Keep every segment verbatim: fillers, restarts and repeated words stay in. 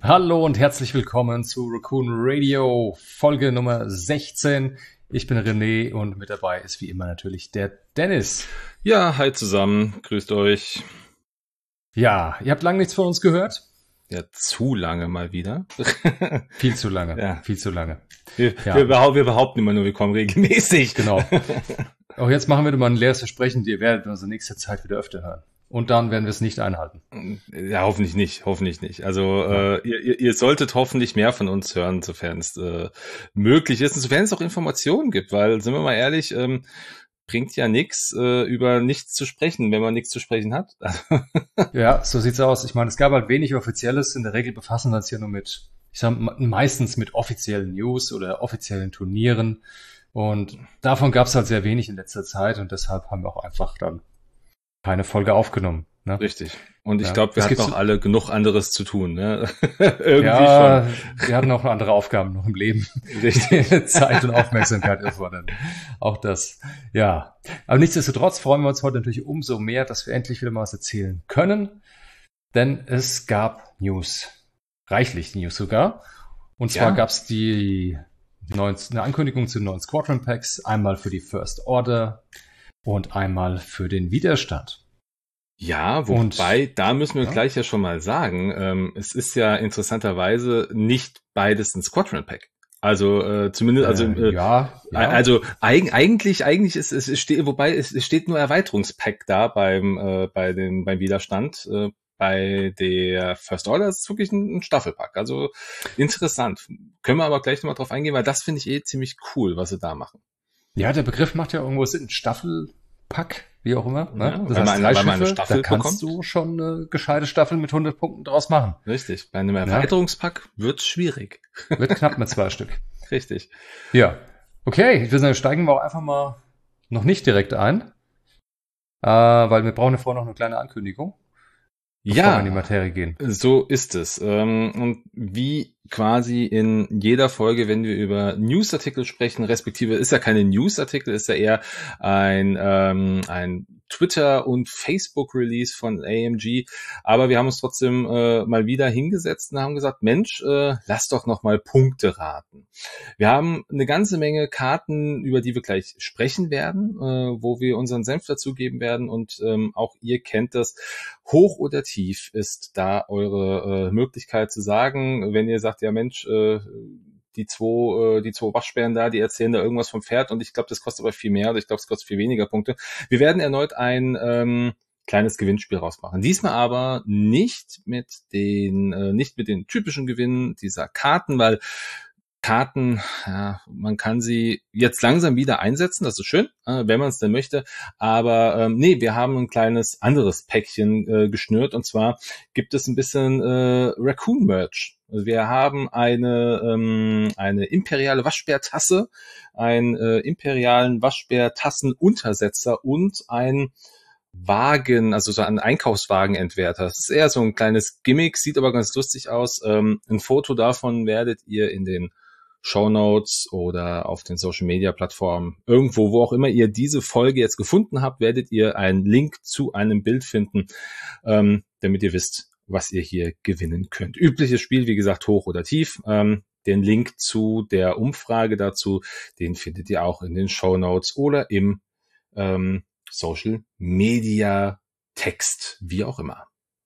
Hallo und herzlich willkommen zu Raccoon Radio, Folge Nummer sechzehn. Ich bin René und mit dabei ist wie immer natürlich der Dennis. Ja, hi zusammen, grüßt euch. Ja, ihr habt lange nichts von uns gehört? Ja, zu lange mal wieder. Viel zu lange, ja. viel zu lange. Wir, ja. wir, behaupten, wir behaupten immer nur, wir kommen regelmäßig. Genau. Auch jetzt machen wir mal ein leeres Versprechen, ihr werdet uns in nächster Zeit wieder öfter hören. Und dann werden wir es nicht einhalten. Ja, hoffentlich nicht, hoffentlich nicht. Also ja. äh, ihr, ihr solltet hoffentlich mehr von uns hören, sofern es äh, möglich ist und sofern es auch Informationen gibt, weil, sind wir mal ehrlich, ähm, bringt ja nichts, äh, über nichts zu sprechen, wenn man nichts zu sprechen hat. Ja, so sieht's aus. Ich meine, es gab halt wenig Offizielles. In der Regel befassen wir uns ja nur mit, ich sag meistens mit offiziellen News oder offiziellen Turnieren. Und davon gab's halt sehr wenig in letzter Zeit und deshalb haben wir auch einfach dann keine Folge aufgenommen. Ne? Richtig. Und ich ja. glaube, wir das hatten auch alle genug anderes zu tun. Ne? Irgendwie ja, schon. Wir hatten auch andere Aufgaben noch im Leben. Richtig. Zeit und Aufmerksamkeit erfordern. Auch das. Ja. Aber nichtsdestotrotz freuen wir uns heute natürlich umso mehr, dass wir endlich wieder mal was erzählen können. Denn es gab News. Reichlich News sogar. Und zwar ja. gab's die neuen, eine Ankündigung zu neuen Squadron Packs. Einmal für die First Order und einmal für den Widerstand. Ja, wobei, und, da müssen wir ja. gleich ja schon mal sagen, ähm, es ist ja interessanterweise nicht beides ein Squadron Pack. Also äh, zumindest, also äh, ja, ja. also eig, eigentlich, eigentlich ist es steht, wobei es, es steht nur Erweiterungspack da beim äh, bei dem beim Widerstand. Äh, bei der First Order ist es wirklich ein, ein Staffelpack. Also interessant. Können wir aber gleich nochmal drauf eingehen, weil das finde ich eh ziemlich cool, was sie da machen. Ja, der Begriff macht ja irgendwo Sinn. Staffelpack, wie auch immer. Ne? Ja, das weil heißt, man, drei weil man eine Schiffe, Staffel da kannst bekommt. du schon eine gescheite Staffel mit hundert Punkten draus machen. Richtig. Bei einem Erweiterungspack ja. wird's schwierig. Wird knapp mit zwei Stück. Richtig. Ja. Okay, ich würde sagen, steigen wir auch einfach mal noch nicht direkt ein, äh, weil wir brauchen ja vorher noch eine kleine Ankündigung. Bevor Ja, wir in die Materie gehen. So ist es. Und wie quasi in jeder Folge, wenn wir über Newsartikel sprechen, respektive ist ja keine Newsartikel, ist ja eher ein, ähm, ein Twitter- und Facebook-Release von A M G. Aber wir haben uns trotzdem äh, mal wieder hingesetzt und haben gesagt, Mensch, äh, lass doch noch mal Punkte raten. Wir haben eine ganze Menge Karten, über die wir gleich sprechen werden, äh, wo wir unseren Senf dazugeben werden. Und ähm, auch ihr kennt das. Hoch oder tief ist da eure äh, Möglichkeit zu sagen, wenn ihr sagt, ja Mensch, äh, die zwei, äh, die zwei Waschbären da, die erzählen da irgendwas vom Pferd und ich glaube, das kostet aber viel mehr oder ich glaube, es kostet viel weniger Punkte. Wir werden erneut ein ähm, kleines Gewinnspiel rausmachen. Diesmal aber nicht mit den, äh, nicht mit den typischen Gewinnen dieser Karten, weil Karten, ja, man kann sie jetzt langsam wieder einsetzen, das ist schön, äh, wenn man es denn möchte, aber ähm, nee, wir haben ein kleines anderes Päckchen äh, geschnürt und zwar gibt es ein bisschen äh, Raccoon-Merch. Also wir haben eine ähm, eine imperiale Waschbärtasse, einen äh, imperialen Waschbärtassenuntersetzer und ein Wagen, also so ein Einkaufswagenentwerter. Das ist eher so ein kleines Gimmick, sieht aber ganz lustig aus. Ähm, ein Foto davon werdet ihr in den Shownotes oder auf den Social-Media-Plattformen, irgendwo, wo auch immer ihr diese Folge jetzt gefunden habt, werdet ihr einen Link zu einem Bild finden, ähm, damit ihr wisst, was ihr hier gewinnen könnt. Übliches Spiel, wie gesagt, hoch oder tief. Ähm, den Link zu der Umfrage dazu, den findet ihr auch in den Shownotes oder im ähm, Social-Media-Text, wie auch immer.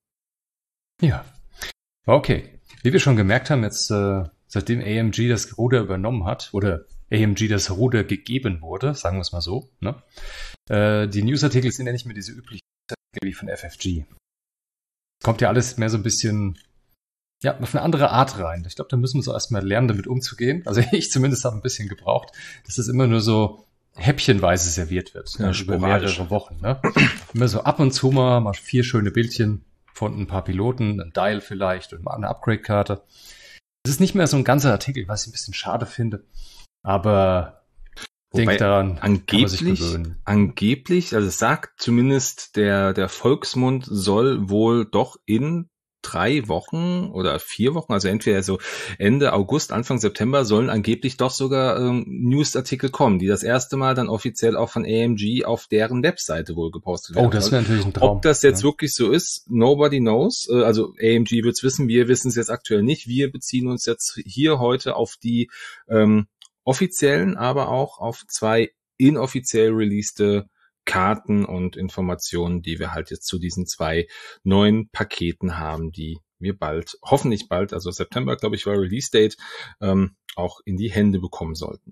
Ja, okay. Wie wir schon gemerkt haben, jetzt äh, seitdem A M G das Ruder übernommen hat, oder A M G das Ruder gegeben wurde, sagen wir es mal so, ne? Äh, die Newsartikel sind ja nicht mehr diese üblichen wie von F F G. Kommt ja alles mehr so ein bisschen, ja, auf eine andere Art rein. Ich glaube, da müssen wir so erstmal lernen, damit umzugehen. Also ich zumindest habe ein bisschen gebraucht, dass das immer nur so häppchenweise serviert wird, ja, ne, über mehrere Wochen. Ne? Immer so ab und zu mal, mal vier schöne Bildchen von ein paar Piloten, ein Dial vielleicht und mal eine Upgrade-Karte. Es ist nicht mehr so ein ganzer Artikel, was ich ein bisschen schade finde. Aber denk daran, angeblich, kann man sich gewöhnen. Angeblich, also es sagt zumindest der, der Volksmund soll wohl doch in drei Wochen oder vier Wochen, also entweder so Ende August, Anfang September, sollen angeblich doch sogar ähm, Newsartikel kommen, die das erste Mal dann offiziell auch von A M G auf deren Webseite wohl gepostet werden. Oh, das wäre natürlich ein Traum. Ob das jetzt ja. wirklich so ist, nobody knows. Äh, also A M G wird's wissen, wir wissen es jetzt aktuell nicht. Wir beziehen uns jetzt hier heute auf die ähm, offiziellen, aber auch auf zwei inoffiziell releaste Karten und Informationen, die wir halt jetzt zu diesen zwei neuen Paketen haben, die wir bald, hoffentlich bald, also September, glaube ich, war Release Date, ähm, auch in die Hände bekommen sollten.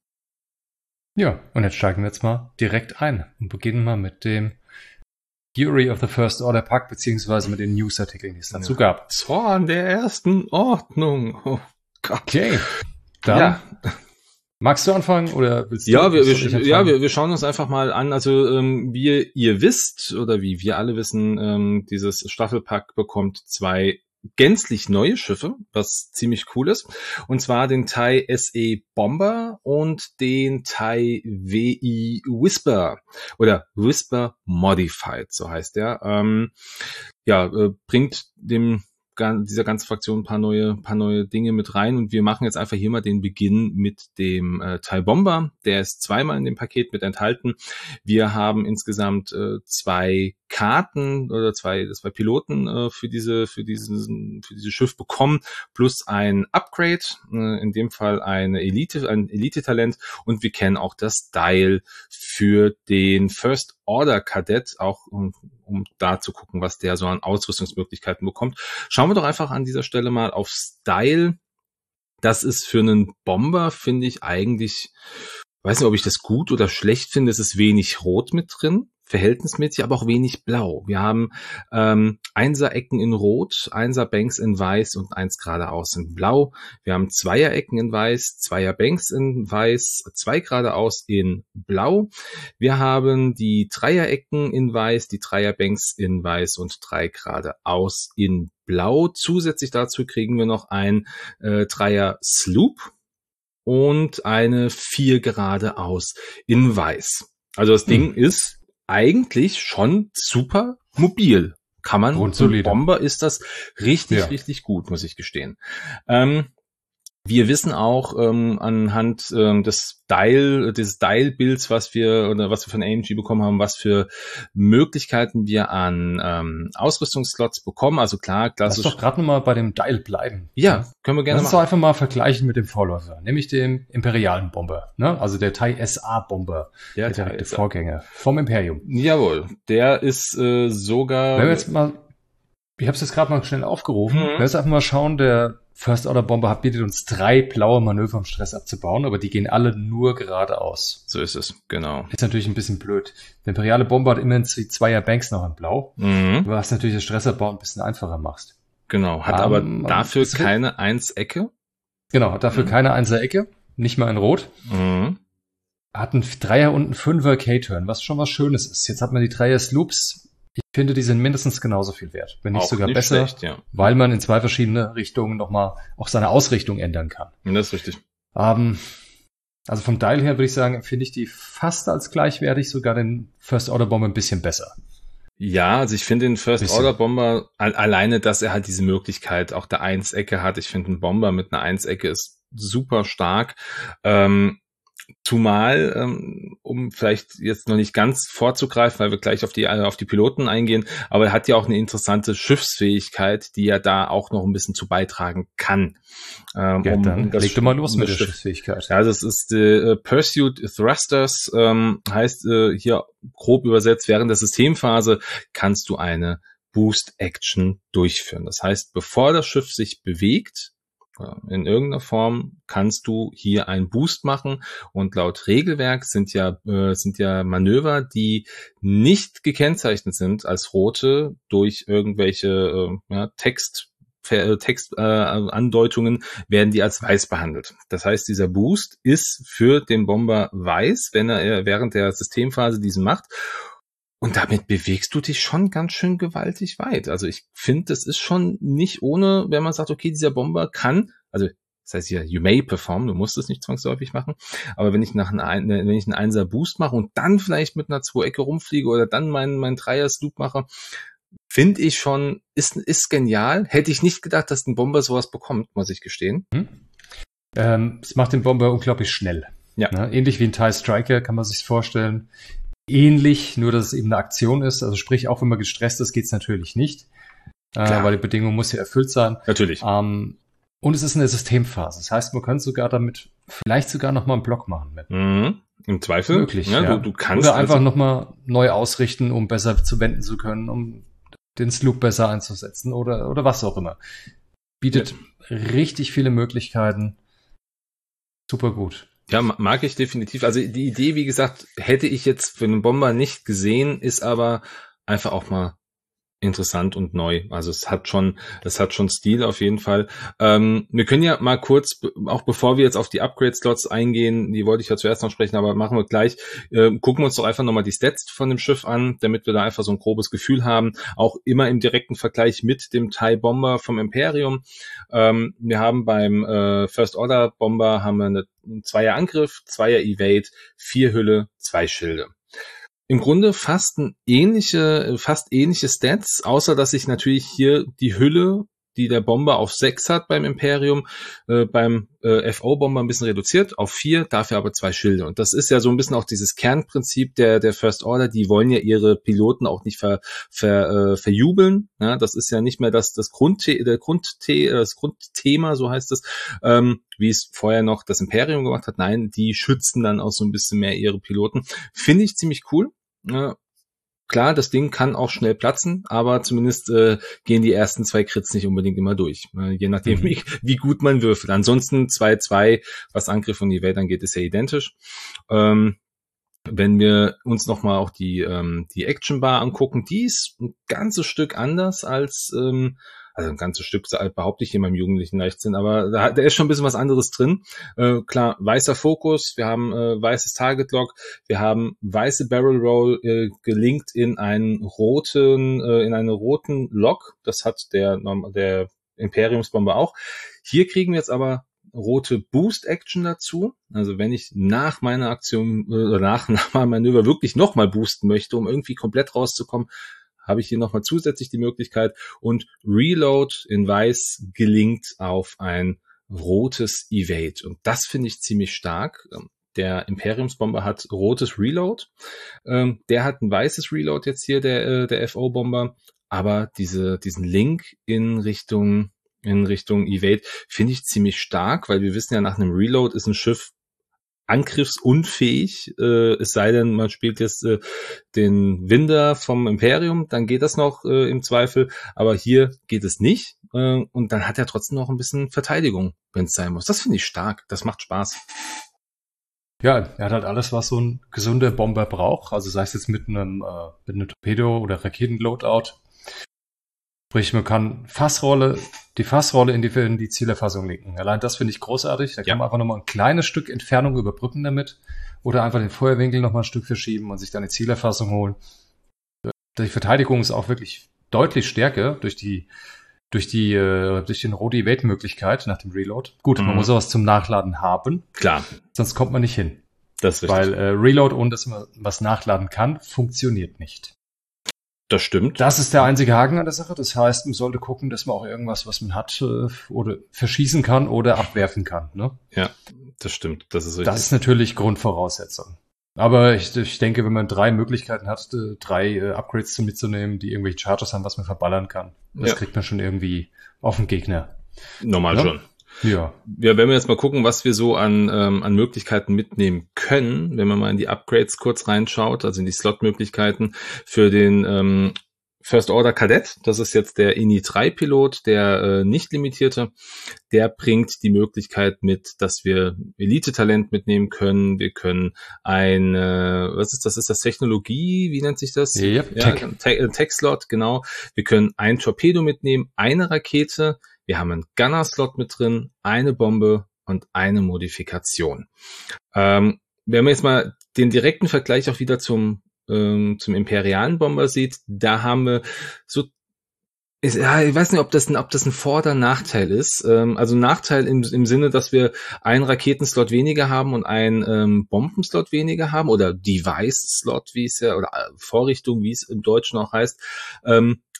Ja, und jetzt steigen wir jetzt mal direkt ein und beginnen mal mit dem Fury of the First Order Pack, beziehungsweise mit den News-Artikeln, die es dazu ja. gab. Zorn der ersten Ordnung. Oh Gott. Okay, dann... Ja. Magst du anfangen oder willst du? Ja, wir, wir, ja wir, wir schauen uns einfach mal an. Also ähm, wie ihr wisst oder wie wir alle wissen, ähm, dieses Staffelpack bekommt zwei gänzlich neue Schiffe, was ziemlich cool ist. Und zwar den Thai S E Bomber und den Thai W I Whisper oder Whisper Modified, so heißt der. Ähm, ja, äh, bringt dem dieser ganzen Fraktion ein paar neue, paar neue Dinge mit rein und wir machen jetzt einfach hier mal den Beginn mit dem äh, Thai Bomber. Der ist zweimal in dem Paket mit enthalten. Wir haben insgesamt äh, zwei Karten oder zwei, zwei Piloten äh, für diese, für diesen, für dieses Schiff bekommen, plus ein Upgrade, äh, in dem Fall eine Elite, ein Elite-Talent und wir kennen auch das Dial für den First Order Kadett, auch um, um da zu gucken, was der so an Ausrüstungsmöglichkeiten bekommt. Schauen wir doch einfach an dieser Stelle mal auf Style. Das ist für einen Bomber, finde ich eigentlich, weiß nicht, ob ich das gut oder schlecht finde, es ist wenig Rot mit drin, verhältnismäßig, aber auch wenig Blau. Wir haben ähm, Einser-Ecken in Rot, Einser-Banks in Weiß und eins geradeaus in Blau. Wir haben Zweier-Ecken in Weiß, Zweier-Banks in Weiß, zwei geradeaus in Blau. Wir haben die Dreier-Ecken in Weiß, die Dreier-Banks in Weiß und drei geradeaus in Blau. Zusätzlich dazu kriegen wir noch ein äh, Dreier-Sloop und eine vier geradeaus in Weiß. Also das Ding hm. ist eigentlich schon super mobil. Kann man. Und solide. Bomber ist das richtig, ja. richtig gut, muss ich gestehen. Ähm, wir wissen auch ähm, anhand ähm, des Dial, des Dial-Bilds, was wir oder was wir von A M G bekommen haben, was für Möglichkeiten wir an ähm, Ausrüstungsslots bekommen. Also klar, klassisch. Lass doch gerade nochmal bei dem Dial bleiben. Ja, können wir gerne Lass uns doch einfach mal vergleichen mit dem Vorläufer, nämlich dem imperialen Bomber, ne? Also der Thai S A Bomber, der, der direkte Vorgänger vom Imperium. Jawohl, der ist äh, sogar. Wenn wir jetzt mal, ich habe es jetzt gerade mal schnell aufgerufen. Mhm. Wenn wir jetzt einfach mal schauen, der First Order Bomber bietet uns drei blaue Manöver, um Stress abzubauen, aber die gehen alle nur geradeaus. So ist es, genau. Ist natürlich ein bisschen blöd. Der imperiale Bomber hat immerhin die Zweier Banks noch in Blau, mhm. was natürlich das Stressabbau ein bisschen einfacher machst. Genau, hat um, aber dafür keine Eins-Ecke. Genau, hat dafür mhm. keine Einser-Ecke, nicht mal in Rot. Mhm. Hat einen Dreier und einen Fünfer K-Turn, was schon was Schönes ist. Jetzt hat man die Dreier Sloops. Ich finde, die sind mindestens genauso viel wert, wenn nicht auch sogar nicht besser, schlecht, ja. weil man in zwei verschiedene Richtungen nochmal auch seine Ausrichtung ändern kann. Das ist richtig. Um, also vom Dial her würde ich sagen, finde ich die fast als gleichwertig, sogar den First Order Bomber ein bisschen besser. Ja, also ich finde den First bisschen. Order Bomber alleine, dass er halt diese Möglichkeit auch der Eins-Ecke hat. Ich finde ein Bomber mit einer Eins-Ecke ist super stark. Ähm, Zumal, ähm, um vielleicht jetzt noch nicht ganz vorzugreifen, weil wir gleich auf die äh, auf die Piloten eingehen, aber er hat ja auch eine interessante Schiffsfähigkeit, die er da auch noch ein bisschen zu beitragen kann. Ähm, ja, um, dann um leg doch mal los mit der Schiffsfähigkeit. Ja, das ist äh, Pursuit Thrusters, ähm, heißt äh, hier grob übersetzt, während der Systemphase kannst du eine Boost-Action durchführen. Das heißt, bevor das Schiff sich bewegt, in irgendeiner Form kannst du hier einen Boost machen und laut Regelwerk sind ja äh, sind ja Manöver, die nicht gekennzeichnet sind als rote durch irgendwelche äh, ja, Text Textandeutungen äh, werden die als weiß behandelt. Das heißt, dieser Boost ist für den Bomber weiß, wenn er während der Systemphase diesen macht. Und damit bewegst du dich schon ganz schön gewaltig weit. Also ich finde, das ist schon nicht ohne, wenn man sagt, okay, dieser Bomber kann, also das heißt hier, you may perform, du musst es nicht zwangsläufig machen, aber wenn ich nach einem, wenn ich einen Einser Boost mache und dann vielleicht mit einer Zwei-Ecke rumfliege oder dann meinen, meinen Dreier-Sloop mache, finde ich schon, ist, ist genial. Hätte ich nicht gedacht, dass ein Bomber sowas bekommt, muss ich gestehen. Hm. Ähm, es macht den Bomber unglaublich schnell. Ja. Ne? Ähnlich wie ein TIE Striker kann man sich vorstellen. Ähnlich, nur dass es eben eine Aktion ist. Also sprich, auch wenn man gestresst ist, geht's natürlich nicht. Äh, weil die Bedingung muss ja erfüllt sein. Natürlich. Ähm, und es ist eine Systemphase. Das heißt, man könnte sogar damit vielleicht sogar nochmal einen Block machen. Mit. Mhm. Im Zweifel. Möglich, ja. ja. Du, du kannst Oder einfach also nochmal neu ausrichten, um besser zu wenden zu können, um den Sloop besser einzusetzen oder, oder was auch immer. Bietet ja. richtig viele Möglichkeiten. Super gut. Ja, mag ich definitiv. Also die Idee, wie gesagt, hätte ich jetzt für einen Bomber nicht gesehen, ist aber einfach auch mal interessant und neu. Also es hat schon, es hat schon Stil auf jeden Fall. Ähm, wir können ja mal kurz, auch bevor wir jetzt auf die Upgrade-Slots eingehen, die wollte ich ja zuerst noch sprechen, aber machen wir gleich, äh, gucken wir uns doch einfach nochmal die Stats von dem Schiff an, damit wir da einfach so ein grobes Gefühl haben. Auch immer im direkten Vergleich mit dem TIE Bomber vom Imperium. Ähm, wir haben beim äh, First Order Bomber haben wir eine, einen Zweier Angriff, Zweier Evade, vier Hülle, zwei Schilde. Im Grunde fast ein ähnliche, fast ähnliche Stats, außer dass sich natürlich hier die Hülle, die der Bomber auf sechs hat beim Imperium, äh, beim äh, F O-Bomber ein bisschen reduziert auf vier, dafür aber zwei Schilde. Und das ist ja so ein bisschen auch dieses Kernprinzip der der First Order, die wollen ja ihre Piloten auch nicht ver, ver, äh, verjubeln. Ja, das ist ja nicht mehr das das Grundthema, der Grundthema, das Grundthema, so heißt es, ähm, wie es vorher noch das Imperium gemacht hat. Nein, die schützen dann auch so ein bisschen mehr ihre Piloten. Finde ich ziemlich cool. Ja, klar, das Ding kann auch schnell platzen, aber zumindest äh, gehen die ersten zwei Crits nicht unbedingt immer durch, äh, je nachdem, mhm. wie, wie gut man würfelt. Ansonsten zwei zwei, was Angriff und Evade angeht, ist ja identisch. Ähm, wenn wir uns nochmal auch die ähm, die Action Bar angucken, die ist ein ganzes Stück anders als ähm, also ein ganzes Stück, behaupte ich in meinem jugendlichen Leichtsinn, aber da, da ist schon ein bisschen was anderes drin. Äh, klar, weißer Fokus, wir haben äh, weißes Target Lock, wir haben weiße Barrel Roll äh, gelinkt in einen roten, äh, in einen roten Lock. Das hat der der Imperiumsbomber auch. Hier kriegen wir jetzt aber rote Boost Action dazu. Also wenn ich nach meiner Aktion oder nach, nach meinem Manöver wirklich nochmal boosten möchte, um irgendwie komplett rauszukommen, habe ich hier nochmal zusätzlich die Möglichkeit, und Reload in weiß gelingt auf ein rotes Evade. Und das finde ich ziemlich stark. Der Imperiumsbomber hat rotes Reload. Der hat ein weißes Reload jetzt hier, der, der F O-Bomber. Aber diese, diesen Link in Richtung, in Richtung Evade finde ich ziemlich stark, weil wir wissen ja, nach einem Reload ist ein Schiff angriffsunfähig, äh, es sei denn, man spielt jetzt äh, den Winder vom Imperium, dann geht das noch äh, im Zweifel, aber hier geht es nicht, äh, und dann hat er trotzdem noch ein bisschen Verteidigung, wenn es sein muss. Das finde ich stark, das macht Spaß. Ja, er hat halt alles, was so ein gesunder Bomber braucht, also sei es jetzt mit einem, äh, mit einem Torpedo- oder Raketenloadout. Sprich, man kann Fassrolle, die Fassrolle in die, in die Zielerfassung linken. Allein das finde ich großartig. Da kann ja. man einfach nochmal ein kleines Stück Entfernung überbrücken damit. Oder einfach den Feuerwinkel nochmal ein Stück verschieben und sich dann die Zielerfassung holen. Die Verteidigung ist auch wirklich deutlich stärker durch die, durch die, äh, durch den Rot-Evade-Möglichkeit nach dem Reload. Gut, mhm. man muss sowas zum Nachladen haben. Klar. Sonst kommt man nicht hin. Das ist richtig. Weil äh, Reload, ohne dass man was nachladen kann, funktioniert nicht. Das stimmt. Das ist der einzige Haken an der Sache. Das heißt, man sollte gucken, dass man auch irgendwas, was man hat, äh, oder verschießen kann oder abwerfen kann. Ne? Ja, das stimmt. Das ist richtig. Das ist natürlich Grundvoraussetzung. Aber ich, ich denke, wenn man drei Möglichkeiten hat, drei äh, Upgrades mitzunehmen, die irgendwelche Charges haben, was man verballern kann, das ja. kriegt man schon irgendwie auf den Gegner. Normal ja? schon. Ja. Ja, wenn wir jetzt mal gucken, was wir so an ähm, an Möglichkeiten mitnehmen können, wenn man mal in die Upgrades kurz reinschaut, also in die Slot-Möglichkeiten für den ähm, First Order Kadett, das ist jetzt der I N I drei Pilot, der äh, nicht limitierte, der bringt die Möglichkeit mit, dass wir Elite-Talent mitnehmen können, wir können ein, äh, was ist das, ist das Technologie, wie nennt sich das? Yep, ja, Tech. Te- Tech-Slot, genau. Wir können ein Torpedo mitnehmen, eine Rakete, wir haben einen Gunner-Slot mit drin, eine Bombe und eine Modifikation. Ähm, wenn man jetzt mal den direkten Vergleich auch wieder zum ähm, zum imperialen Bomber sieht, da haben wir so, ist, ja, ich weiß nicht, ob das ein, ob das ein Vor- oder Nachteil ist. Ähm, also Nachteil im, im Sinne, dass wir einen Raketenslot weniger haben und einen ähm, Bombenslot weniger haben oder Device-Slot, wie es ja, oder Vorrichtung, wie es im Deutschen auch heißt. Ähm,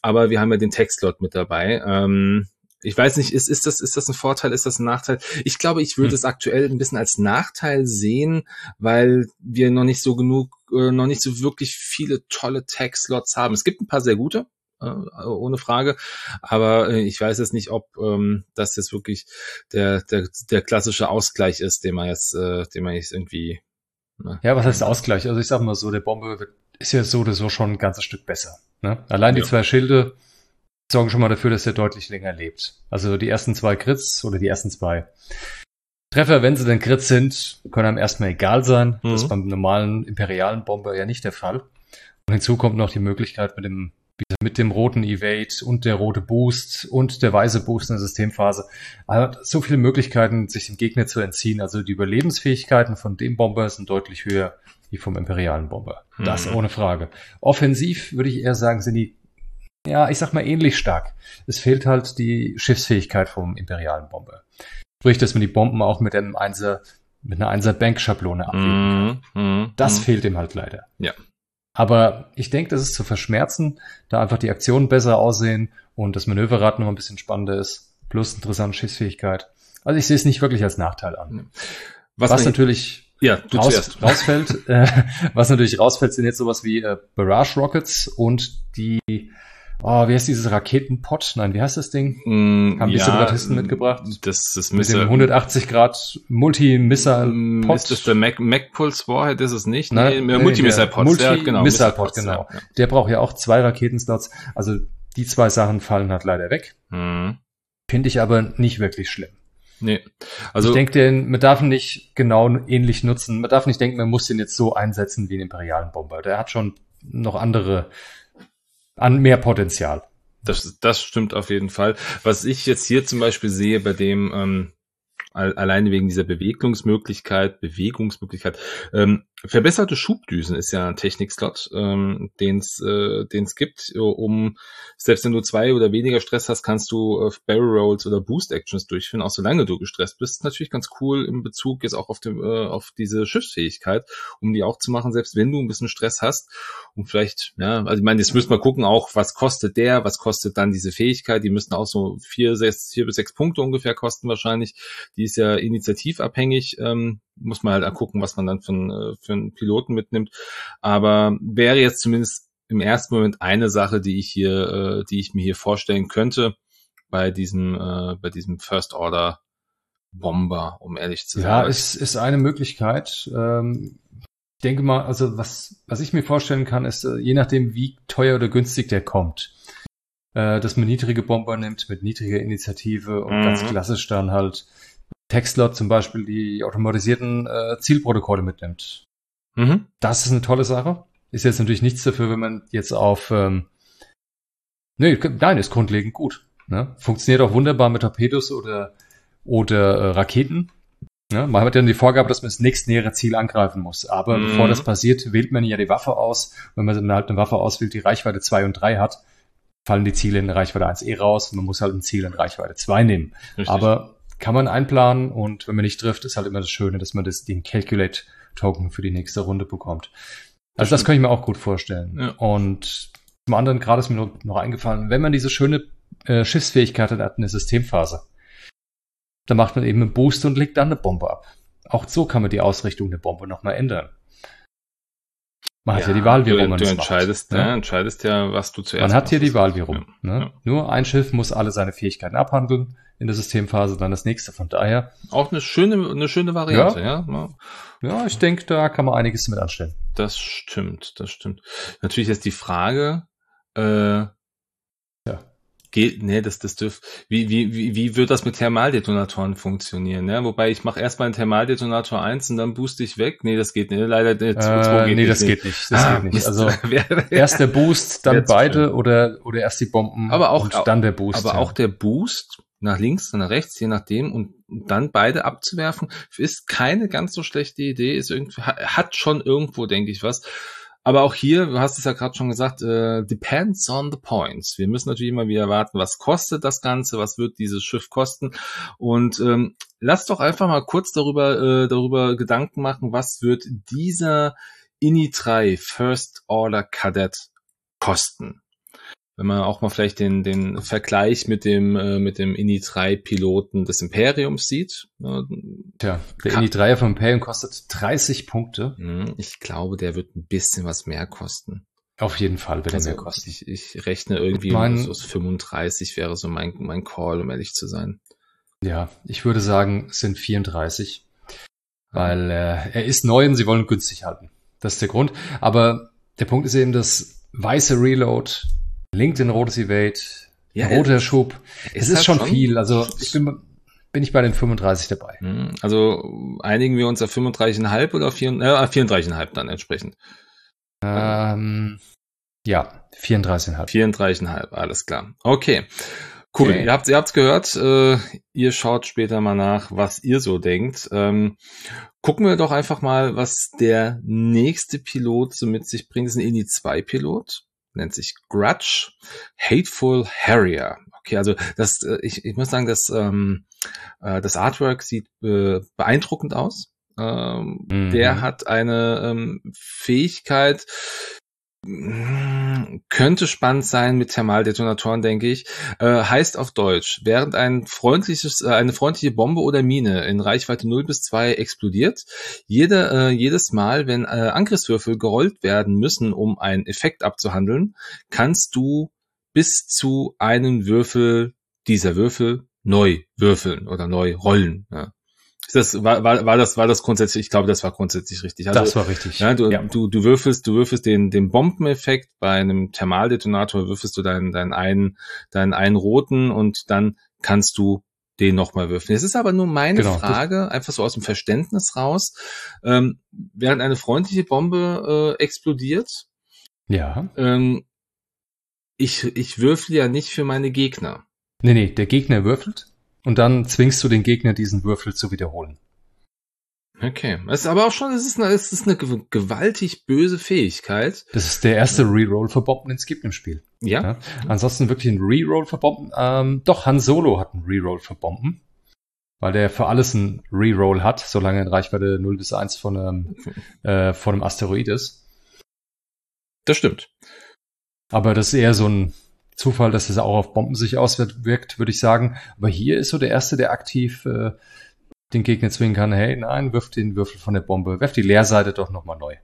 aber wir haben ja den Tech-Slot mit dabei. Ähm, ich weiß nicht, ist, ist das, ist das ein Vorteil, ist das ein Nachteil? Ich glaube, ich würde hm. es aktuell ein bisschen als Nachteil sehen, weil wir noch nicht so genug, äh, noch nicht so wirklich viele tolle Tech-Slots haben. Es gibt ein paar sehr gute, äh, ohne Frage, aber äh, ich weiß jetzt nicht, ob ähm, das jetzt wirklich der, der, der klassische Ausgleich ist, den man jetzt, äh, den man jetzt irgendwie. Ne? Ja, was heißt Ausgleich? Also ich sag mal so, der Bombe wird, ist ja so oder so schon ein ganzes Stück besser. Ne? Allein die ja. zwei Schilde sorgen schon mal dafür, dass er deutlich länger lebt. Also die ersten zwei Crits oder die ersten zwei Treffer, wenn sie denn Crits sind, können einem erstmal egal sein. Mhm. Das ist beim normalen imperialen Bomber ja nicht der Fall. Und hinzu kommt noch die Möglichkeit mit dem mit dem roten Evade und der rote Boost und der weiße Boost in der Systemphase. Also so viele Möglichkeiten, sich dem Gegner zu entziehen. Also die Überlebensfähigkeiten von dem Bomber sind deutlich höher wie vom imperialen Bomber. Mhm. Das ohne Frage. Offensiv würde ich eher sagen, sind die ja, ich sag mal ähnlich stark. Es fehlt halt die Schiffsfähigkeit vom imperialen Bomber. Sprich, dass man die Bomben auch mit einem Einser, mit einer Einser-Bank-Schablone abgeben kann. Mm, das mm. fehlt ihm halt leider. Ja. Aber ich denke, das ist zu verschmerzen, da einfach die Aktionen besser aussehen und das Manöverrad noch ein bisschen spannender ist, plus interessante Schiffsfähigkeit. Also ich sehe es nicht wirklich als Nachteil an. Was, was natürlich ja, du raus, rausfällt, äh, was natürlich rausfällt, sind jetzt sowas wie äh, Barrage Rockets und die Oh, wie heißt dieses Raketenpot? Nein, wie heißt das Ding? Mm, Haben die ja, Separatisten mitgebracht? Das ist mit dem hundertachtzig Grad Multi-Missile-Pot. Ist das der Mac, Mac-Pulse Warhead? Ist es nicht? Nein, nee, nee, Multi-Missile-Pot. Multi-Missile-Pot, ja, genau. Ja. Der braucht ja auch zwei Raketenslots. Also die zwei Sachen fallen halt leider weg. Hm. Finde ich aber nicht wirklich schlimm. Nee. Also ich denke, man darf ihn nicht genau ähnlich nutzen. Man darf nicht denken, man muss den jetzt so einsetzen wie einen imperialen Bomber. Der hat schon noch andere an mehr Potenzial. Das, das stimmt auf jeden Fall. Was ich jetzt hier zum Beispiel sehe, bei dem ähm, alleine wegen dieser Bewegungsmöglichkeit, Bewegungsmöglichkeit, ähm, verbesserte Schubdüsen ist ja ein Technikslot, ähm, den es äh, den es gibt, um, selbst wenn du zwei oder weniger Stress hast, kannst du äh, Barrel Rolls oder Boost Actions durchführen, auch solange du gestresst bist. Das ist natürlich ganz cool im Bezug jetzt auch auf, dem, äh, auf diese Schiffsfähigkeit, um die auch zu machen, selbst wenn du ein bisschen Stress hast. Und vielleicht, ja, also ich meine, jetzt müssen wir gucken auch, was kostet der, was kostet dann diese Fähigkeit, die müssten auch so vier, sechs, vier bis sechs Punkte ungefähr kosten wahrscheinlich. Die ist ja initiativabhängig, ähm, muss man halt gucken, was man dann für, einen, für einen Piloten mitnimmt. Aber wäre jetzt zumindest im ersten Moment eine Sache, die ich hier, äh, die ich mir hier vorstellen könnte bei diesem, äh, bei diesem First Order Bomber, um ehrlich zu sein. Ja, ist ist eine Möglichkeit. Ähm, ich denke mal, also was was ich mir vorstellen kann, ist äh, je nachdem, wie teuer oder günstig der kommt, äh, dass man niedrige Bomber nimmt mit niedriger Initiative und mhm. ganz klassisch dann halt Tech-Slot zum Beispiel die automatisierten äh, Zielprotokolle mitnimmt. Mhm. Das ist eine tolle Sache. Ist jetzt natürlich nichts dafür, wenn man jetzt auf ähm, nee, nein, ist grundlegend gut. Ne? Funktioniert auch wunderbar mit Torpedos oder oder äh, Raketen. Ne? Man hat ja die Vorgabe, dass man das nächstnähere Ziel angreifen muss. Aber mhm. bevor das passiert, wählt man ja die Waffe aus. Wenn man halt eine Waffe auswählt, die Reichweite zwei und drei hat, fallen die Ziele in Reichweite eins eh raus. Und man muss halt ein Ziel in Reichweite zwei nehmen. Richtig. Aber kann man einplanen und wenn man nicht trifft, ist halt immer das Schöne, dass man das, den Calculate-Token für die nächste Runde bekommt. Also das, das kann ich mir auch gut vorstellen. Ja. Und zum anderen, gerade ist mir noch, noch eingefallen, wenn man diese schöne äh, Schiffsfähigkeit hat in der Systemphase, dann macht man eben einen Boost und legt dann eine Bombe ab. Auch so kann man die Ausrichtung der Bombe nochmal ändern. Man ja, hat ja die Wahl, wie rum man du das entscheidest, macht. Ja, ne? entscheidest ja, was du zuerst Man hat hier die Wahl, wie rum. Ja. Ne? Ja. Nur ein Schiff muss alle seine Fähigkeiten abhandeln in der Systemphase, dann das nächste. Von daher auch eine schöne, eine schöne Variante, ja. Ja, ja ich denke, da kann man einiges mit anstellen. Das stimmt, das stimmt. Natürlich ist die Frage, äh, ja. Geht, nee, das, das dürf, wie, wie, wie, wie wird das mit Thermaldetonatoren funktionieren, ne? Wobei ich mache erstmal einen Thermaldetonator eins und dann booste ich weg. Nee, das geht nicht. Leider, der äh, geht nee, nicht. das geht nicht. Das ah, geht nicht. Also, erst der Boost, dann beide schön. oder, oder erst die Bomben aber auch, und dann der Boost. Aber ja. auch der Boost nach links, nach rechts, je nachdem, und dann beide abzuwerfen, ist keine ganz so schlechte Idee, ist irgendwie, hat schon irgendwo, denke ich, was. Aber auch hier, du hast es ja gerade schon gesagt, äh, depends on the points. Wir müssen natürlich immer wieder warten, was kostet das Ganze, was wird dieses Schiff kosten. Und ähm, lass doch einfach mal kurz darüber äh, darüber Gedanken machen, was wird dieser I N I drei First Order Cadet kosten. wenn man auch mal vielleicht den, den Vergleich mit dem, äh, mit dem Indy drei Piloten des Imperiums sieht. Äh, Tja, der Indy drei vom Imperium kostet dreißig Punkte. Ich glaube, der wird ein bisschen was mehr kosten. Auf jeden Fall wird er also mehr kosten. Ich, ich rechne irgendwie, mein, so fünfunddreißig wäre so mein, mein Call, um ehrlich zu sein. Ja, ich würde sagen, es sind vierunddreißig. Weil äh, er ist neu und sie wollen günstig halten. Das ist der Grund. Aber der Punkt ist eben, das weiße Reload, LinkedIn rotes Evade, ja, roter Schub. Es ist, ist schon viel. Also ich bin, bin ich bei den fünfunddreißig dabei. Also einigen wir uns auf fünfunddreißig Komma fünf oder auf vierunddreißig Komma fünf dann entsprechend? Ähm, ja, vierunddreißig Komma fünf. vierunddreißig Komma fünf, alles klar. Okay. Cool, okay. Ihr habt ihr habt's gehört. Äh, ihr schaut später mal nach, was ihr so denkt. Ähm, gucken wir doch einfach mal, was der nächste Pilot so mit sich bringt. Das ist ein Indy zwei Pilot, nennt sich Grudge Hateful Harrier. Okay, also das, äh, ich, ich muss sagen, das, ähm, äh, das Artwork sieht äh, beeindruckend aus. Ähm, mhm. Der hat eine ähm, Fähigkeit. Könnte spannend sein mit Thermaldetonatoren, denke ich. Äh, heißt auf Deutsch, während ein freundliches, äh, eine freundliche Bombe oder Mine in Reichweite null bis zwei explodiert, jede, äh, jedes Mal, wenn äh, Angriffswürfel gerollt werden müssen, um einen Effekt abzuhandeln, kannst du bis zu einen Würfel dieser Würfel neu würfeln oder neu rollen. Ja. Das war, war, war das, war das grundsätzlich, ich glaube, das war grundsätzlich richtig. Also, das war richtig. Ja, du, ja. du, du würfelst, du würfelst den, den Bombeneffekt bei einem Thermaldetonator, würfelst du deinen, deinen einen, deinen einen roten und dann kannst du den nochmal würfeln. Es ist aber nur meine genau, Frage, einfach so aus dem Verständnis raus, ähm, während eine freundliche Bombe äh, explodiert, ja, ähm, ich, ich würfel ja nicht für meine Gegner. Nee, nee, der Gegner würfelt. Und dann zwingst du den Gegner, diesen Würfel zu wiederholen. Okay. Es ist aber auch schon, es ist eine, es ist eine gewaltig böse Fähigkeit. Das ist der erste Reroll für Bomben, den es gibt im Spiel. Ja. ja. Ansonsten wirklich ein Reroll für Bomben. Ähm, doch, Han Solo hat einen Reroll für Bomben. Weil der für alles einen Reroll hat, solange er in Reichweite null bis eins von einem, äh, von einem Asteroid ist. Das stimmt. Aber das ist eher so ein Zufall, dass es auch auf Bomben sich auswirkt, würde ich sagen. Aber hier ist so der Erste, der aktiv äh, den Gegner zwingen kann, hey, nein, wirf den Würfel von der Bombe, werf die Leerseite doch nochmal neu.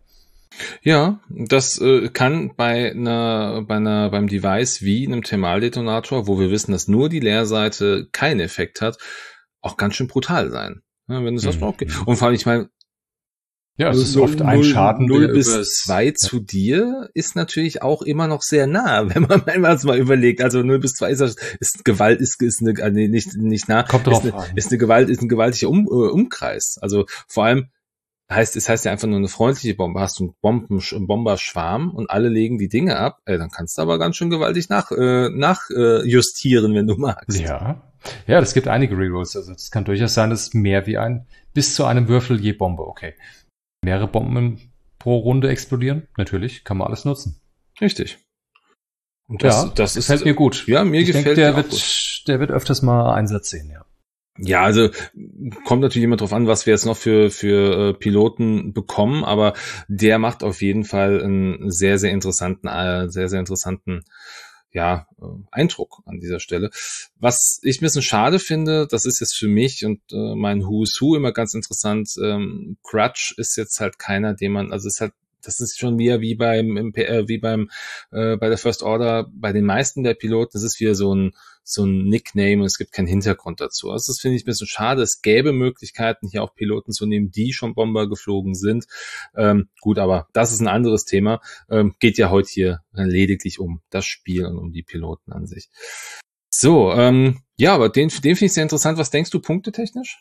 Ja, das äh, kann bei einer, bei einer, beim Device wie einem Thermaldetonator, wo wir wissen, dass nur die Leerseite keinen Effekt hat, auch ganz schön brutal sein. Ja, wenn es das noch geht. Und vor allem, ich meine, ja, es ist oft ein Schaden. null bis zwei zu dir ist natürlich auch immer noch sehr nah, wenn man einmal mal überlegt. Also null bis zwei ist, ist Gewalt, ist, ist eine, äh, nicht, nicht nah. Kommt drauf ist eine, an. Ist eine Gewalt, ist ein gewaltiger um, äh, Umkreis. Also vor allem heißt, es heißt ja einfach nur eine freundliche Bombe. Hast du einen Bomben, einen Bomberschwarm und alle legen die Dinge ab, äh, dann kannst du aber ganz schön gewaltig nach, äh, nach äh, justieren, wenn du magst. Ja. Ja, das gibt einige Rerolls. Also es kann durchaus sein, dass mehr wie ein, bis zu einem Würfel je Bombe, okay. Mehrere Bomben pro Runde explodieren, natürlich, kann man alles nutzen. Richtig. Und das, ja, das gefällt ist, mir gut. Ja, mir ich gefällt denk, der mir wird, gut. Der wird öfters mal Einsatz sehen, ja. Ja, also kommt natürlich immer drauf an, was wir jetzt noch für für äh, Piloten bekommen, aber der macht auf jeden Fall einen sehr, sehr interessanten, äh, sehr, sehr interessanten ja, Eindruck an dieser Stelle. Was ich ein bisschen schade finde, das ist jetzt für mich und äh, mein Who's Who immer ganz interessant, ähm, Grudge ist jetzt halt keiner, den man, also ist halt, das ist schon wieder wie beim, äh, wie beim, äh, bei der First Order, bei den meisten der Piloten, das ist wieder so ein, so ein Nickname und es gibt keinen Hintergrund dazu. Also das finde ich ein bisschen schade. Es gäbe Möglichkeiten, hier auch Piloten zu nehmen, die schon Bomber geflogen sind. Ähm, gut, aber das ist ein anderes Thema. Ähm, geht ja heute hier lediglich um das Spiel und um die Piloten an sich. So, ähm, ja, aber den, den finde ich sehr interessant. Was denkst du punktetechnisch?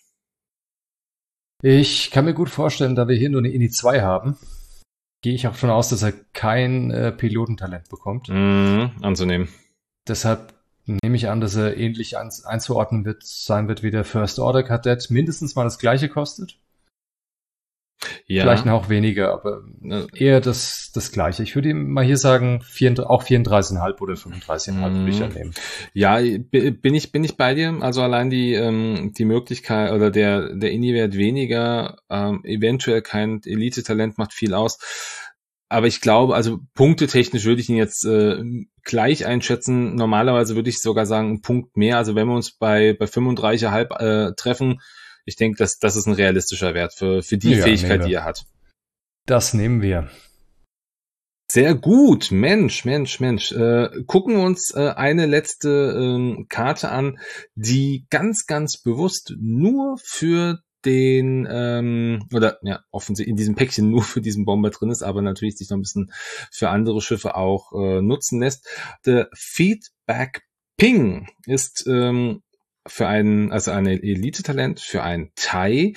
Ich kann mir gut vorstellen, da wir hier nur eine Indy zwei haben, gehe ich auch davon aus, dass er kein äh, Pilotentalent bekommt. Mm, anzunehmen. Deshalb nehme ich an, dass er ähnlich ein, einzuordnen wird, sein wird wie der First Order Kadett, mindestens mal das gleiche kostet. Ja. Vielleicht noch weniger, aber eher das, das Gleiche. Ich würde ihm mal hier sagen, vier, auch vierunddreißig Komma fünf oder fünfunddreißig Komma fünf würde ich annehmen. Ja, bin ich, bin ich bei dir. Also allein die, ähm, die Möglichkeit oder der, der Indy-Wert weniger, ähm, eventuell kein Elite-Talent macht viel aus. aber ich glaube, also punktetechnisch würde ich ihn jetzt äh, gleich einschätzen. Normalerweise würde ich sogar sagen, ein Punkt mehr. Also wenn wir uns bei bei fünfunddreißig Komma fünf äh, treffen, ich denke, dass das ist ein realistischer Wert für für die Ja, Fähigkeit, nehmen die wir. er hat. Das nehmen wir. Sehr gut, Mensch, Mensch, Mensch. Äh, gucken wir uns äh, eine letzte ähm, Karte an, die ganz, ganz bewusst nur für den, ähm, oder ja, offensichtlich in diesem Päckchen nur für diesen Bomber drin ist, aber natürlich sich noch ein bisschen für andere Schiffe auch äh, nutzen lässt. Der Feedback Ping ist ähm, für einen, also ein Elite-Talent, für einen Thai,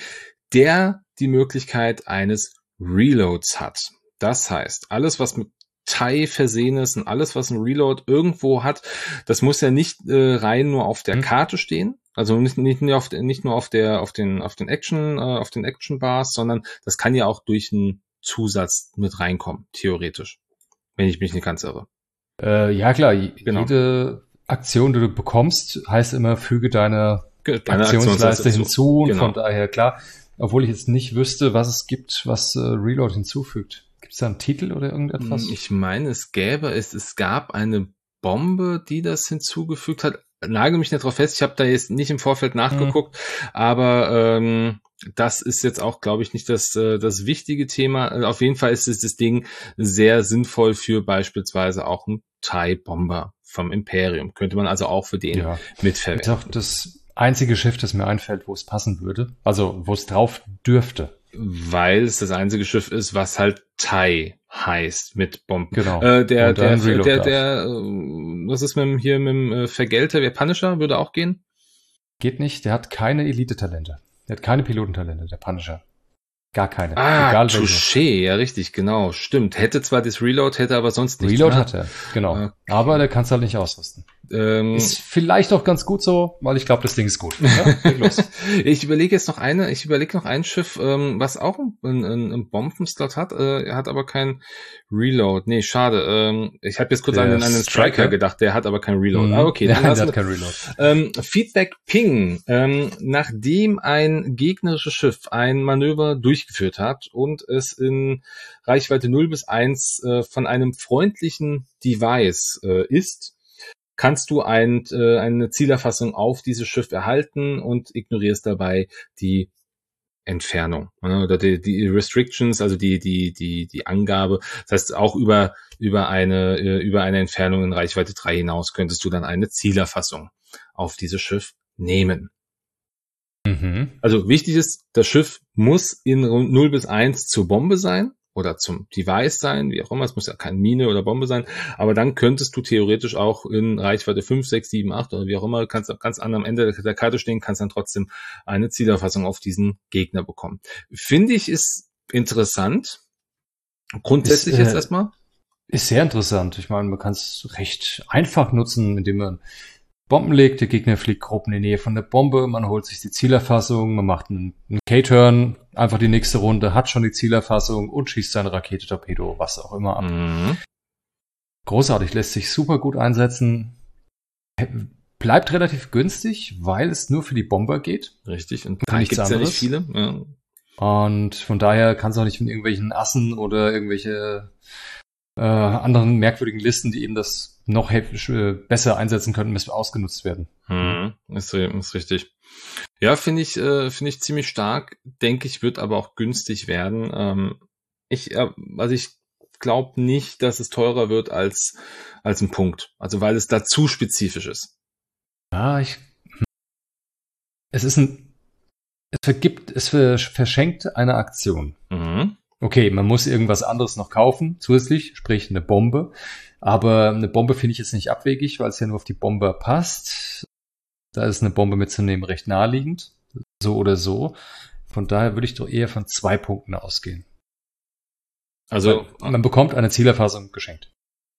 der die Möglichkeit eines Reloads hat. Das heißt, alles, was mit Thai versehen ist und alles, was ein Reload irgendwo hat, das muss ja nicht äh, rein nur auf der Karte stehen. Also nicht, nicht, nur, auf, nicht nur auf der, auf den, auf den Action, äh, auf den Action Bars, sondern das kann ja auch durch einen Zusatz mit reinkommen, theoretisch. Wenn ich mich nicht ganz irre. Äh, ja klar, Genau. Jede Aktion, die du bekommst, heißt immer, füge deine, Deine Aktionsleiste Aktionsleiste hinzu. Und Genau. von daher, klar, obwohl ich jetzt nicht wüsste, was es gibt, was äh, Reload hinzufügt. Gibt es da einen Titel oder irgendetwas? Ich meine, es gäbe, es, es gab eine Bombe, die das hinzugefügt hat. Nagel mich nicht drauf fest, ich habe da jetzt nicht im Vorfeld nachgeguckt, mhm. aber ähm, das ist jetzt auch, glaube ich, nicht das, äh, das wichtige Thema. Auf jeden Fall ist es das Ding sehr sinnvoll für beispielsweise auch einen Thai-Bomber vom Imperium. Könnte man also auch für den ja. mitverwenden. Das ist auch das einzige Schiff, das mir einfällt, wo es passen würde. Also, wo es drauf dürfte. Weil es das einzige Schiff ist, was halt Thai heißt mit Bomben. Genau. Äh, der, Und der, dann der, Reload der, darf. der, äh, was ist mit dem, hier mit dem äh, Vergelter, der Punisher, würde auch gehen? Geht nicht, der hat keine Elite-Talente. Der hat keine Pilotentalente, der Punisher. Gar keine. Ah, Egal Touché, ja richtig, genau, stimmt. Hätte zwar das Reload, hätte aber sonst nichts. Reload ne? hat er, genau. Okay. Aber der kann es halt nicht ausrüsten. Ähm, Ist vielleicht auch ganz gut so, weil ich glaube, das Ding ist gut. Ja, leg los. ich überlege jetzt noch eine, ich überlege noch ein Schiff, ähm, was auch einen, einen, einen Bombenslot hat, äh, er hat aber kein Reload. Nee, schade. Ähm, ich habe jetzt kurz Der an einen, an einen Striker, Striker gedacht, der hat aber kein Reload. Mhm. Ah, okay. Ja, Dann der lassen hat wir- kein Reload. Ähm, Feedback Ping. Ähm, nachdem ein gegnerisches Schiff ein Manöver durchgeführt hat und es in Reichweite null bis eins äh, von einem freundlichen Device äh, ist, kannst du ein, äh, eine Zielerfassung auf dieses Schiff erhalten und ignorierst dabei die Entfernung ne, oder die, die Restrictions, also die die die die Angabe. Das heißt, auch über über eine äh, über eine Entfernung in Reichweite drei hinaus könntest du dann eine Zielerfassung auf dieses Schiff nehmen. Mhm. Also wichtig ist, das Schiff muss in null bis eins zur Bombe sein oder zum Device sein, wie auch immer. Es muss ja keine Mine oder Bombe sein. Aber dann könntest du theoretisch auch in Reichweite fünf, sechs, sieben, acht oder wie auch immer, kannst ganz am Ende der Karte stehen, kannst dann trotzdem eine Zielerfassung auf diesen Gegner bekommen. Finde ich ist interessant. Grundsätzlich Ist, äh, jetzt erstmal. Ist sehr interessant. Ich meine, man kann es recht einfach nutzen, indem man Bomben legt, der Gegner fliegt grob in die Nähe von der Bombe, man holt sich die Zielerfassung, man macht einen, einen K-Turn, einfach die nächste Runde, hat schon die Zielerfassung und schießt seine Rakete, Torpedo, was auch immer ab. Mhm. Großartig, lässt sich super gut einsetzen, bleibt relativ günstig, weil es nur für die Bomber geht. Richtig. Und Für nichts gibt's ja anderes. nicht viele. Ja. Und von daher kann es auch nicht von irgendwelchen Assen oder irgendwelche äh, anderen merkwürdigen Listen, die eben das noch äh, besser einsetzen könnten, müssen ausgenutzt werden. Hm, ist, ist richtig. Ja, finde ich, äh, finde ich ziemlich stark. Denke ich, wird aber auch günstig werden. Ähm, ich, äh, also ich glaube nicht, dass es teurer wird als als ein Punkt. Also weil es da zu spezifisch ist. Ja, ich. Es ist ein. Es vergibt, es verschenkt eine Aktion. Mhm. Okay, man muss irgendwas anderes noch kaufen, zusätzlich, sprich eine Bombe. Aber eine Bombe finde ich jetzt nicht abwegig, weil es ja nur auf die Bombe passt. Da ist eine Bombe mitzunehmen recht naheliegend. So oder so. Von daher würde ich doch eher von zwei Punkten ausgehen. Also weil man bekommt eine Zielerfassung geschenkt.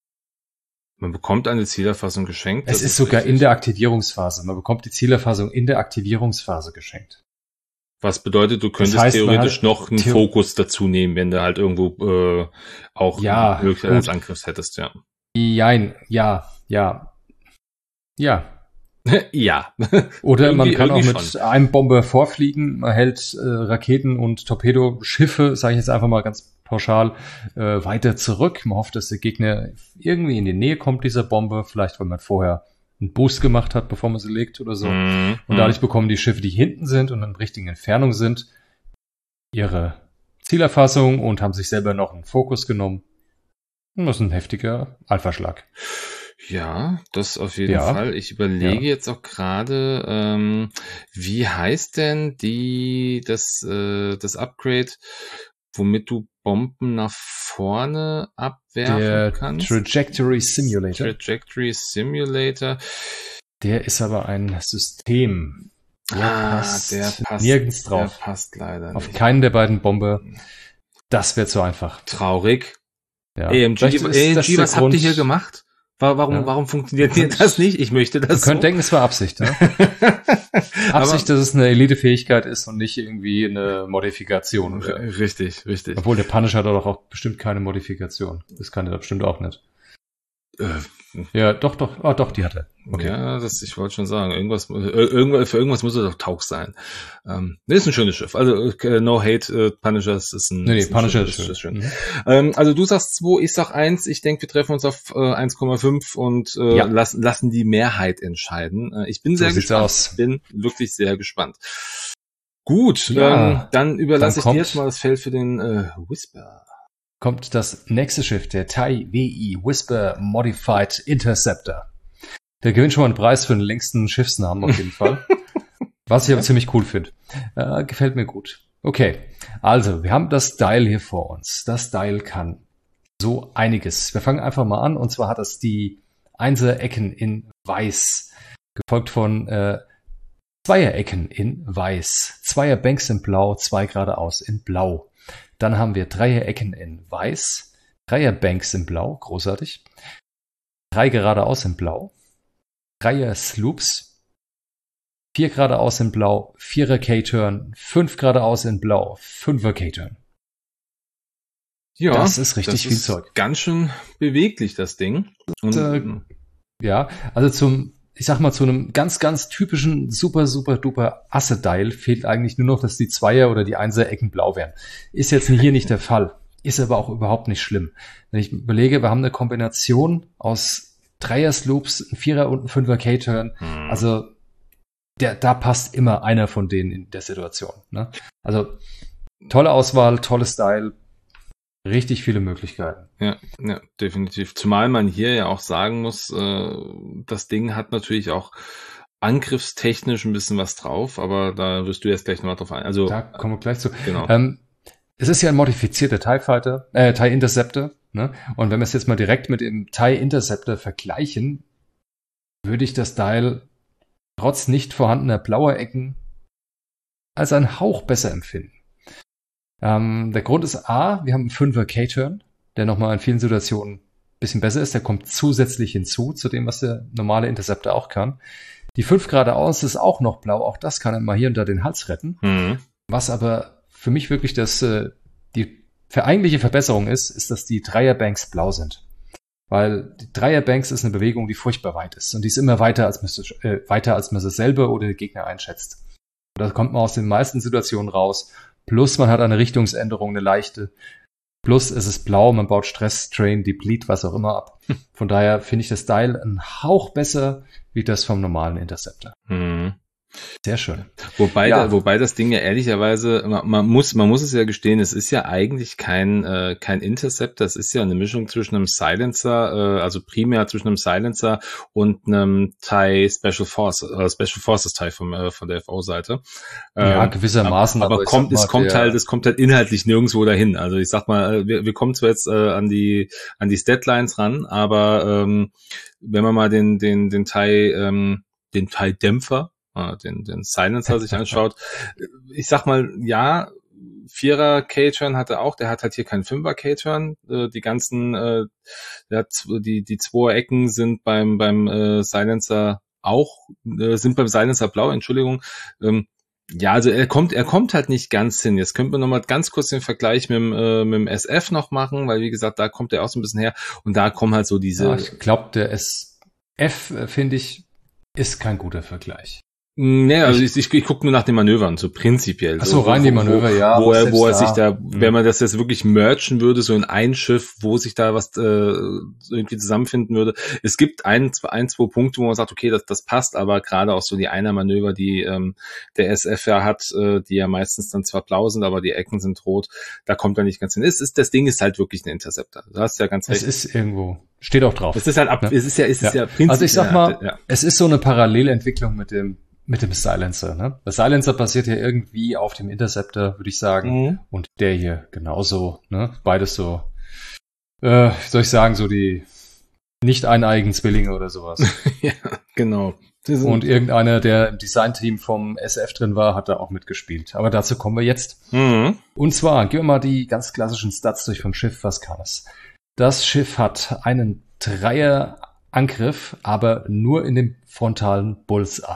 Man bekommt eine Zielerfassung geschenkt. Es ist, ist sogar richtig. In der Aktivierungsphase. Man bekommt die Zielerfassung in der Aktivierungsphase geschenkt. Was bedeutet, du könntest das heißt, theoretisch noch einen Theo- Fokus dazu nehmen, wenn du halt irgendwo äh, auch ja, Möglichkeit als Angriff hättest, ja. Jein, ja, ja, ja. ja. Oder man kann auch mit schon. einem Bomber vorfliegen, man hält äh, Raketen und Torpedoschiffe, sage ich jetzt einfach mal ganz pauschal äh, weiter zurück. Man hofft, dass der Gegner irgendwie in die Nähe kommt dieser Bombe, vielleicht weil man vorher einen Boost gemacht hat, bevor man sie legt oder so. Mhm. Und dadurch bekommen die Schiffe, die hinten sind und in der richtigen Entfernung sind, ihre Zielerfassung und haben sich selber noch einen Fokus genommen. Und das ist ein heftiger Alpha-Schlag. Ja, das auf jeden Ja. Fall. Ich überlege Ja. jetzt auch gerade, ähm, wie heißt denn die das äh, das Upgrade, womit du Bomben nach vorne abwerfen Der kannst? Trajectory Simulator, Trajectory Simulator. der ist aber ein System. Der Ah, passt der passt nirgends Der drauf. passt leider Auf nicht. keinen der beiden Bomber. Das wird so einfach. Traurig. Ja. A M G, Vielleicht ist A M das G, der was habt Grund- ihr hier gemacht? Wa- Warum, Ja. warum funktioniert dir das nicht? Ich möchte das Man so. könnte denken, es war Absicht. Ne? Absicht, dass es eine Elite-Fähigkeit ist und nicht irgendwie eine Modifikation. Aber, Oder? richtig, richtig. Obwohl der Punisher hat doch auch bestimmt keine Modifikation. Das kann er bestimmt auch nicht. Äh, Ja, doch, doch. Ah, doch, die hat er. Okay. Ja, das, ich wollte schon sagen, irgendwas, äh, irgendwas, für irgendwas muss er doch taug sein. Ähm, das ist ein schönes Schiff. Also, äh, no hate, äh, Punishers ist ein, Nee, nee, ist ein Punisher schönes- ist schön. ist Mhm. Ähm, also du sagst zwei, ich sag eins. Ich denke, wir treffen uns auf äh, eins Komma fünf und äh, Ja. lassen, lassen die Mehrheit entscheiden. Äh, ich bin So sehr sieht's gespannt. aus. Bin wirklich sehr gespannt. Gut, Ja, ähm, dann überlasse ich dann dir kommt- jetzt mal das Feld für den äh, Whisper. Kommt das nächste Schiff, der TIE W I Whisper Modified Interceptor. Der gewinnt schon mal einen Preis für den längsten Schiffsnamen auf jeden Fall. Was ich aber ziemlich cool finde. Äh, gefällt mir gut. Okay, also wir haben das Dial hier vor uns. Das Dial kann so einiges. Wir fangen einfach mal an, und zwar hat es die Einser-Ecken in Weiß, gefolgt von äh, Zweierecken in Weiß, Zweier-Banks in Blau, zwei geradeaus in Blau. Dann haben wir Dreierecken in Weiß, Dreier-Banks in Blau, großartig, drei geradeaus in Blau, Dreier-Sloops, vier geradeaus in Blau, Vierer K-Turn, fünf geradeaus in Blau, Fünfer K-Turn. Ja, Das ist richtig das viel ist Zeug. Ganz schön beweglich, das Ding. Und, äh, Ja, also zum, ich sag mal, zu einem ganz, ganz typischen super, super duper Asse-Dial fehlt eigentlich nur noch, dass die Zweier- oder die Einser-Ecken blau wären. Ist jetzt hier nicht der Fall. Ist aber auch überhaupt nicht schlimm. Wenn ich überlege, wir haben eine Kombination aus Dreier-Sloops, ein Vierer- und ein Fünfer K-Turn. hm. Also der, da passt immer einer von denen in der Situation. Ne? Also tolle Auswahl, tolles Style, richtig viele Möglichkeiten. Ja, ja, definitiv. Zumal man hier ja auch sagen muss, äh, das Ding hat natürlich auch angriffstechnisch ein bisschen was drauf, aber da wirst du jetzt gleich nochmal drauf ein. Also, Da kommen wir gleich zu. genau. Ähm, es ist ja ein modifizierter TIE Fighter, äh, TIE Interceptor, ne? Und wenn wir es jetzt mal direkt mit dem TIE Interceptor vergleichen, würde ich das Dial trotz nicht vorhandener blauer Ecken als einen Hauch besser empfinden. Ähm, der Grund ist A, wir haben einen Fünfer K-Turn, der nochmal in vielen Situationen ein bisschen besser ist. Der kommt zusätzlich hinzu, zu dem, was der normale Interceptor auch kann. Die fünf geradeaus ist auch noch blau, auch das kann mal hier und da den Hals retten. Mhm. Was aber für mich wirklich das, äh, die eigentliche Verbesserung ist, ist, dass die Dreierbanks blau sind. Weil die Dreierbanks ist eine Bewegung, die furchtbar weit ist. Und die ist immer weiter, als man, äh, weiter, als man sie selber oder der Gegner einschätzt. Und da kommt man aus den meisten Situationen raus. Plus man hat eine Richtungsänderung, eine leichte. Plus es ist blau, man baut Stress, Strain, Deplete, was auch immer ab. Von daher finde ich das Dial einen Hauch besser wie das vom normalen Interceptor. Mhm. Sehr schön. Wobei, Ja. da, wobei das Ding ja ehrlicherweise, man, man muss, man muss es ja gestehen, es ist ja eigentlich kein, äh, kein Interceptor, es ist ja eine Mischung zwischen einem Silencer, äh, also primär zwischen einem Silencer und einem TIE Special Force, äh, Special Forces TIE vom, äh, von der F O-Seite. Ja, Ähm, gewissermaßen. Aber, aber ich kommt, sag mal, es kommt der- halt, es kommt halt inhaltlich nirgendwo dahin. Also ich sag mal, wir, wir kommen zwar jetzt äh, an die an die Statlines ran, aber ähm, wenn man mal den den den TIE ähm, den TIE Dämpfer, äh, den den Silencer sich anschaut, ich sag mal, ja, Vierer K-Turn hat er auch, der hat halt hier keinen Fünfer K-Turn. Äh, die ganzen, äh, der hat, z- die die zwei Ecken sind beim beim äh, Silencer auch, äh, sind beim Silencer blau, Entschuldigung. Ähm, ja, also er kommt, er kommt halt nicht ganz hin. Jetzt könnte man nochmal ganz kurz den Vergleich mit dem, äh, mit dem S F noch machen, weil wie gesagt, da kommt er auch so ein bisschen her und da kommen halt so diese. Ja, ich glaube, der S F, äh, finde ich, ist kein guter Vergleich. Nee, also ich, ich, ich gucke nur nach den Manövern, so prinzipiell. Ach so, rein wo, die Manöver, wo, ja. Wo er, wo er sich da, mhm. wenn man das jetzt wirklich merchen würde, so in ein Schiff, wo sich da was äh, irgendwie zusammenfinden würde. Es gibt ein, zwei, ein, zwei Punkte, wo man sagt, okay, das, das passt, aber gerade auch so die Einer-Manöver, die ähm, der S F ja hat, äh, die ja meistens dann zwar blau sind, aber die Ecken sind rot, da kommt er nicht ganz hin. Es ist, das Ding ist halt wirklich ein Interceptor. Du hast ja ganz recht. Es ist irgendwo, steht auch drauf. Es ist halt ab, ne? es ist ja, es ist ja, ja prinzipiell. Also ich sag mal, ja. es ist so eine Parallelentwicklung mit dem mit dem Silencer, ne? Der Silencer basiert ja irgendwie auf dem Interceptor, würde ich sagen. Mhm. Und der hier genauso, ne? Beides so, äh, soll ich sagen, so die nicht eineigen Zwillinge oder sowas. Ja, genau. Und irgendeiner, der im Designteam vom S F drin war, hat da auch mitgespielt. Aber dazu kommen wir jetzt. Mhm. Und zwar, gehen wir mal die ganz klassischen Stats durch vom Schiff. Was kann es? Das Schiff hat einen Dreier-Angriff, aber nur in dem frontalen Bullseye.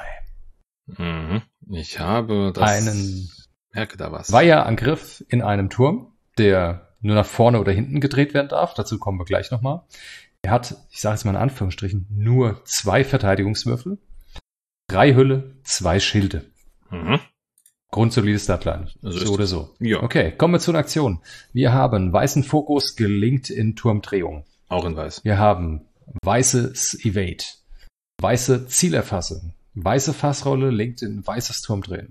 Ich habe das, einen merke da was. Weiherangriff in einem Turm, der nur nach vorne oder hinten gedreht werden darf. Dazu kommen wir gleich nochmal. Er hat, ich sage jetzt mal in Anführungsstrichen, nur zwei Verteidigungswürfel, drei Hülle, zwei Schilde. Mhm. Grundsolides Statline. Also so oder so. Ja. Okay, kommen wir zur Aktion. Wir haben weißen Fokus gelingt in Turmdrehung. Auch in weiß. Wir haben weißes Evade, weiße Zielerfassung. Weiße Fassrolle gelingt in weißes Turmdrehen.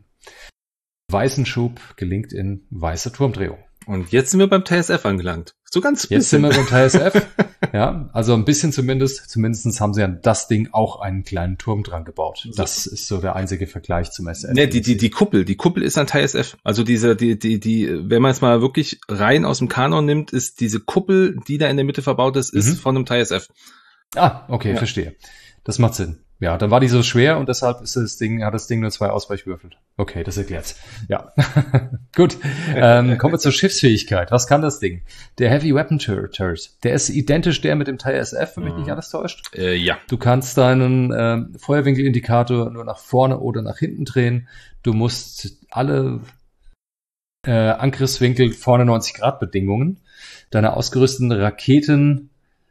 Weißen Schub gelingt in weiße Turmdrehung. Und jetzt sind wir beim T S F angelangt. So ganz bisschen. Jetzt sind wir beim T S F. Ja, also ein bisschen zumindest. Zumindest haben sie an das Ding auch einen kleinen Turm dran gebaut. Das ist so der einzige Vergleich zum S F. Ne, die, die, die Kuppel. Die Kuppel ist ein T S F. Also diese, die, die, die, wenn man es mal wirklich rein aus dem Kanon nimmt, ist diese Kuppel, die da in der Mitte verbaut ist, ist mhm. von einem T S F. Ah, okay, ja. Verstehe. Das macht Sinn. Ja, dann war die so schwer und deshalb ist das Ding, hat das Ding nur zwei Ausweichwürfel. Okay, das erklärt's. Ja. Gut. Ähm, kommen wir zur Schiffsfähigkeit. Was kann das Ding? Der Heavy Weapon Turret, der ist identisch der mit dem T S F, wenn mich nicht alles täuscht. Äh, ja. Du kannst deinen äh, Feuerwinkelindikator nur nach vorne oder nach hinten drehen. Du musst alle äh, Angriffswinkel vorne neunzig Grad Bedingungen deine ausgerüsteten Raketen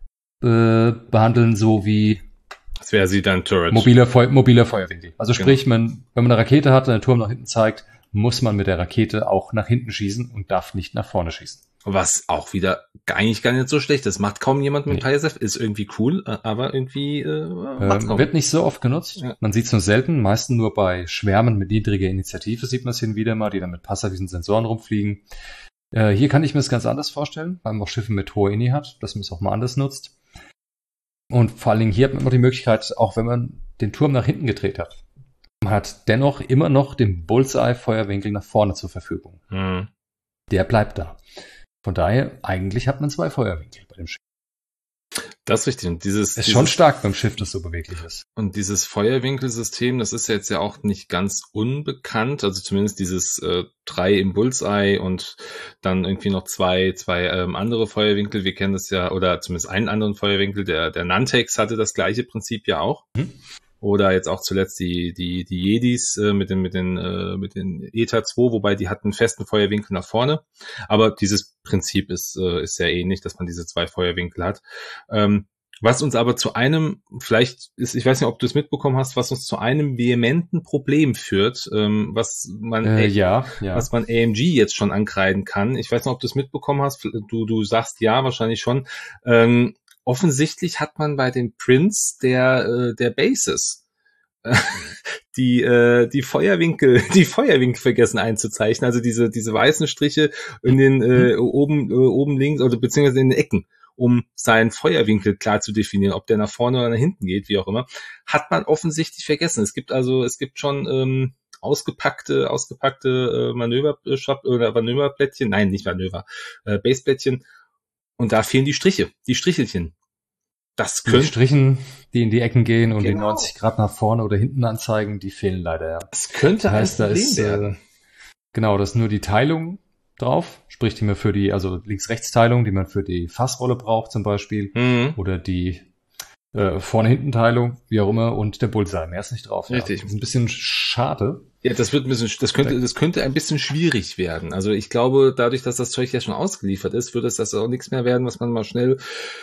äh, behandeln, so wie das wäre sie dann Turret. Mobiler, Feu- mobiler Feuerwinkel. Also sprich, genau. man, wenn man eine Rakete hat und der Turm nach hinten zeigt, muss man mit der Rakete auch nach hinten schießen und darf nicht nach vorne schießen. Was auch wieder eigentlich gar nicht so schlecht ist. Macht kaum jemand mit dem nee. T S F. Ist irgendwie cool, aber irgendwie äh, macht's ähm, wird nicht so oft genutzt. Ja. Man sieht es nur selten. Meistens nur bei Schwärmen mit niedriger Initiative sieht man es hin wieder mal, die dann mit passiven Sensoren rumfliegen. Äh, hier kann ich mir das ganz anders vorstellen, weil man auch Schiffe mit hoher Ini hat, dass man es auch mal anders nutzt. Und vor allen Dingen hier hat man immer die Möglichkeit, auch wenn man den Turm nach hinten gedreht hat, man hat dennoch immer noch den Bullseye-Feuerwinkel nach vorne zur Verfügung. Mhm. Der bleibt da. Von daher, eigentlich hat man zwei Feuerwinkel bei dem Schiff. Das ist richtig. Und dieses, ist dieses, schon stark beim Schiff, das so beweglich ist. Und dieses Feuerwinkelsystem, das ist jetzt ja auch nicht ganz unbekannt. Also zumindest dieses äh, drei im Bullseye und dann irgendwie noch zwei, zwei ähm, andere Feuerwinkel. Wir kennen das ja, oder zumindest einen anderen Feuerwinkel. Der, der Nantex hatte das gleiche Prinzip ja auch. Hm. Oder jetzt auch zuletzt die, die, die Jedis äh, mit den, mit den, äh, mit den E T A zwei, wobei die hatten einen festen Feuerwinkel nach vorne. Aber dieses Prinzip ist, äh, ist sehr ähnlich, dass man diese zwei Feuerwinkel hat. Ähm, was uns aber zu einem, vielleicht ist, ich weiß nicht, ob du es mitbekommen hast, was uns zu einem vehementen Problem führt, ähm, was man, äh, ja, ja. was man A M G jetzt schon ankreiden kann. Ich weiß nicht, ob du es mitbekommen hast. Du, du sagst ja, wahrscheinlich schon. Ähm, Offensichtlich hat man bei den Prints der äh, der Bases äh, die äh, die Feuerwinkel die Feuerwinkel vergessen einzuzeichnen, also diese diese weißen Striche in den äh, oben äh, oben links oder beziehungsweise in den Ecken, um seinen Feuerwinkel klar zu definieren, ob der nach vorne oder nach hinten geht, wie auch immer, hat man offensichtlich vergessen. Es gibt also es gibt schon ähm, ausgepackte ausgepackte äh, Manöver oder Manöverplättchen, nein, nicht Manöver, äh, Baseplättchen. Und da fehlen die Striche, die Strichelchen. Das können die Strichen, die in die Ecken gehen und genau. die neunzig Grad nach vorne oder hinten anzeigen, die fehlen leider, ja. Das könnte das heißt, ein Problem da ist, werden. Äh, genau, da ist nur die Teilung drauf, sprich, die man für die, also Links-Rechts-Teilung, die man für die Fassrolle braucht zum Beispiel, mhm. oder die äh, Vorne-Hinten-Teilung, wie auch immer, und der Bullseye. Mehr ist nicht drauf. Richtig. Ja. Das ist ein bisschen schade. Ja, das wird ein bisschen, das könnte, das könnte ein bisschen schwierig werden. Also ich glaube, dadurch, dass das Zeug ja schon ausgeliefert ist, wird es das auch nichts mehr werden, was man mal schnell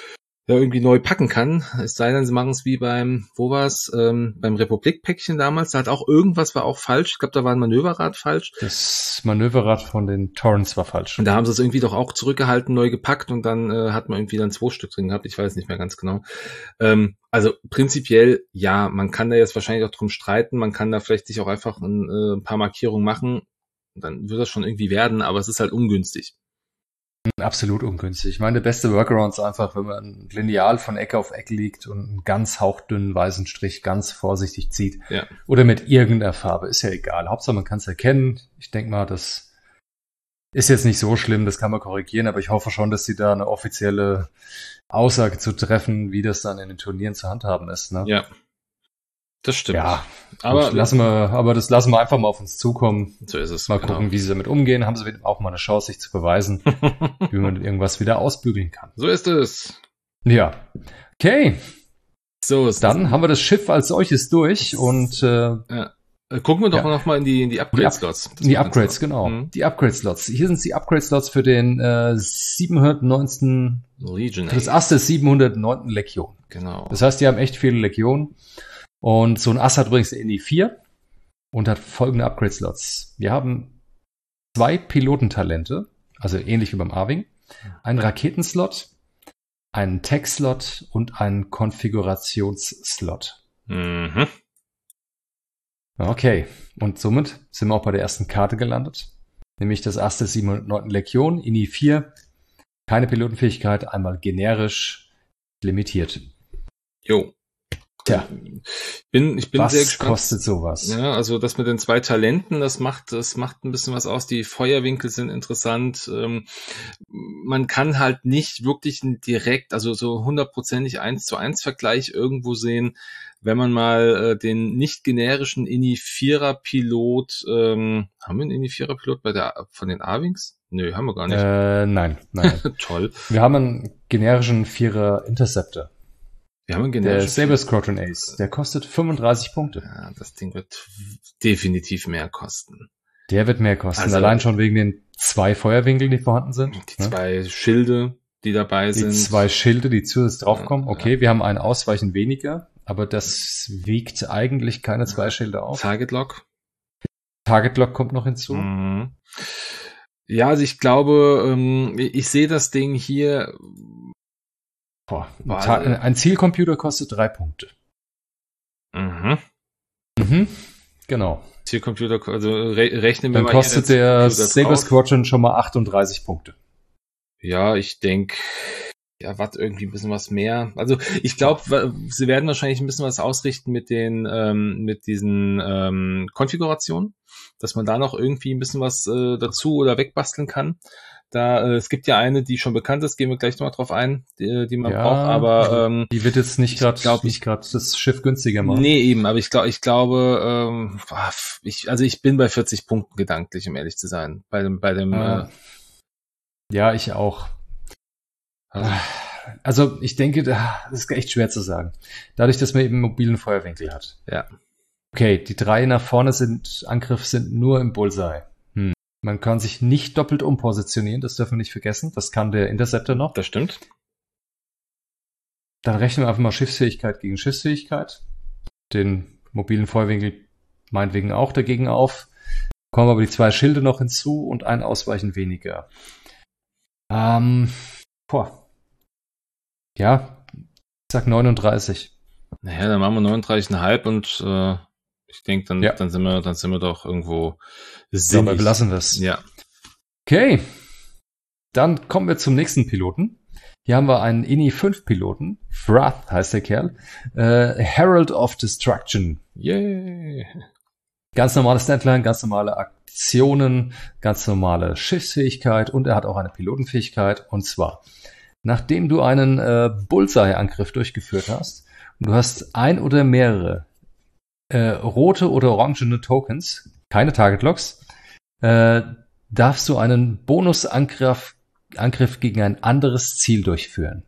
ja, irgendwie neu packen kann. Es sei denn, sie machen es wie beim, wo war's, ähm, beim Republik-Päckchen damals. Da hat auch irgendwas war auch falsch. Ich glaube, da war ein Manöverrad falsch. Das Manöverrad von den Torrents war falsch. Und da haben sie es irgendwie doch auch zurückgehalten, neu gepackt und dann äh, hat man irgendwie dann zwei Stück drin gehabt. Ich weiß nicht mehr ganz genau. Ähm, also prinzipiell, ja, man kann da jetzt wahrscheinlich auch drum streiten. Man kann da vielleicht sich auch einfach ein, äh, ein paar Markierungen machen. Dann wird das schon irgendwie werden, aber es ist halt ungünstig. Absolut ungünstig. Ich meine, der beste Workaround ist einfach, wenn man ein Lineal von Ecke auf Ecke liegt und einen ganz hauchdünnen weißen Strich ganz vorsichtig zieht. Ja. Oder mit irgendeiner Farbe. Ist ja egal. Hauptsache, man kann es erkennen. Ich denke mal, das ist jetzt nicht so schlimm. Das kann man korrigieren. Aber ich hoffe schon, dass sie da eine offizielle Aussage zu treffen, wie das dann in den Turnieren zu handhaben ist. Ne? Ja. Das stimmt. Ja, aber gut, lassen wir, aber das lassen wir einfach mal auf uns zukommen. So ist es. Mal genau. gucken, wie sie damit umgehen. Haben sie auch mal eine Chance, sich zu beweisen, wie man irgendwas wieder ausbügeln kann. So ist es. Ja. Okay. So ist Dann es. haben wir das Schiff als solches durch und äh, Ja. Gucken wir doch Ja. noch mal in die, in die Upgrade-Slots. Das die war ganz Upgrades, klar. genau. Mhm. Die Upgrade-Slots. Hier sind die Upgrade-Slots für den äh, siebenhundertneunten, Legion. für das Ass der siebenhundertneunten Legion. Genau. Das heißt, die haben echt viele Legionen. Und so ein Ass hat übrigens eine I N I vier und hat folgende Upgrade-Slots. Wir haben zwei Pilotentalente, also ähnlich wie beim A-Wing, einen Raketenslot, einen Tech-Slot und einen Konfigurationsslot. Mhm. Okay, und somit sind wir auch bei der ersten Karte gelandet, nämlich das Ass der siebenhundertneunten Legion, I N I vier, keine Pilotenfähigkeit, einmal generisch limitiert. Jo. Tja, Bin, ich bin was sehr gespannt. kostet sowas? Ja, also das mit den zwei Talenten, das macht, das macht ein bisschen was aus. Die Feuerwinkel sind interessant. Ähm, man kann halt nicht wirklich ein direkt, also so hundertprozentig eins zu eins Vergleich irgendwo sehen, wenn man mal äh, den nicht generischen I N I vierer Pilot, ähm, haben wir einen I N I vierer Pilot bei der, von den A-Wings? Nö, haben wir gar nicht. Äh, nein, nein. Toll. Wir haben einen generischen Vierer Interceptor. Wir haben einen Der generischen. Saber Squadron Ace. Der kostet fünfunddreißig Punkte. Ja, das Ding wird definitiv mehr kosten. Der wird mehr kosten. Also- Allein schon wegen den zwei Feuerwinkeln, die vorhanden sind. Die ne? zwei Schilde, die dabei Die sind. zwei Schilde, die zusätzlich draufkommen. Ja, Okay, wir haben ein Ausweichen weniger, aber das wiegt eigentlich keine zwei Schilde auf. Target Lock. Target Lock kommt noch hinzu. Mhm. Ja, also ich glaube, ähm, ich sehe das Ding hier. Boah, ein, Boah, Ta- also- ein Zielcomputer kostet drei Punkte. Mhm. Mhm. Genau. Zielcomputer, also re rechnen wir Dann mal. kostet hier der Computer Saber drauf. Squadron schon mal achtunddreißig Punkte. Ja, ich denke, ja, was irgendwie ein bisschen was mehr. Also ich glaube, sie werden wahrscheinlich ein bisschen was ausrichten mit den, ähm, mit diesen ähm, Konfigurationen, dass man da noch irgendwie ein bisschen was äh, dazu oder wegbasteln kann. Da, äh, es gibt ja eine, die schon bekannt ist, gehen wir gleich nochmal drauf ein, die, die man Ja, braucht, aber ähm, Die wird jetzt nicht ich gerade glaub, nicht gerade das Schiff günstiger machen. nee, eben, aber ich glaube, ich glaube, ähm, ah, ich, also ich bin bei vierzig Punkten gedanklich, um ehrlich zu sein. Bei dem, bei dem, Ah. äh, Ja, ich auch. also, Also ich denke, das ist echt schwer zu sagen. Dadurch, dass man eben einen mobilen Feuerwinkel hat. ja. Okay, die drei nach vorne sind, Angriff sind nur im Bullseye. Hm. Man kann sich nicht doppelt umpositionieren, das dürfen wir nicht vergessen. Das kann der Interceptor noch. Das stimmt. Dann rechnen wir einfach mal Schiffsfähigkeit gegen Schiffsfähigkeit. Den mobilen Feuerwinkel meinetwegen auch dagegen auf. Kommen aber die zwei Schilde noch hinzu und ein Ausweichen weniger. Ähm, boah. Ja, ich sag neununddreißig. Naja, dann machen wir neununddreißig Komma fünf und äh, ich denke, dann, Ja. dann sind wir, dann sind wir doch irgendwo Dabei sinnig. belassen wir es. Ja. Okay. Dann kommen wir zum nächsten Piloten. Hier haben wir einen I N I fünf Piloten. Wrath heißt der Kerl. Äh, Herald of Destruction. Yay. Ganz normale Standline, ganz normale Aktionen, ganz normale Schiffsfähigkeit und er hat auch eine Pilotenfähigkeit. Und zwar, nachdem du einen äh, Bullseye-Angriff durchgeführt hast und du hast ein oder mehrere äh, rote oder orangene Tokens, keine Target-Locks, äh, darfst du einen Bonusangriff Angriff gegen ein anderes Ziel durchführen.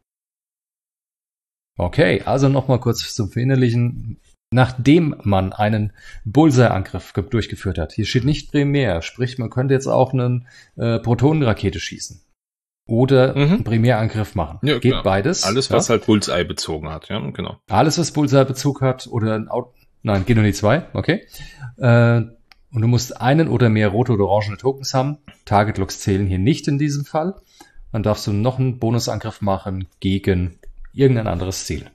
Okay, also nochmal kurz zum Verinnerlichen. Nachdem man einen Bullseye-Angriff ge- durchgeführt hat, hier steht nicht primär, sprich man könnte jetzt auch eine äh, Protonenrakete schießen. oder mhm. einen Primärangriff machen. Ja, geht klar. Beides. Alles, was ja? halt Bullseye bezogen hat, ja, genau. Alles, was Bullseye Bezug hat oder ein Out- Nein, geht nur die zwei, okay. Äh, und du musst einen oder mehr rote oder orangene Tokens haben. Target Locks zählen hier nicht in diesem Fall. Dann darfst du noch einen Bonusangriff machen gegen irgendein anderes Ziel.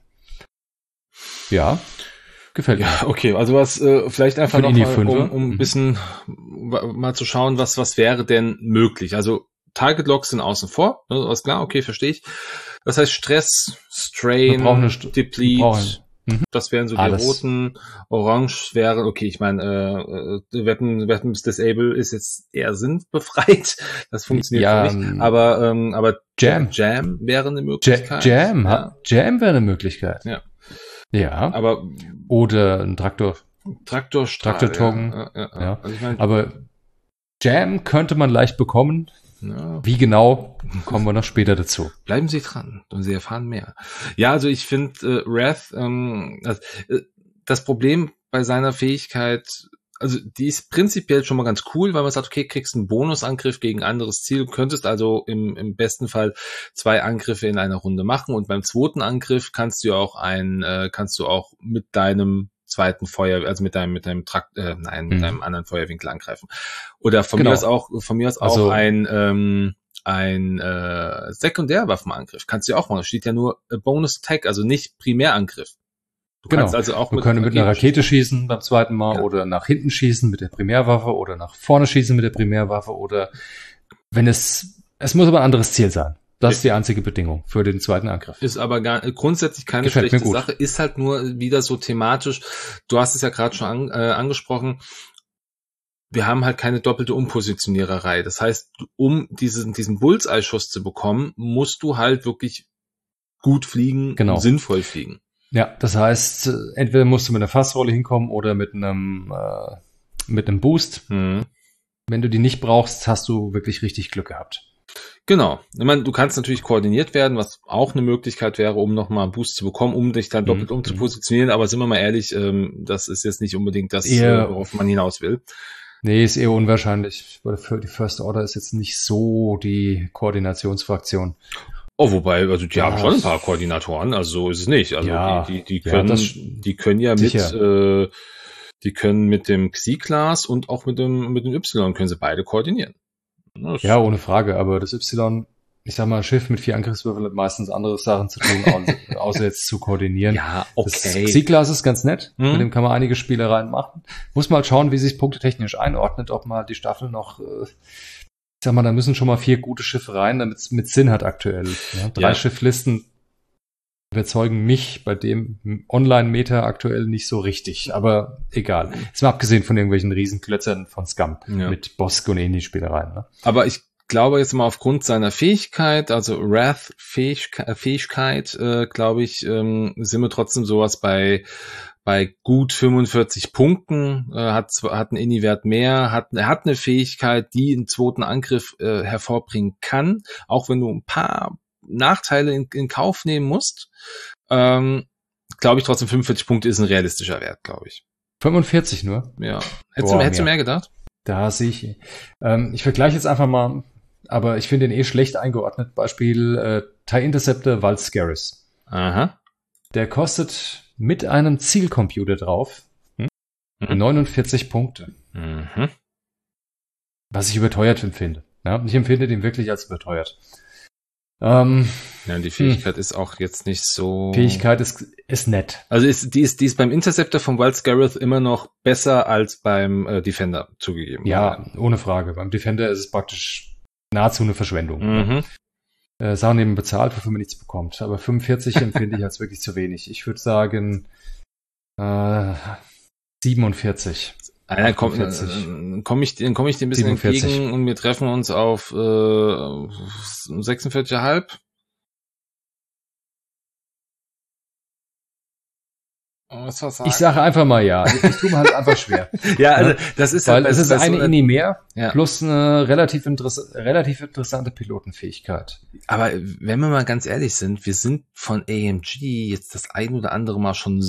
Ja, gefällt mir. Ja, okay, also was äh, vielleicht einfach noch mal, um, um ein bisschen mhm. mal zu schauen, was was wäre denn möglich. Also Target Locks sind außen vor, ne, ist klar, okay, verstehe ich. Das heißt Stress, Strain, St- Deplete, mhm. das wären so die Alles. roten. Orange wäre, okay, ich meine, äh, Weapon, Weapons Disable ist jetzt eher sinnbefreit. Das funktioniert ja nicht. Aber, ähm, aber Jam. Jam wäre eine Möglichkeit. Jam, ja. Jam wäre eine Möglichkeit. Ja. Ja. Aber, oder ein Traktor. Traktorstrahl. Traktor-Token. Ja, ja, ja. ja. Also ich mein, aber Jam könnte man leicht bekommen. Ja. Wie genau, kommen wir noch später dazu. Bleiben Sie dran und Sie erfahren mehr. Ja, also ich finde äh, Wrath, ähm, also, äh, das Problem bei seiner Fähigkeit, also die ist prinzipiell schon mal ganz cool, weil man sagt, okay, kriegst einen Bonusangriff gegen ein anderes Ziel, könntest also im, im besten Fall zwei Angriffe in einer Runde machen und beim zweiten Angriff kannst du auch ein, äh, kannst du auch mit deinem zweiten Feuer, also mit deinem, mit deinem Trakt, äh, nein, mit mhm. deinem anderen Feuerwinkel angreifen. Oder von genau. mir aus auch, von mir aus also, auch ein, ähm, ein äh, Sekundärwaffenangriff. Kannst du ja auch machen. Da steht ja nur Bonus Attack, also nicht Primärangriff. Du genau. kannst also auch Wir mit, können mit einer Rakete schießen beim zweiten Mal ja. oder nach hinten schießen mit der Primärwaffe oder nach vorne schießen mit der Primärwaffe oder wenn es, es muss aber ein anderes Ziel sein. Das ist die einzige Bedingung für den zweiten Angriff. Ist aber gar, grundsätzlich keine Gefällt schlechte Sache. Ist halt nur wieder so thematisch. Du hast es ja gerade schon an, äh, angesprochen. Wir haben halt keine doppelte Umpositioniererei. Das heißt, um diesen, diesen Bullseye-Schuss zu bekommen, musst du halt wirklich gut fliegen, genau. sinnvoll fliegen. Ja, das heißt, entweder musst du mit einer Fassrolle hinkommen oder mit einem, äh, mit einem Boost. Hm. Wenn du die nicht brauchst, hast du wirklich richtig Glück gehabt. Genau. Ich meine, du kannst natürlich koordiniert werden, was auch eine Möglichkeit wäre, um nochmal einen Boost zu bekommen, um dich dann doppelt mhm. umzupositionieren. Aber sind wir mal ehrlich, ähm, das ist jetzt nicht unbedingt das, eher, worauf man hinaus will. Nee, ist eher unwahrscheinlich. Für die First Order ist jetzt nicht so die Koordinationsfraktion. Oh, wobei, also die ja, haben schon ein paar Koordinatoren, also so ist es nicht. Also ja, die, die, die können, ja, das, die können ja sicher. mit, äh, die können mit dem Xi-Class und auch mit dem, mit dem Y können sie beide koordinieren. Das ja, ohne Frage, aber das Y, ich sag mal, ein Schiff mit vier Angriffswürfeln hat meistens andere Sachen zu tun, außer, außer jetzt zu koordinieren. Ja, okay. Das Xi-Class ist ganz nett, hm. mit dem kann man einige Spielereien machen. Muss mal schauen, wie sich punktetechnisch einordnet, ob mal die Staffel noch, äh, ich sag mal, da müssen schon mal vier gute Schiffe rein, damit es mit Sinn hat aktuell. Ja, drei ja. Schifflisten überzeugen mich bei dem Online-Meta aktuell nicht so richtig, aber egal. Ist mal abgesehen von irgendwelchen Riesenklötzern von Scum ja. mit Bosk und ähnlichen Spielereien. Ne? Aber ich glaube jetzt mal aufgrund seiner Fähigkeit, also Wrath-Fähigkeit, Fähigkeit, äh, glaube ich, ähm, sind wir trotzdem sowas bei bei gut fünfundvierzig Punkten, äh, hat hat einen Inni-Wert mehr, hat er hat eine Fähigkeit, die einen zweiten Angriff äh, hervorbringen kann, auch wenn du ein paar Nachteile in, in Kauf nehmen musst, ähm, glaube ich trotzdem fünfundvierzig Punkte ist ein realistischer Wert, glaube ich. fünfundvierzig nur? Ja. Hättest, Boah, du, hättest du mehr gedacht? Da sehe ich. Ähm, ich vergleiche jetzt einfach mal, aber ich finde den eh schlecht eingeordnet. Beispiel äh, TIE Interceptor Val Scaris. Aha. Der kostet mit einem Zielcomputer drauf hm, mhm. neunundvierzig Punkte. Mhm. Was ich überteuert empfinde. Ja, ich empfinde den wirklich als überteuert. Ähm, ja, die Fähigkeit hm. ist auch jetzt nicht so... Fähigkeit ist, ist nett. Also ist, die, ist, die ist beim Interceptor von Val Scaris immer noch besser als beim äh, Defender zugegeben. Ja, oder? Ohne Frage. Beim Defender ist es praktisch nahezu eine Verschwendung. Mhm. Äh, Sachen eben bezahlt, wofür man nichts bekommt. Aber fünfundvierzig empfinde ich als wirklich zu wenig. Ich würde sagen äh, siebenundvierzig. Ah, dann komme äh, komm ich, dann komm ich dir ein bisschen siebenundvierzig entgegen und wir treffen uns auf äh, sechsundvierzig Komma fünf. Was was ich sage einfach mal ja. Ich, ich tue mir halt einfach schwer. Ja, also das ist Weil halt, es ist eine so Inni mehr ja. plus eine relativ, interess- relativ interessante Pilotenfähigkeit. Aber wenn wir mal ganz ehrlich sind, wir sind von A M G jetzt das ein oder andere Mal schon so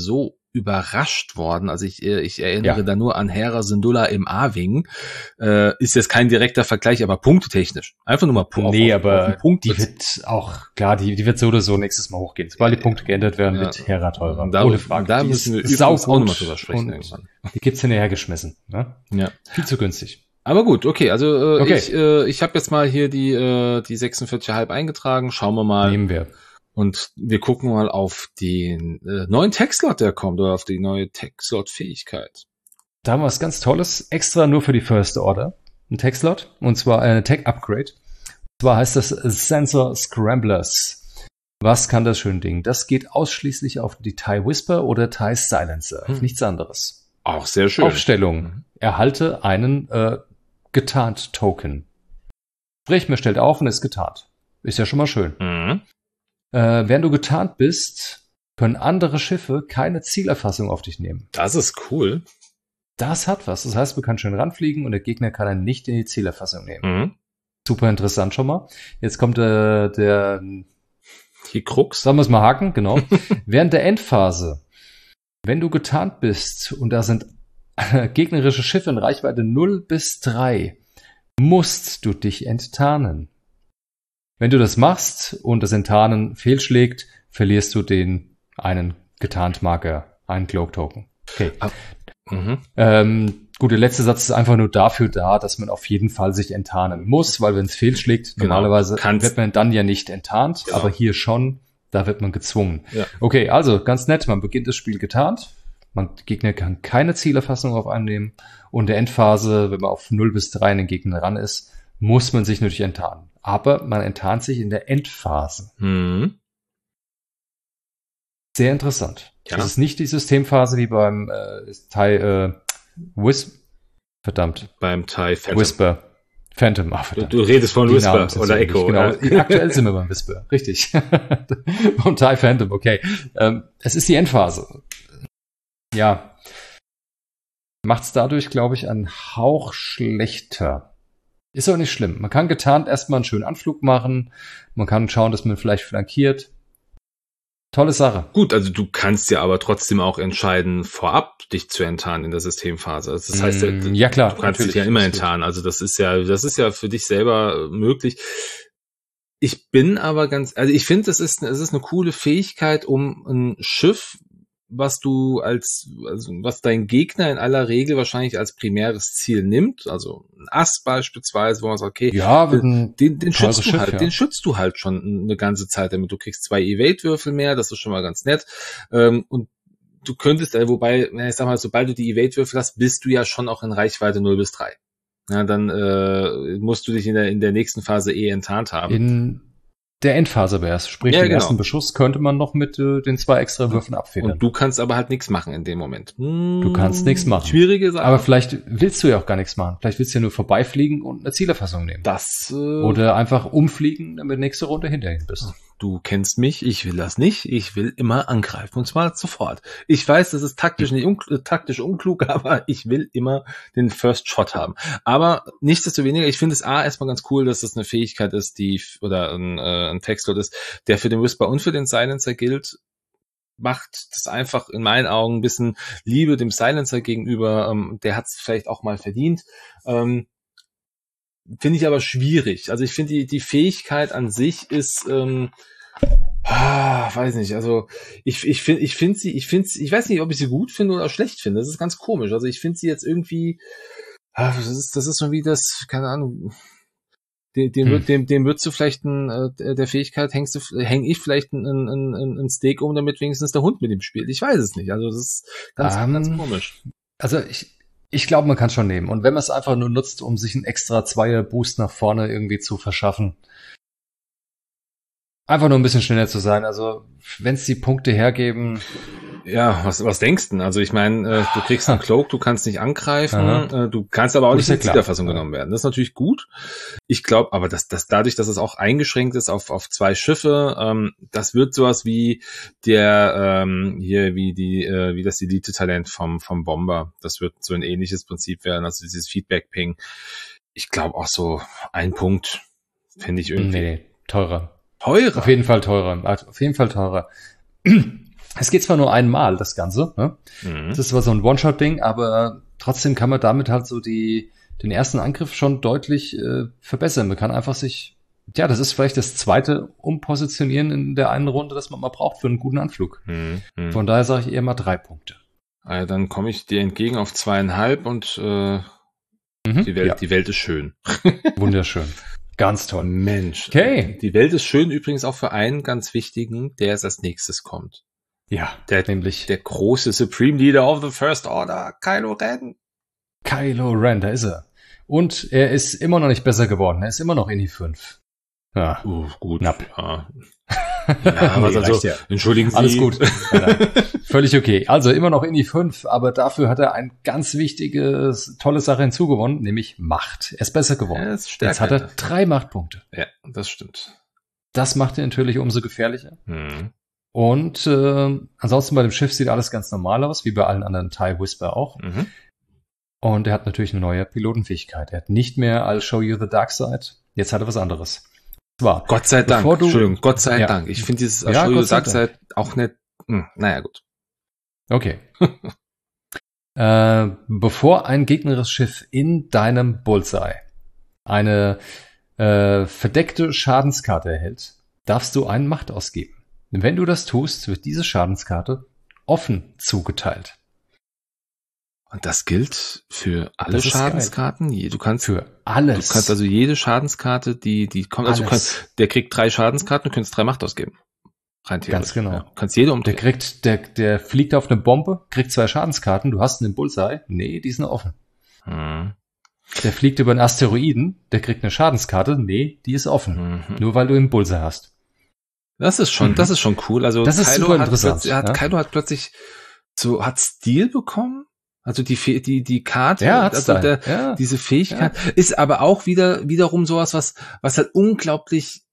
überrascht worden. Also ich, ich erinnere Ja. da nur an Hera Syndulla im A-Wing. Äh, ist jetzt kein direkter Vergleich, aber punktetechnisch. Einfach nur mal Punkt. Nee, auf, aber auf den Punkt. die wird auch, klar, die, die wird so oder so nächstes Mal hochgehen. Sobald die Punkte geändert werden, Ja. wird Hera teurer. Da, Ohne Frage. da Die müssen wir ist übrigens auch saugut nochmal drüber sprechen und irgendwann. Die gibt's hinterhergeschmissen. Ne? Ja. Viel zu günstig. Aber gut, okay, also äh, Okay. ich, äh, ich habe jetzt mal hier die, äh, die sechsundvierzig Komma fünf eingetragen. Schauen wir mal. Nehmen wir. Und wir gucken mal auf den äh, neuen Tech-Slot, der kommt, oder auf die neue Tech-Slot-Fähigkeit. Da haben wir was ganz Tolles, extra nur für die First Order. Ein Tech-Slot, und zwar eine Tech-Upgrade. Und zwar heißt das Sensor Scramblers. Was kann das schöne Ding? Das geht ausschließlich auf die TIE Whisper oder TIE Silencer. Hm. Auf nichts anderes. Auch sehr schön. Aufstellung. Erhalte einen äh, Getarnt-Token. Sprich, mir stellt auf und ist getarnt. Ist ja schon mal schön. Mhm. Äh, während du getarnt bist, können andere Schiffe keine Zielerfassung auf dich nehmen. Das ist cool. Das hat was. Das heißt, du kannst schön ranfliegen und der Gegner kann einen nicht in die Zielerfassung nehmen. Mhm. Super interessant schon mal. Jetzt kommt äh, der, Die Krux. sollen wir es mal haken, genau. Während der Endphase, wenn du getarnt bist und da sind äh, gegnerische Schiffe in Reichweite null bis drei, musst du dich enttarnen. Wenn du das machst und das Enttarnen fehlschlägt, verlierst du den einen Getarnt-Marker, einen Cloak-Token. Okay. Mhm. Ähm, gut, der letzte Satz ist einfach nur dafür da, dass man auf jeden Fall sich enttarnen muss, weil wenn es fehlschlägt, Genau. normalerweise Kannst- wird man dann ja nicht enttarnt, Genau. aber hier schon, da wird man gezwungen. Ja. Okay, also ganz nett, man beginnt das Spiel getarnt, man, der Gegner kann keine Zielerfassung auf einen nehmen und der Endphase, wenn man auf null bis drei an den Gegner ran ist, muss man sich natürlich enttarnen. Aber man enttarnt sich in der Endphase. Mhm. Sehr interessant. Ja. Das ist nicht die Systemphase wie beim äh, TIE äh, Whis verdammt, Beim TIE Phantom. Whisper. Phantom, ach Du, verdammt. du redest von Die Whisper Namen sind oder so ähnlich, Echo. Genau, Oder? aktuell sind wir beim Whisper, richtig. Und TIE Phantom, okay. Ähm, es ist die Endphase. Ja. Macht's dadurch, glaube ich, einen Hauch schlechter. Ist aber nicht schlimm. Man kann getarnt erstmal einen schönen Anflug machen. Man kann schauen, dass man vielleicht flankiert. Tolle Sache. Gut, also du kannst ja aber trotzdem auch entscheiden, vorab dich zu enttarnen in der Systemphase. Also das heißt, Mm, ja klar, du kannst dich natürlich, ja immer absolut. enttarnen. Also das ist ja, das ist ja für dich selber möglich. Ich bin aber ganz, also ich finde, das ist, es ist eine coole Fähigkeit, um ein Schiff, was du als, also was dein Gegner in aller Regel wahrscheinlich als primäres Ziel nimmt, also ein Ass beispielsweise, wo man sagt, okay, Ja, mit einem den, den teures schützt du Schiff, halt, ja. den schützt du halt schon eine ganze Zeit damit. Du kriegst zwei Evade-Würfel mehr, das ist schon mal ganz nett. Ähm, und du könntest, äh, wobei, na, ich sag mal, sobald du die Evade-Würfel hast, bist du ja schon auch in Reichweite null bis drei. Ja, dann äh, musst du dich in der in der nächsten Phase eh enttarnt haben. in der Endphase aber erst. Sprich, Ja, den genau. ersten Beschuss könnte man noch mit äh, den zwei extra Würfen abfedern. Und du kannst aber halt nichts machen in dem Moment. Du kannst nichts machen. Schwierige Sache. Aber vielleicht willst du ja auch gar nichts machen. Vielleicht willst du ja nur vorbeifliegen und eine Zielerfassung nehmen. das äh, Oder einfach umfliegen, damit nächste Runde hinterhin bist. Du kennst mich, ich will das nicht. Ich will immer angreifen und zwar sofort. Ich weiß, das ist taktisch nicht unkl- äh, taktisch unklug, aber ich will immer den First Shot haben. Aber nichtsdestoweniger, ich finde es A erstmal ganz cool, dass das eine Fähigkeit ist, die f- oder ein, äh, ein Textslot ist, der für den Whisper und für den Silencer gilt. Macht das einfach in meinen Augen ein bisschen Liebe dem Silencer gegenüber. Ähm, der hat es vielleicht auch mal verdient. Ähm, Finde ich aber schwierig. Also ich finde, die, die Fähigkeit an sich ist, ähm, ah, weiß nicht, also ich, ich finde ich finde sie, ich finde ich weiß nicht, ob ich sie gut finde oder schlecht finde. Das ist ganz komisch. Also ich finde sie jetzt irgendwie, ah, das ist, das ist so wie das, keine Ahnung, dem, dem, Hm. wird, dem, dem würdest du vielleicht ein, äh, der Fähigkeit hängst du, häng ich vielleicht ein, ein, ein, ein Steak um, damit wenigstens der Hund mit ihm spielt. Ich weiß es nicht. Also das ist ganz, Ähm, ganz komisch. Also ich, ich glaube, man kann es schon nehmen. Und wenn man es einfach nur nutzt, um sich einen extra Zweier-Boost nach vorne irgendwie zu verschaffen, einfach nur ein bisschen schneller zu sein. Also wenn es die Punkte hergeben, Ja, was, was denkst du denn? Also ich meine, äh, du kriegst einen Cloak, du kannst nicht angreifen, Aha. äh, du kannst aber auch Ist nicht ja in die klar. Zielerfassung Ja. genommen werden. Das ist natürlich gut. Ich glaube aber, dass, dass dadurch, dass es auch eingeschränkt ist auf, auf zwei Schiffe, ähm, das wird sowas wie der, ähm, hier, wie die, äh, wie das Elite-Talent vom, vom Bomber. Das wird so ein ähnliches Prinzip werden, also dieses Feedback-Ping. Ich glaube auch so ein Punkt finde ich irgendwie nee, nee, teurer. teurer. Auf jeden Fall teurer. Also auf jeden Fall teurer. Es geht zwar nur einmal, das Ganze, ne? Mhm. Das ist zwar so ein One-Shot-Ding, aber trotzdem kann man damit halt so die, den ersten Angriff schon deutlich äh, verbessern. Man kann einfach sich, ja, das ist vielleicht das zweite Umpositionieren in der einen Runde, das man mal braucht für einen guten Anflug. Mhm. Mhm. Von daher sage ich eher mal drei Punkte. Also dann komme ich dir entgegen auf zweieinhalb und äh, Mhm, die Welt, ja. die Welt ist schön. Wunderschön. Ganz toll. Mensch. Okay. Die Welt ist schön übrigens auch für einen ganz wichtigen, der jetzt als nächstes kommt. Ja, Der, nämlich der große Supreme Leader of the First Order, Kylo Ren. Kylo Ren, da ist er. Und er ist immer noch nicht besser geworden. Er ist immer noch in die fünf. Ja, Uh, gut. knapp. Ja, ja aber Nee, also, reicht ja. entschuldigen Sie. Alles gut. Ja, ja. Völlig okay. Also immer noch in die fünf, aber dafür hat er ein ganz wichtiges, tolle Sache hinzugewonnen, nämlich Macht. Er ist besser geworden. Er ist stärker. Jetzt hat er drei Machtpunkte. Ja, das stimmt. Das macht ihn natürlich umso gefährlicher. Hm. Und äh, ansonsten bei dem Schiff sieht alles ganz normal aus, wie bei allen anderen TIE Whisper auch. Mhm. Und er hat natürlich eine neue Pilotenfähigkeit. Er hat nicht mehr I'll show you the dark side. Jetzt hat er was anderes. Zwar, Gott sei Dank. Bevor du- Entschuldigung, Gott sei Ja. Dank. Ich finde dieses Ja, Ashura Gott sei Darkseid auch nicht. Hm, naja, gut. okay. äh, bevor ein gegnerisches Schiff in deinem Bullseye eine äh, verdeckte Schadenskarte erhält, darfst du einen Macht ausgeben. Wenn du das tust, wird diese Schadenskarte offen zugeteilt. Und das gilt für alle Das ist Schadenskarten. Je- Du kannst, Für du alles. kannst also jede Schadenskarte, die, die kommt, also du Alles. kannst, der kriegt drei Schadenskarten, du kannst drei Macht ausgeben. Rein theoretisch. Ganz genau. Ja. Du kannst jede Der umdrehen. kriegt, der, der fliegt auf eine Bombe, kriegt zwei Schadenskarten, du hast einen Bullseye. Nee, die sind offen. Hm. Der fliegt über einen Asteroiden, der kriegt eine Schadenskarte. Nee, die ist offen. Mhm. Nur weil du einen Bullseye hast. Das ist schon, Mhm. das ist schon cool. Also Das ist Kylo super hat interessant, plötzlich, hat, ja. Kylo hat plötzlich so, hat Stil bekommen. Also die, Fe- die, die Karte, Ja, hat's also da. der, Ja. diese Fähigkeit ist aber auch wieder, wiederum sowas, was, was halt unglaublich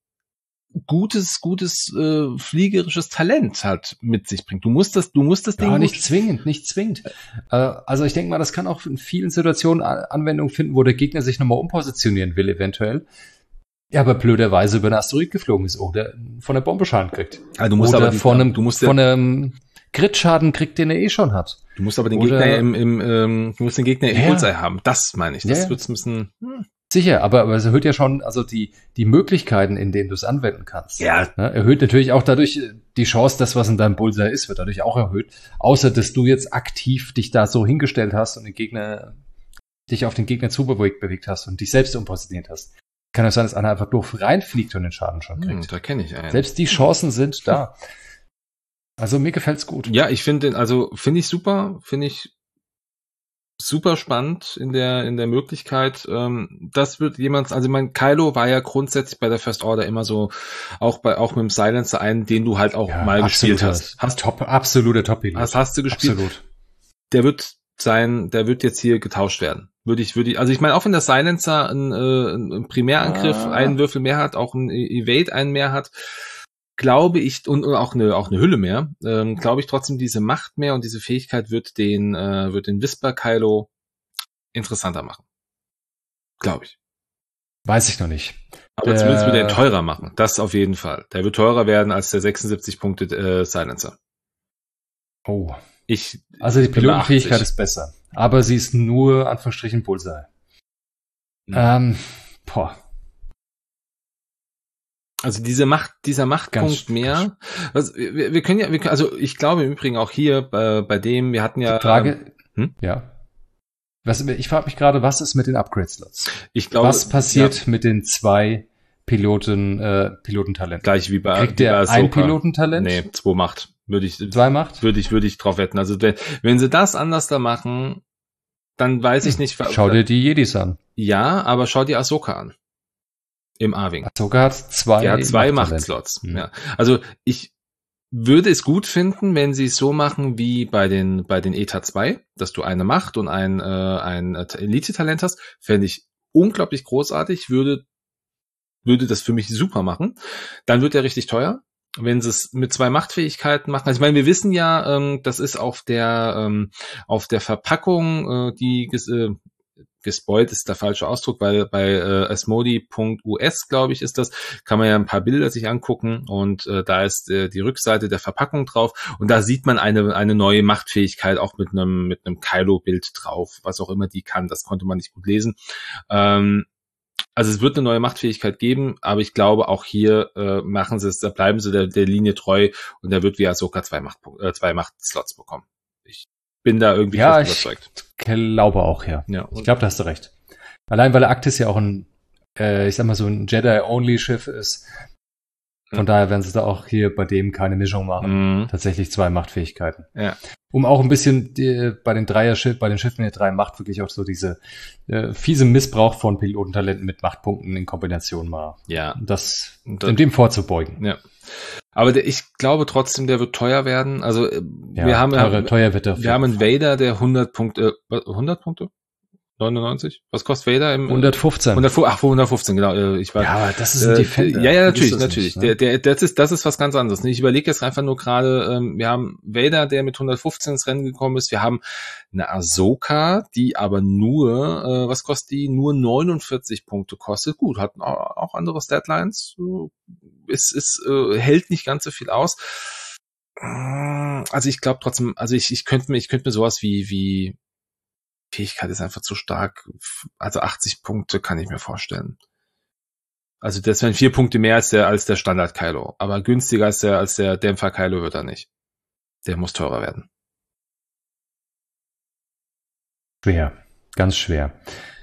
gutes, gutes, äh, fliegerisches Talent halt mit sich bringt. Du musst das, du musst das Ding Ja, gut- nicht zwingend, nicht zwingend. Äh, also ich denke mal, das kann auch in vielen Situationen A- Anwendung finden, wo der Gegner sich nochmal umpositionieren will, eventuell. Ja, aber blöderweise über einen Asteroid geflogen ist oder von der Bombe Schaden kriegt. Ah, du musst oder aber die- von einem, du musst von einem Crit-Schaden kriegt, den er eh schon hat. Du musst aber den Oder- Gegner im, im ähm, du musst den Gegner im Ja. Bullseye haben. Das meine ich. Das Ja, ja. wird's ein bisschen. Hm. Sicher, aber, aber es erhöht ja schon, also die, die Möglichkeiten, in denen du es anwenden kannst. Ja. Ne, erhöht natürlich auch dadurch äh, die Chance, das, was in deinem Bullseye ist, wird dadurch auch erhöht. Außer, dass du jetzt aktiv dich da so hingestellt hast und den Gegner, dich auf den Gegner zubewegt bewegt hast und dich selbst umpositioniert hast. Kann es sein, dass einer einfach doof reinfliegt und den Schaden schon Hm, kriegt. da kenne ich einen. Selbst die Chancen sind da. Also mir gefällt's gut. Ja, ich finde den, also finde ich super, finde ich super spannend in der in der Möglichkeit. Ähm, das wird jemand, also mein Kylo war ja grundsätzlich bei der First Order immer so, auch bei auch mit dem Silencer einen, den du halt auch Ja, mal gespielt absoluter- hast. Hast, Top, absoluter Top-Pilot. hast, hast du gespielt? Absolut. Der wird sein, der wird jetzt hier getauscht werden. Würde ich, würde ich, also ich meine, auch wenn der Silencer einen, äh, einen Primärangriff Ah. einen Würfel mehr hat, auch ein Evade einen mehr hat, glaube ich, und, und auch eine auch eine Hülle mehr, ähm, glaube ich trotzdem, diese Macht mehr und diese Fähigkeit wird den äh, wird den Whisper Kylo interessanter machen. Glaube ich. Weiß ich noch nicht. Aber Der- zumindest wird er teurer machen. Das auf jeden Fall. Der wird teurer werden als der sechsundsiebzig Punkte äh, Silencer. Oh. Ich Also die ich bin bei Pilotenfähigkeit achtzig. ist besser. Aber sie ist nur, Anführungsstrichen, Bullseye. Mhm. Ähm, boah. Also diese Macht, dieser Machtpunkt Ganz- mehr. Also wir, wir können ja, wir, können- also ich glaube im Übrigen auch hier bei, bei dem, wir hatten ja, Die Frage, hm? ja. Was, ich frage mich gerade, was ist mit den Upgrade-Slots? ich glaube, Was passiert mit den zwei Piloten, äh, Pilotentalenten? gleich wie bei, Kriegt wie bei der ein Ahsoka. Pilotentalent? Nee, zwei Macht. Würde ich, Zwei Macht? würde ich, würde ich drauf wetten. Also wenn, wenn sie das anders da machen, dann weiß ich nicht. Schau dir die Jedis an. Ja, aber schau dir Ahsoka an. Im A-Wing. Ahsoka hat zwei Die hat zwei Machttalente. Machtslots. Mhm. Ja. Also ich würde es gut finden, wenn sie es so machen wie bei den bei den E T A zwei, dass du eine Macht und ein äh, ein Elite-Talent hast. Fände ich unglaublich großartig. Würde würde das für mich super machen. Dann wird er richtig teuer. Wenn sie es mit zwei Machtfähigkeiten machen. Also ich meine, wir wissen ja, ähm, das ist auf der ähm, auf der Verpackung, äh, die ges- äh, gespoilt ist der falsche Ausdruck, weil bei äh, asmodee Punkt U S, glaube ich, ist das, kann man ja ein paar Bilder sich angucken und äh, da ist äh, die Rückseite der Verpackung drauf und da sieht man eine eine neue Machtfähigkeit auch mit einem mit einem Kylo-Bild drauf, was auch immer die kann, das konnte man nicht gut lesen. Ähm, also es wird eine neue Machtfähigkeit geben, aber ich glaube auch hier äh, machen sie es, da bleiben sie der, der Linie treu und er wird wie Ahsoka zwei Macht äh, zwei Machtslots bekommen. Ich bin da irgendwie ja, fest überzeugt. Ich glaube auch, ja. ja ich glaube, da hast du recht. Allein, weil der Arktis ja auch ein, äh, ich sag mal so ein Jedi-Only-Schiff ist. Von ja. daher werden sie da auch hier bei dem keine Mischung machen. Mhm. Tatsächlich zwei Machtfähigkeiten. Ja. Um auch ein bisschen die, bei den Dreier-Schiff, bei den Schiffen der drei Macht wirklich auch so diese äh, fiese Missbrauch von Pilotentalenten mit Machtpunkten in Kombination mal. Ja. Das, das in dem vorzubeugen. Ja. Aber der, ich glaube trotzdem, der wird teuer werden. Also ja, wir haben teure, teuer wird wir haben einen Vader, der hundert Punkte, hundert Punkte? neunundneunzig? Was kostet Vader im? hundertfünfzehn. hundertfund, ach, hundertfünfzehn, genau. Ich war, ja, aber das ist ein äh, Defender. Ja, ja, natürlich, natürlich. Nicht, ne? Der, der, das ist, das ist was ganz anderes. Ich überlege jetzt einfach nur gerade, ähm, wir haben Vader, der mit hundertfünfzehn ins Rennen gekommen ist. Wir haben eine Ahsoka, die aber nur, äh, was kostet die? Nur neunundvierzig Punkte kostet. Gut, hat auch andere Statlines. Es ist, äh, hält nicht ganz so viel aus. Also ich glaube trotzdem, also ich, ich könnte mir, ich könnte mir sowas wie, wie, Fähigkeit ist einfach zu stark. Also achtzig Punkte kann ich mir vorstellen. Also das wären vier Punkte mehr als der, als der Standard Kylo. Aber günstiger als der, als der Dämpfer Kylo wird er nicht. Der muss teurer werden. Schwer. Ganz schwer.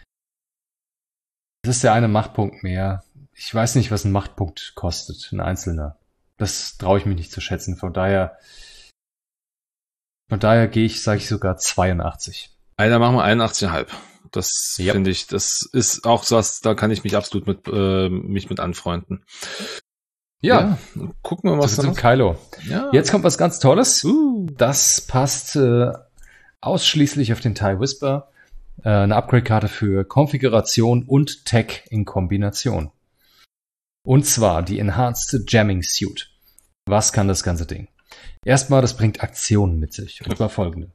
Das ist der eine Machtpunkt mehr. Ich weiß nicht, was ein Machtpunkt kostet, ein einzelner. Das traue ich mich nicht zu schätzen. Von daher, von daher gehe ich, sage ich sogar zweiundachtzig. Einer machen wir einundachtzig Komma fünf. Das yep. finde ich, das ist auch was, da kann ich mich absolut mit, äh, mich mit anfreunden. Ja. ja gucken wir mal, was da noch. Kylo. Ja. Jetzt kommt was ganz Tolles. Uh. Das passt äh, ausschließlich auf den TIE Whisper. Äh, eine Upgrade-Karte für Konfiguration und Tech in Kombination. Und zwar die Enhanced Jamming Suit. Was kann das ganze Ding? Erstmal, das bringt Aktionen mit sich. Und zwar folgende.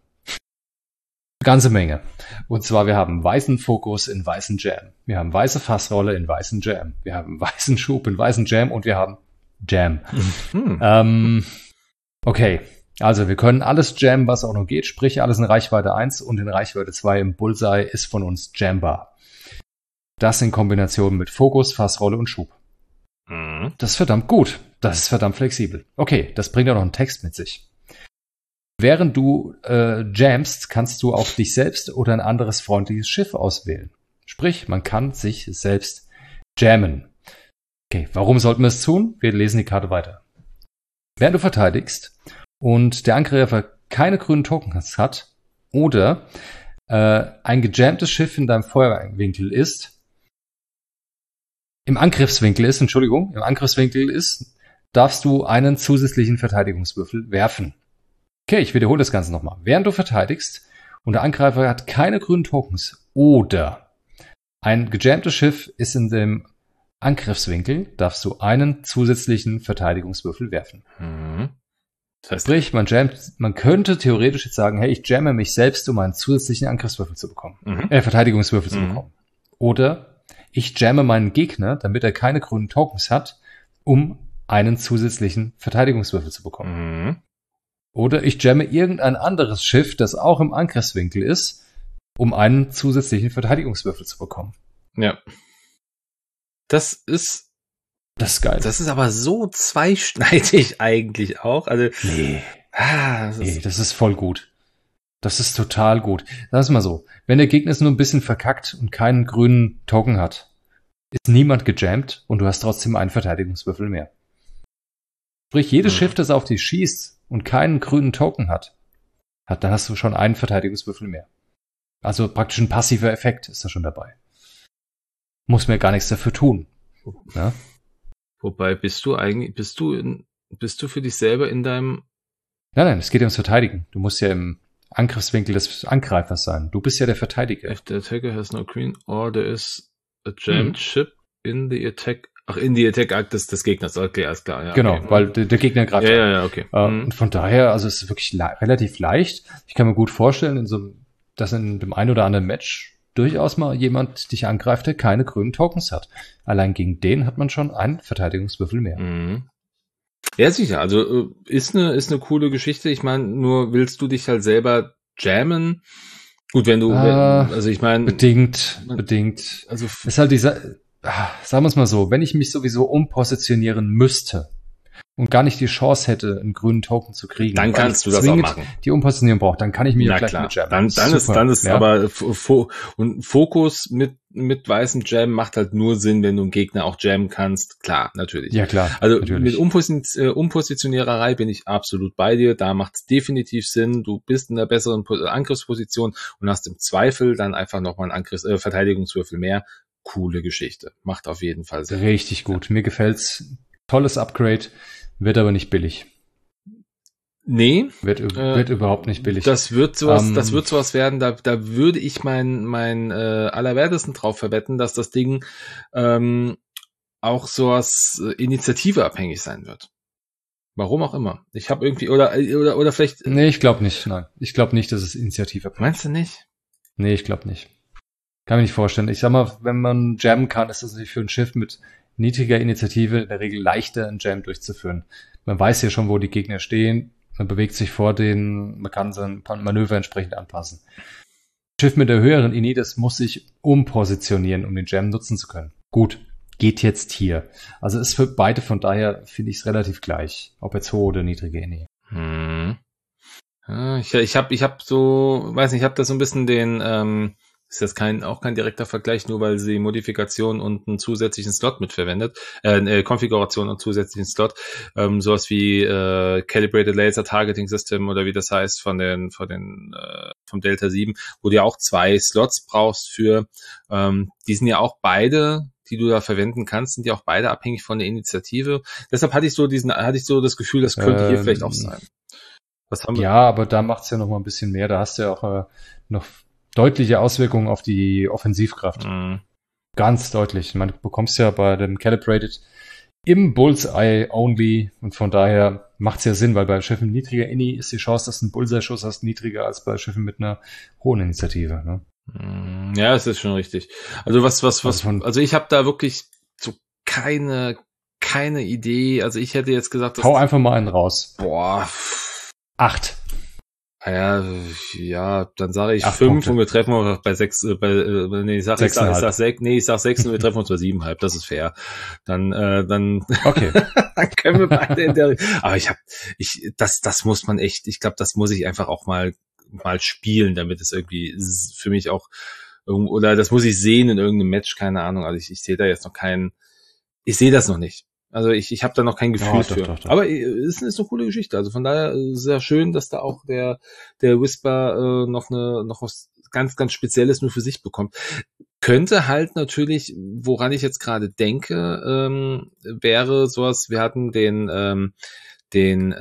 Ganze Menge. Und zwar, wir haben weißen Fokus in weißen Jam. Wir haben weiße Fassrolle in weißen Jam. Wir haben weißen Schub in weißen Jam und wir haben Jam. Mhm. Ähm, okay. Also, wir können alles jammen, was auch noch geht. Sprich, alles in Reichweite eins und in Reichweite zwei im Bullseye ist von uns jambar. Das in Kombination mit Fokus, Fassrolle und Schub. Mhm. Das ist verdammt gut. Das ist verdammt flexibel. Okay, das bringt auch noch einen Text mit sich. Während du äh, jammst, kannst du auch dich selbst oder ein anderes freundliches Schiff auswählen. Sprich, man kann sich selbst jammen. Okay, warum sollten wir es tun? Wir lesen die Karte weiter. Während du verteidigst und der Angreifer keine grünen Tokens hat oder äh, ein gejammtes Schiff in deinem Feuerwinkel ist, im Angriffswinkel ist, Entschuldigung, im Angriffswinkel ist, darfst du einen zusätzlichen Verteidigungswürfel werfen. Okay, ich wiederhole das Ganze nochmal. Während du verteidigst und der Angreifer hat keine grünen Tokens oder ein gejammtes Schiff ist in dem Angriffswinkel, darfst du einen zusätzlichen Verteidigungswürfel werfen. Mhm. Das heißt, sprich, man jammt, man könnte theoretisch jetzt sagen, hey, ich jamme mich selbst, um einen zusätzlichen Angriffswürfel zu bekommen. Mhm. Äh, Verteidigungswürfel mhm. zu bekommen. Oder ich jamme meinen Gegner, damit er keine grünen Tokens hat, um einen zusätzlichen Verteidigungswürfel zu bekommen. Mhm. Oder ich jamme irgendein anderes Schiff, das auch im Angriffswinkel ist, um einen zusätzlichen Verteidigungswürfel zu bekommen. Ja. Das ist, das ist geil. Das ist aber so zweischneidig eigentlich auch. Also, nee. Ah, das, nee, ist das ist voll gut. Das ist total gut. Sag es mal so. Wenn der Gegner es nur ein bisschen verkackt und keinen grünen Token hat, ist niemand gejammt und du hast trotzdem einen Verteidigungswürfel mehr. Sprich, jedes mhm. Schiff, das auf dich schießt und keinen grünen Token hat, hat, dann hast du schon einen Verteidigungswürfel mehr. Also praktisch ein passiver Effekt ist da schon dabei. Muss mir gar nichts dafür tun. Ja? Wobei, bist du eigentlich, bist du in, bist du für dich selber in deinem... Nein, nein, es geht ja ums Verteidigen. Du musst ja im Angriffswinkel des Angreifers sein. Du bist ja der Verteidiger. If the attacker has no green or there is a jammed hm. ship in the attack... Ach, in die Attack des, des Gegners, okay, alles klar. Ja, genau, okay. weil der, der Gegner greift. Ja, ja, ja, okay. Äh, mhm. Und von daher, also es ist wirklich le- relativ leicht. Ich kann mir gut vorstellen, in so, dass in dem einen oder anderen Match durchaus mal jemand dich angreift, der keine grünen Tokens hat. Allein gegen den hat man schon einen Verteidigungswürfel mehr. Mhm. Ja, sicher. Also ist eine ist eine coole Geschichte. Ich meine, nur willst du dich halt selber jammen? Gut, wenn du, äh, wenn, also ich meine... Bedingt, bedingt. Also ist halt dieser, sagen wir es mal so, wenn ich mich sowieso umpositionieren müsste und gar nicht die Chance hätte, einen grünen Token zu kriegen, dann kannst du das auch machen. Die Umpositionierung braucht, dann kann ich mich ja auch gleich klar. mit jammen. Dann, dann ist, dann ist ja? aber Fo- und Fokus mit mit weißem Jam macht halt nur Sinn, wenn du einen Gegner auch jammen kannst. Klar, natürlich. Ja klar. Also natürlich. mit Umposi- äh, Umpositioniererei bin ich absolut bei dir. Da macht es definitiv Sinn. Du bist in einer besseren Po- Angriffsposition und hast im Zweifel dann einfach nochmal einen Angriffs- äh, Verteidigungswürfel mehr. Coole Geschichte. Macht auf jeden Fall Sinn. Richtig gut. Ja. Mir gefällt's. Tolles Upgrade. Wird aber nicht billig. Nee. Wird, äh, wird überhaupt nicht billig. Das wird sowas, um, das wird sowas werden, da, da würde ich mein, mein äh, Allerwertesten drauf verwetten, dass das Ding ähm, auch sowas äh, initiativeabhängig sein wird. Warum auch immer. Ich habe irgendwie, oder, oder, oder vielleicht. Nee, ich glaube nicht, nein. Ich glaube nicht, dass es initiativabhängig ist. Meinst du nicht? Nee, ich glaube nicht. Kann mir nicht vorstellen. Ich sag mal, wenn man jammen kann, ist das natürlich für ein Schiff mit niedriger Initiative in der Regel leichter, einen Jam durchzuführen. Man weiß ja schon, wo die Gegner stehen. Man bewegt sich vor denen, man kann sein Manöver entsprechend anpassen. Ein Schiff mit der höheren Ini, das muss sich umpositionieren, um den Jam nutzen zu können. Gut, geht jetzt hier. Also ist für beide, von daher finde ich es relativ gleich, ob jetzt hohe oder niedrige Ini. Hm. Ja, ich ich habe ich hab so, weiß nicht, ich habe da so ein bisschen den, ähm, ist jetzt kein, auch kein direkter Vergleich, nur weil sie Modifikation und einen zusätzlichen Slot mitverwendet, äh, eine Konfiguration und zusätzlichen Slot, ähm, sowas wie äh, Calibrated Laser Targeting System oder wie das heißt von den, von den, äh, vom Delta sieben, wo du ja auch zwei Slots brauchst für, ähm, die sind ja auch beide, die du da verwenden kannst, sind ja auch beide abhängig von der Initiative. Deshalb hatte ich so diesen, hatte ich so das Gefühl, das könnte ähm, hier vielleicht auch sein. Was haben wir? Ja, aber da macht's ja noch mal ein bisschen mehr. Da hast du ja auch äh, noch deutliche Auswirkungen auf die Offensivkraft. Mhm. Ganz deutlich. Man bekommst ja bei dem Calibrated im Bullseye only und von daher macht's ja Sinn, weil bei Schiffen niedriger Ini ist die Chance, dass du einen Bullseye-Schuss hast, niedriger als bei Schiffen mit einer hohen Initiative. Ne? Ja, das ist schon richtig. Also was, was, was, also, also ich habe da wirklich so keine, keine Idee. Also ich hätte jetzt gesagt, dass hau einfach mal einen raus. Boah. Acht. Ja, ja, dann sage ich Acht fünf Punkte. Und wir treffen uns bei sechs, äh, bei, äh, nee, ich sag, ich sag, ich sag sechs, nee, ich sag sechs und wir treffen uns bei siebeneinhalb, das ist fair. Dann, äh, dann, okay. Dann können wir beide in der, aber ich hab, ich, das, das muss man echt, ich glaube, das muss ich einfach auch mal, mal spielen, damit es irgendwie für mich auch, oder das muss ich sehen in irgendeinem Match, keine Ahnung, also ich, ich sehe da jetzt noch keinen, ich sehe das noch nicht. Also ich, ich habe da noch kein Gefühl ja, für. Doch, doch, doch. Aber es ist eine coole Geschichte. Also von daher sehr schön, dass da auch der der Whisper äh, noch eine noch was ganz ganz Spezielles nur für sich bekommt. Könnte halt natürlich, woran ich jetzt gerade denke, ähm, wäre sowas. Wir hatten den ähm, den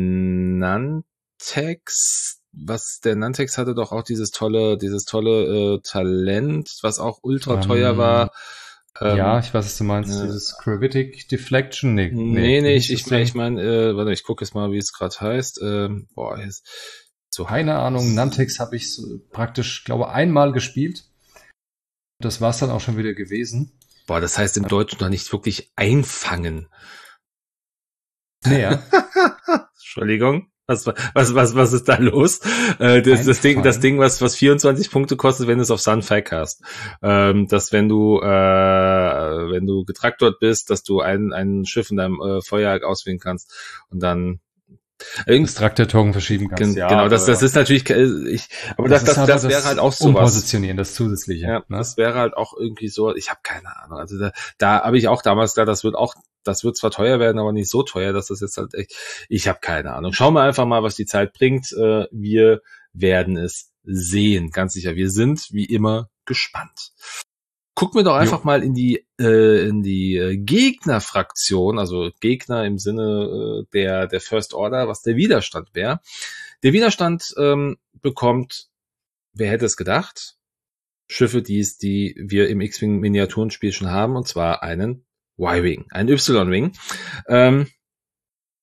Nantex. Was der Nantex hatte doch auch dieses tolle dieses tolle äh, Talent, was auch ultra teuer um. war. Ähm, ja, ich weiß, was du meinst. Äh, Dieses Gravitic Deflection. Nee, nee, nee, nee ich, ich meine, ich mein, äh, warte, ich gucke jetzt mal, wie es gerade heißt. Ähm, boah, jetzt, so. Keine Ahnung, Nantex habe ich so praktisch, glaube einmal gespielt. Das war's dann auch schon wieder gewesen. Boah, das heißt im Deutschen doch nicht wirklich einfangen. Naja. Entschuldigung. Was, was, was, was ist da los? Äh, das, das Ding, das Ding, was, was vierundzwanzig Punkte kostet, wenn du es auf Sunfac hast. Ähm, dass wenn du, äh, wenn du getraktort bist, dass du ein, ein Schiff in deinem äh, Feuerwerk auswählen kannst und dann das Traktor-Token verschieben kannst. Gen- ja, genau, das, das ist natürlich, ich, aber das, das, das, das wäre halt auch sowas. Umpositionieren, das Zusätzliche. Ja, ne? Das wäre halt auch irgendwie so, ich habe keine Ahnung. Also da, da habe ich auch damals da, das wird auch, das wird zwar teuer werden, aber nicht so teuer, dass das jetzt halt echt, ich habe keine Ahnung. Schauen wir einfach mal, was die Zeit bringt. Wir werden es sehen, ganz sicher. Wir sind wie immer gespannt. Gucken wir doch einfach jo. mal in die äh, in die äh, Gegnerfraktion, also Gegner im Sinne äh, der der First Order, was der Widerstand wäre. Der Widerstand ähm, bekommt, wer hätte es gedacht, Schiffe, die es, die wir im X-Wing Miniaturenspiel schon haben, und zwar einen Y-Wing, einen Y-Wing. Ähm,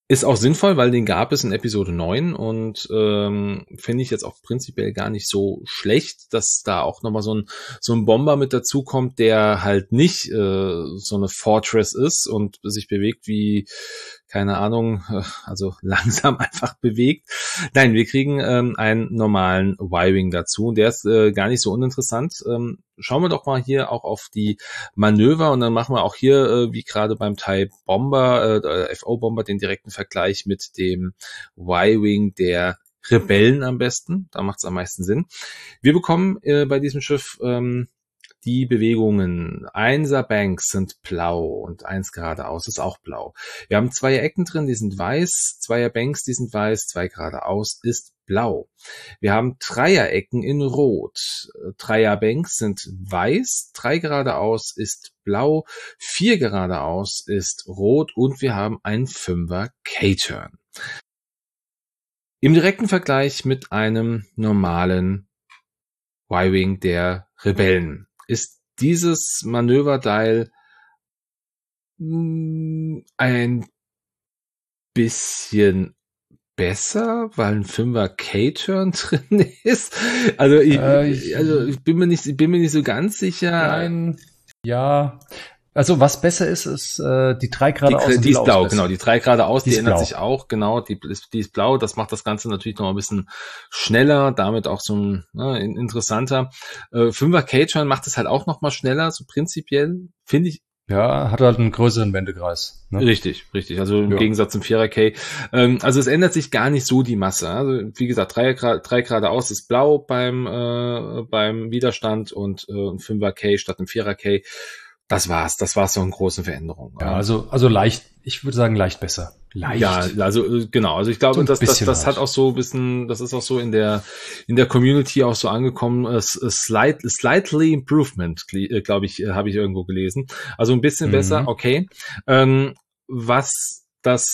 Ist auch sinnvoll, weil den gab es in Episode neun und ähm, finde ich jetzt auch prinzipiell gar nicht so schlecht, dass da auch nochmal so ein so ein Bomber mit dazukommt, der halt nicht äh, so eine Fortress ist und sich bewegt wie, keine Ahnung, also langsam einfach bewegt. Nein, wir kriegen ähm, einen normalen Y-Wing dazu und der ist äh, gar nicht so uninteressant. Ähm, schauen wir doch mal hier auch auf die Manöver und dann machen wir auch hier, äh, wie gerade beim Type Bomber, äh, F O-Bomber, den direkten Vergleich mit dem Y-Wing der Rebellen am besten. Da macht es am meisten Sinn. Wir bekommen äh, bei diesem Schiff ähm, die Bewegungen. Einser Banks sind blau und eins geradeaus ist auch blau. Wir haben zwei Ecken drin, die sind weiß, Zweier Banks, die sind weiß, zwei geradeaus ist blau. Wir haben Dreierecken in rot. Dreier Banks sind weiß, drei geradeaus ist blau, vier geradeaus ist rot und wir haben einen Fünfer K-Turn. Im direkten Vergleich mit einem normalen Y-Wing der Rebellen ist dieses Manöverdial ein bisschen besser, weil ein Fünfer K-Turn drin ist. Also ich, äh, ich, also ich bin mir nicht, ich bin mir nicht so ganz sicher. Nein, ja. Also was besser ist, ist äh, die drei geradeaus. Die, die ist blau, genau. Die drei geradeaus, die, die ändert blau. sich auch, genau. Die ist, die ist blau. Das macht das Ganze natürlich noch ein bisschen schneller, damit auch so ein ne, interessanter. Äh, Fünfer K-Turn macht es halt auch noch mal schneller, so prinzipiell, finde ich. Ja, hat halt einen größeren Wendekreis. Ne? Richtig, richtig. Also im ja. Gegensatz zum Vierer K. Ähm, also es ändert sich gar nicht so die Masse. Also wie gesagt, drei, drei geradeaus ist blau beim äh, beim Widerstand und äh, ein Fünfer K statt einem Vierer K. Das war's. Das war's so in großen Veränderungen. Ja, also also leicht. Ich würde sagen leicht besser. Leicht. Ja, also genau. Also ich glaube, so das das das halt. hat auch so ein bisschen. Das ist auch so in der in der Community auch so angekommen. Uh, slight, slightly improvement, glaube ich, habe ich irgendwo gelesen. Also ein bisschen mhm. besser. Okay. Ähm, was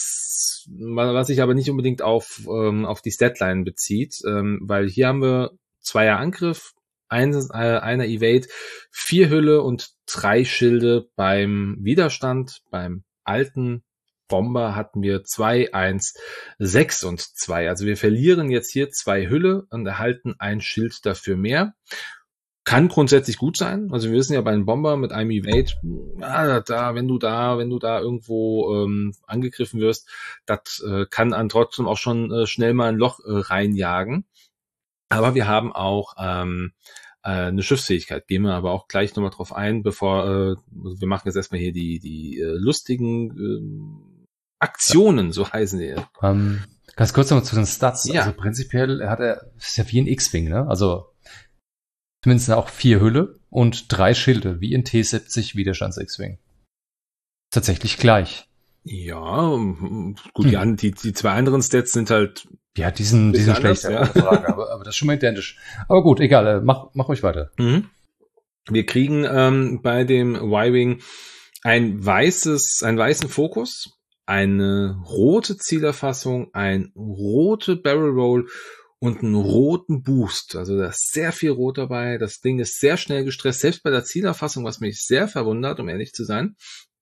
das was sich aber nicht unbedingt auf ähm, auf die Statline bezieht, ähm, weil hier haben wir Zweier Angriff. Ein, äh, einer Evade, vier Hülle und drei Schilde beim Widerstand. Beim alten Bomber hatten wir zwei, eins, sechs und zwei. Also wir verlieren jetzt hier zwei Hülle und erhalten ein Schild dafür mehr. Kann grundsätzlich gut sein. Also wir wissen ja bei einem Bomber mit einem Evade, ja, da, wenn du da, wenn du da irgendwo ähm, angegriffen wirst, das äh, kann an trotzdem auch schon äh, schnell mal ein Loch äh, reinjagen. Aber wir haben auch ähm, äh, eine Schiffsfähigkeit. Gehen wir aber auch gleich nochmal drauf ein, bevor äh, wir machen jetzt erstmal hier die die äh, lustigen äh, Aktionen, so heißen die. Ähm, ganz kurz nochmal zu den Stats. Ja. Also prinzipiell hat er, ist ja wie ein X-Wing, ne? Also zumindest auch vier Hülle und drei Schilde, wie in T siebzig Widerstands-X-Wing. Tatsächlich gleich. Ja, gut, hm. die, die zwei anderen Stats sind halt ja, die sind, die sind schlecht, ja. Frage, aber, aber das ist schon mal identisch. Aber gut, egal, mach, mach ruhig weiter. Mhm. Wir kriegen ähm, bei dem Y-Wing ein weißes, einen weißen Fokus, eine rote Zielerfassung, ein rote Barrel Roll und einen roten Boost. Also da ist sehr viel Rot dabei. Das Ding ist sehr schnell gestresst, selbst bei der Zielerfassung, was mich sehr verwundert, um ehrlich zu sein.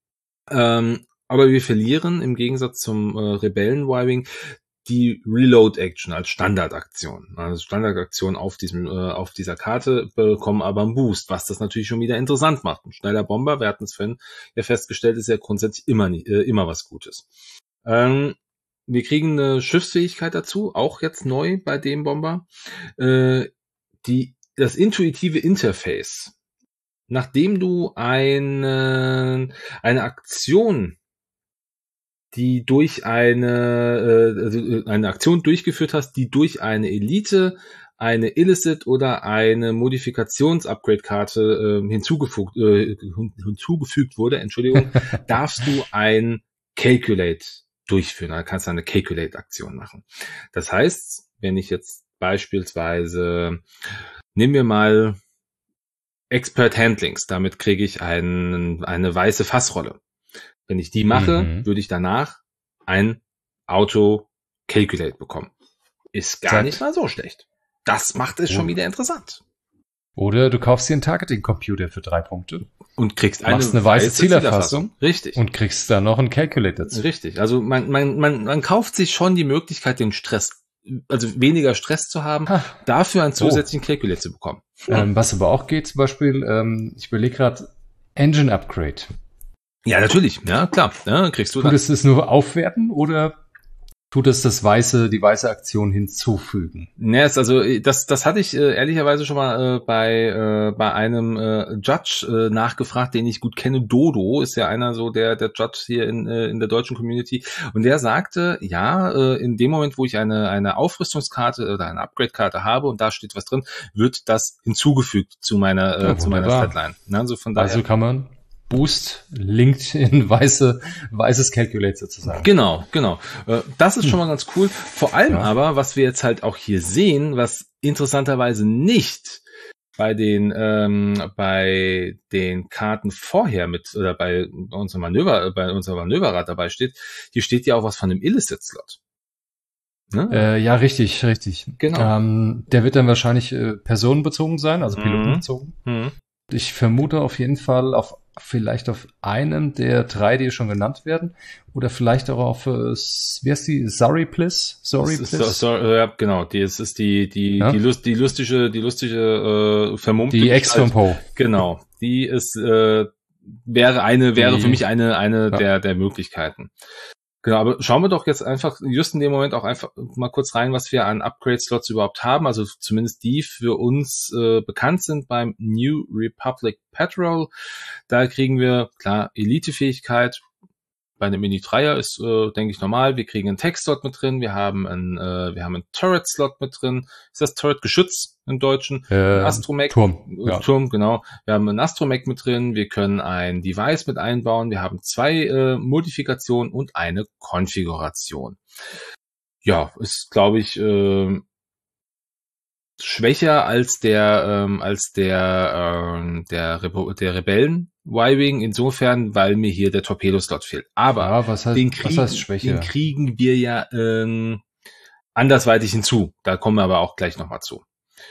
Ähm, aber wir verlieren im Gegensatz zum äh, Rebellen-Y-Wing die Reload-Action als Standardaktion. Also Standardaktion auf diesem, äh, auf dieser Karte bekommen aber einen Boost, was das natürlich schon wieder interessant macht. Ein schneller Bomber, wir hatten es vorhin ja festgestellt, ist ja grundsätzlich immer nicht, äh, immer was Gutes. Ähm, wir kriegen eine Schiffsfähigkeit dazu, auch jetzt neu bei dem Bomber. Äh, die, das intuitive Interface. Nachdem du eine, eine Aktion die durch eine, äh, also eine Aktion durchgeführt hast, die durch eine Elite, eine Illicit oder eine Modifikations-Upgrade-Karte äh, hinzugefügt, äh, hinzugefügt wurde, Entschuldigung, darfst du ein Calculate durchführen. Da kannst du eine Calculate-Aktion machen. Das heißt, wenn ich jetzt beispielsweise, nehmen wir mal Expert Handlings, damit kriege ich ein, eine weiße Fassrolle. Wenn ich die mache, mhm. würde ich danach ein Auto-Calculate bekommen. Ist gar Zeit. nicht mal so schlecht. Das macht es oh. schon wieder interessant. Oder du kaufst dir einen Targeting-Computer für drei Punkte. Und kriegst eine, machst eine weiße, weiße Zielerfassung. Zielerfassung. Richtig. Und kriegst dann noch einen Calculator dazu. Richtig. Also man, man, man, man kauft sich schon die Möglichkeit, den Stress, also weniger Stress zu haben, ha. dafür einen zusätzlichen oh. Calculator zu bekommen. Ähm, was aber auch geht, zum Beispiel, ähm, ich überlege gerade, Engine Upgrade. Ja, natürlich. Ja, klar. Ja, kriegst du Tut es das nur aufwerten oder tut es das weiße, die weiße Aktion hinzufügen? Ne, also das, das hatte ich äh, ehrlicherweise schon mal äh, bei äh, bei einem äh, Judge äh, nachgefragt, den ich gut kenne. Dodo ist ja einer so der der Judge hier in äh, in der deutschen Community und der sagte, ja, äh, in dem Moment, wo ich eine eine Aufrüstungskarte oder eine Upgrade-Karte habe und da steht was drin, wird das hinzugefügt zu meiner äh, ja, zu meiner Flatline. Also von daher. Also kann man Boost linkt in weiße, weißes Calculate sozusagen. Genau, genau. Das ist schon mal ganz cool. Vor allem ja. aber, was wir jetzt halt auch hier sehen, was interessanterweise nicht bei den ähm, bei den Karten vorher mit oder bei unserem Manöver bei unserem Manöverrad dabei steht, hier steht ja auch was von dem Illicit-Slot. Ne? Äh, ja, richtig, richtig. Genau. Ähm, der wird dann wahrscheinlich äh, personenbezogen sein, also pilotenbezogen. Mhm. Ich vermute auf jeden Fall auf vielleicht auf einem der drei, die schon genannt werden, oder vielleicht auch auf, äh, wie heißt die, Sorry Bliss? Sorry Bliss? So, so, ja, genau, die ist, ist die, die, ja? die, Lust, die lustige, die lustige, äh, vermummte. Die Ex von Poe. Genau, die ist, äh, wäre eine, wäre die, für mich eine, eine ja. der, der Möglichkeiten. Genau, aber schauen wir doch jetzt einfach, just in dem Moment auch einfach mal kurz rein, was wir an Upgrade-Slots überhaupt haben, also zumindest die für uns äh, bekannt sind beim New Republic Patrol. Da kriegen wir, klar, Elite-Fähigkeit. Bei einem Mini-Dreier ist, äh, denke ich, normal. Wir kriegen einen Tech-Slot mit drin, wir haben einen, äh, wir haben einen Turret-Slot mit drin. Ist das Turret-Geschütz im Deutschen? Äh, Astromech. Turm. Ja. Turm, genau. Wir haben einen Astromech mit drin, wir können ein Device mit einbauen, wir haben zwei äh, Modifikationen und eine Konfiguration. Ja, ist, glaube ich, äh, schwächer als der ähm, als der ähm, der, Rebe- der Rebellen Y-Wing insofern, weil mir hier der Torpedo-Slot fehlt. Aber ja, was heißt, den, kriegen, was heißt schwächer? Den kriegen wir ja ähm, andersweitig hinzu. Da kommen wir aber auch gleich nochmal zu.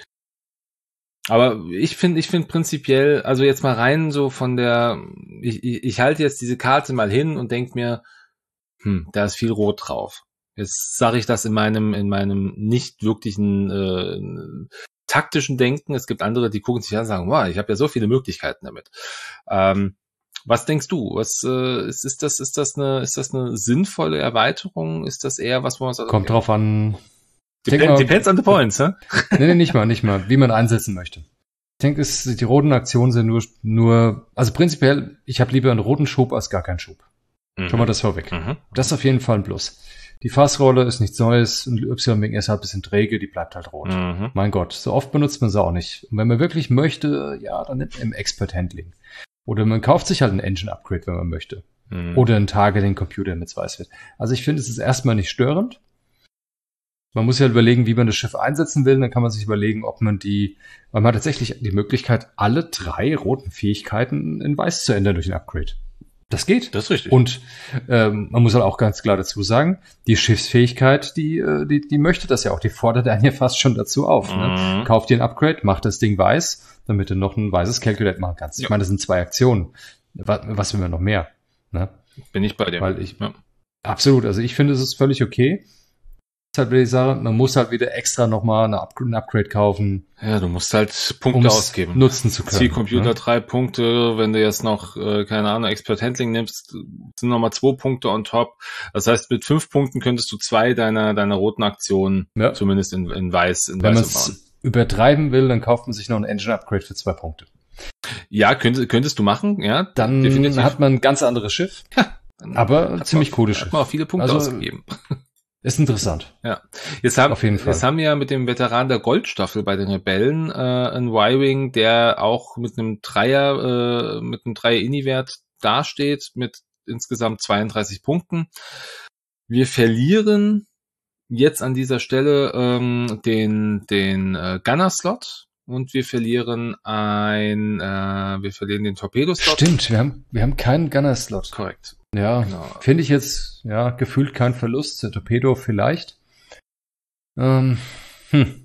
Aber ich finde, ich finde prinzipiell, also jetzt mal rein so von der, ich, ich, ich halte jetzt diese Karte mal hin und denke mir, hm, da ist viel Rot drauf. Jetzt sage ich das in meinem, in meinem nicht wirklichen äh, taktischen Denken. Es gibt andere, die gucken sich an und sagen, wow, ich habe ja so viele Möglichkeiten damit. Ähm, was denkst du? Was äh, ist, ist das? Ist das eine? Ist das eine sinnvolle Erweiterung? Ist das eher was, wo man sagt, kommt okay, drauf an. Depend, depends on the points, ne? Nee, nee, nicht mal, nicht mal, wie man einsetzen möchte. Ich denke, es, die roten Aktionen sind nur, nur, also prinzipiell, ich habe lieber einen roten Schub als gar keinen Schub. Mhm. Schon mal das vorweg. Mhm. Das ist auf jeden Fall ein Plus. Die Fassrolle ist nichts Neues und Y-Wing ist halt ein bisschen träge, die bleibt halt rot. Mhm. Mein Gott, so oft benutzt man sie auch nicht. Und wenn man wirklich möchte, ja, dann nimmt man im Expert Handling. Oder man kauft sich halt ein Engine Upgrade, wenn man möchte. Mhm. Oder einen Targeting-Computer mit weiß wird. Also ich finde, es ist erstmal nicht störend. Man muss ja überlegen, wie man das Schiff einsetzen will. Dann kann man sich überlegen, ob man die, weil man hat tatsächlich die Möglichkeit, alle drei roten Fähigkeiten in weiß zu ändern durch ein Upgrade. Das geht. Das ist richtig. Und ähm, man muss halt auch ganz klar dazu sagen, die Schiffsfähigkeit, die, die, die möchte das ja auch. Die fordert einen ja fast schon dazu auf. Mhm. Ne? Kauf dir ein Upgrade, mach das Ding weiß, damit du noch ein weißes Calculate machen kannst. Ja. Ich meine, das sind zwei Aktionen. Was, was will man noch mehr? Ne? Bin ich bei dir. Weil ich, ja. Absolut. Also ich finde, es ist völlig okay. Halt wieder die Sache, man muss halt wieder extra nochmal eine Up- ein Upgrade kaufen. Ja, du musst halt Punkte ausgeben. Nutzen zu können. Zielcomputer ne? drei Punkte, wenn du jetzt noch, äh, keine Ahnung, Expert Handling nimmst, sind nochmal zwei Punkte on top. Das heißt, mit fünf Punkten könntest du zwei deiner, deiner roten Aktionen ja. zumindest in, in weiß, in wenn weiß man es übertreiben will, dann kauft man sich noch ein Engine Upgrade für zwei Punkte. Ja, könntest, könntest du machen, ja. Dann definitiv. Hat man ein ganz anderes Schiff. Ja, aber ziemlich cooles Schiff. Hat man auch viele Punkte also, ausgegeben. Ist interessant. Ja. Jetzt haben, Auf jeden Fall. Jetzt haben wir ja mit dem Veteran der Goldstaffel bei den Rebellen äh, einen Y-Wing, der auch mit einem Dreier, äh, mit einem Dreier-Ini-Wert dasteht, mit insgesamt zweiunddreißig Punkten. Wir verlieren jetzt an dieser Stelle ähm, den, den äh, Gunner-Slot und wir verlieren ein, äh, wir verlieren den Torpedo-Slot. Stimmt, wir haben, wir haben keinen Gunner-Slot. Korrekt. Ja, genau. Finde ich jetzt, ja, gefühlt kein Verlust. Der Torpedo vielleicht. Ähm, hm.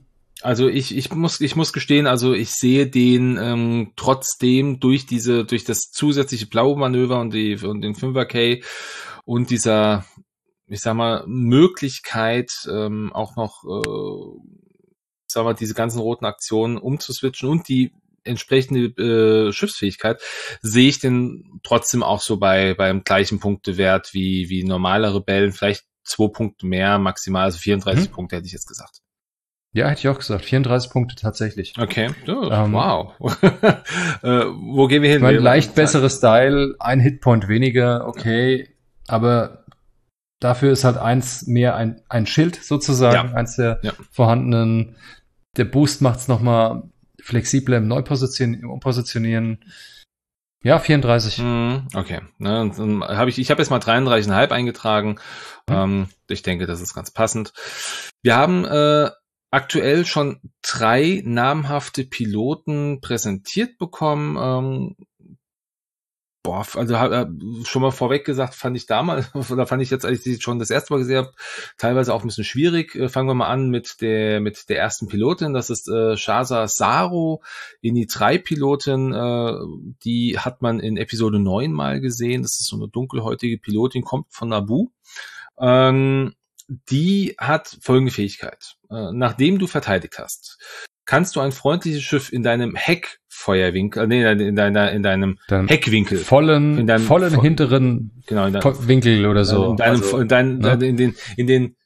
Also ich, ich muss, ich muss gestehen, also ich sehe den ähm, trotzdem durch diese, durch das zusätzliche blaue Manöver und die und den fünfer K und dieser, ich sag mal, Möglichkeit ähm, auch noch, äh, sag mal, diese ganzen roten Aktionen umzuswitchen und die entsprechende äh, Schiffsfähigkeit, sehe ich den trotzdem auch so bei beim gleichen Punktewert wie wie normale Rebellen, vielleicht zwei Punkte mehr, maximal, also vierunddreißig mhm. Punkte hätte ich jetzt gesagt. Ja, hätte ich auch gesagt. vierunddreißig Punkte tatsächlich. Okay, ja, ähm, wow. äh, wo gehen wir hin? Ich meine, leicht besseres Style, ein Hitpoint weniger, okay, ja. Aber dafür ist halt eins mehr ein, ein Schild sozusagen, ja. eins der ja. vorhandenen. Der Boost macht es nochmal flexibler im Neupositionieren, im Umpositionieren. Ja, vierunddreißig. Okay, ne, und dann hab ich, ich habe jetzt mal dreiunddreißig Komma fünf eingetragen. Hm. Ähm, ich denke, das ist ganz passend. Wir haben äh, aktuell schon drei namhafte Piloten präsentiert bekommen. Ähm, boah, also äh, schon mal vorweg gesagt, fand ich damals, oder fand ich jetzt, als ich sie schon das erste Mal gesehen habe, teilweise auch ein bisschen schwierig. Äh, fangen wir mal an mit der mit der ersten Pilotin. Das ist äh, Shaza Saro, Ini drei Pilotin. Äh, die hat man in Episode neun mal gesehen. Das ist so eine dunkelhäutige Pilotin, kommt von Naboo. Ähm, Die hat folgende Fähigkeit. Äh, nachdem du verteidigt hast, kannst du ein freundliches Schiff in deinem Heckfeuerwinkel, nee, in deiner, in deinem Dein Heckwinkel, vollen, in deinem vollen vo- hinteren genau, in deinem, Winkel oder so, in deinem, also, in, dein, ne? in den, in den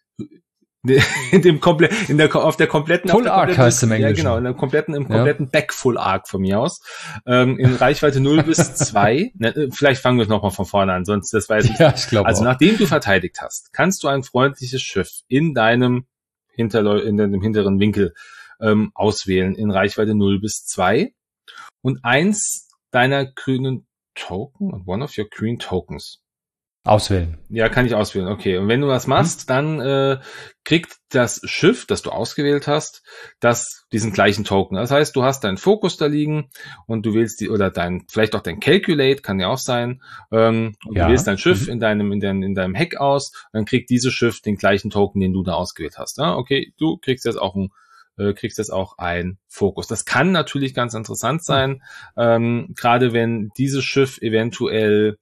in dem komplett, in der, auf der kompletten, Full auf der Arc heißt im Englischen. Ja, genau, in der kompletten, im kompletten ja. Back Full Arc von mir aus. Ähm, in Reichweite null bis zwei. Ne, vielleicht fangen wir es nochmal von vorne an, sonst, das weiß ich. Ja, ich glaube Also, auch. nachdem du verteidigt hast, kannst du ein freundliches Schiff in deinem Hinterleu- in deinem hinteren Winkel, ähm, auswählen, in Reichweite null bis zwei. Und eins deiner grünen Token, one of your green tokens. Auswählen. Ja, kann ich auswählen. Okay. Und wenn du das machst, hm. dann äh, kriegt das Schiff, das du ausgewählt hast, das diesen gleichen Token. Das heißt, du hast deinen Fokus da liegen und du wählst die oder dein vielleicht auch dein Calculate, kann ja auch sein. Ähm, und ja. Du wählst dein Schiff mhm. in deinem in deinem in deinem Heck aus, dann kriegt dieses Schiff den gleichen Token, den du da ausgewählt hast. Ja, okay, du kriegst jetzt auch ein äh, kriegst jetzt auch ein Fokus. Das kann natürlich ganz interessant sein, mhm. ähm, gerade wenn dieses Schiff eventuell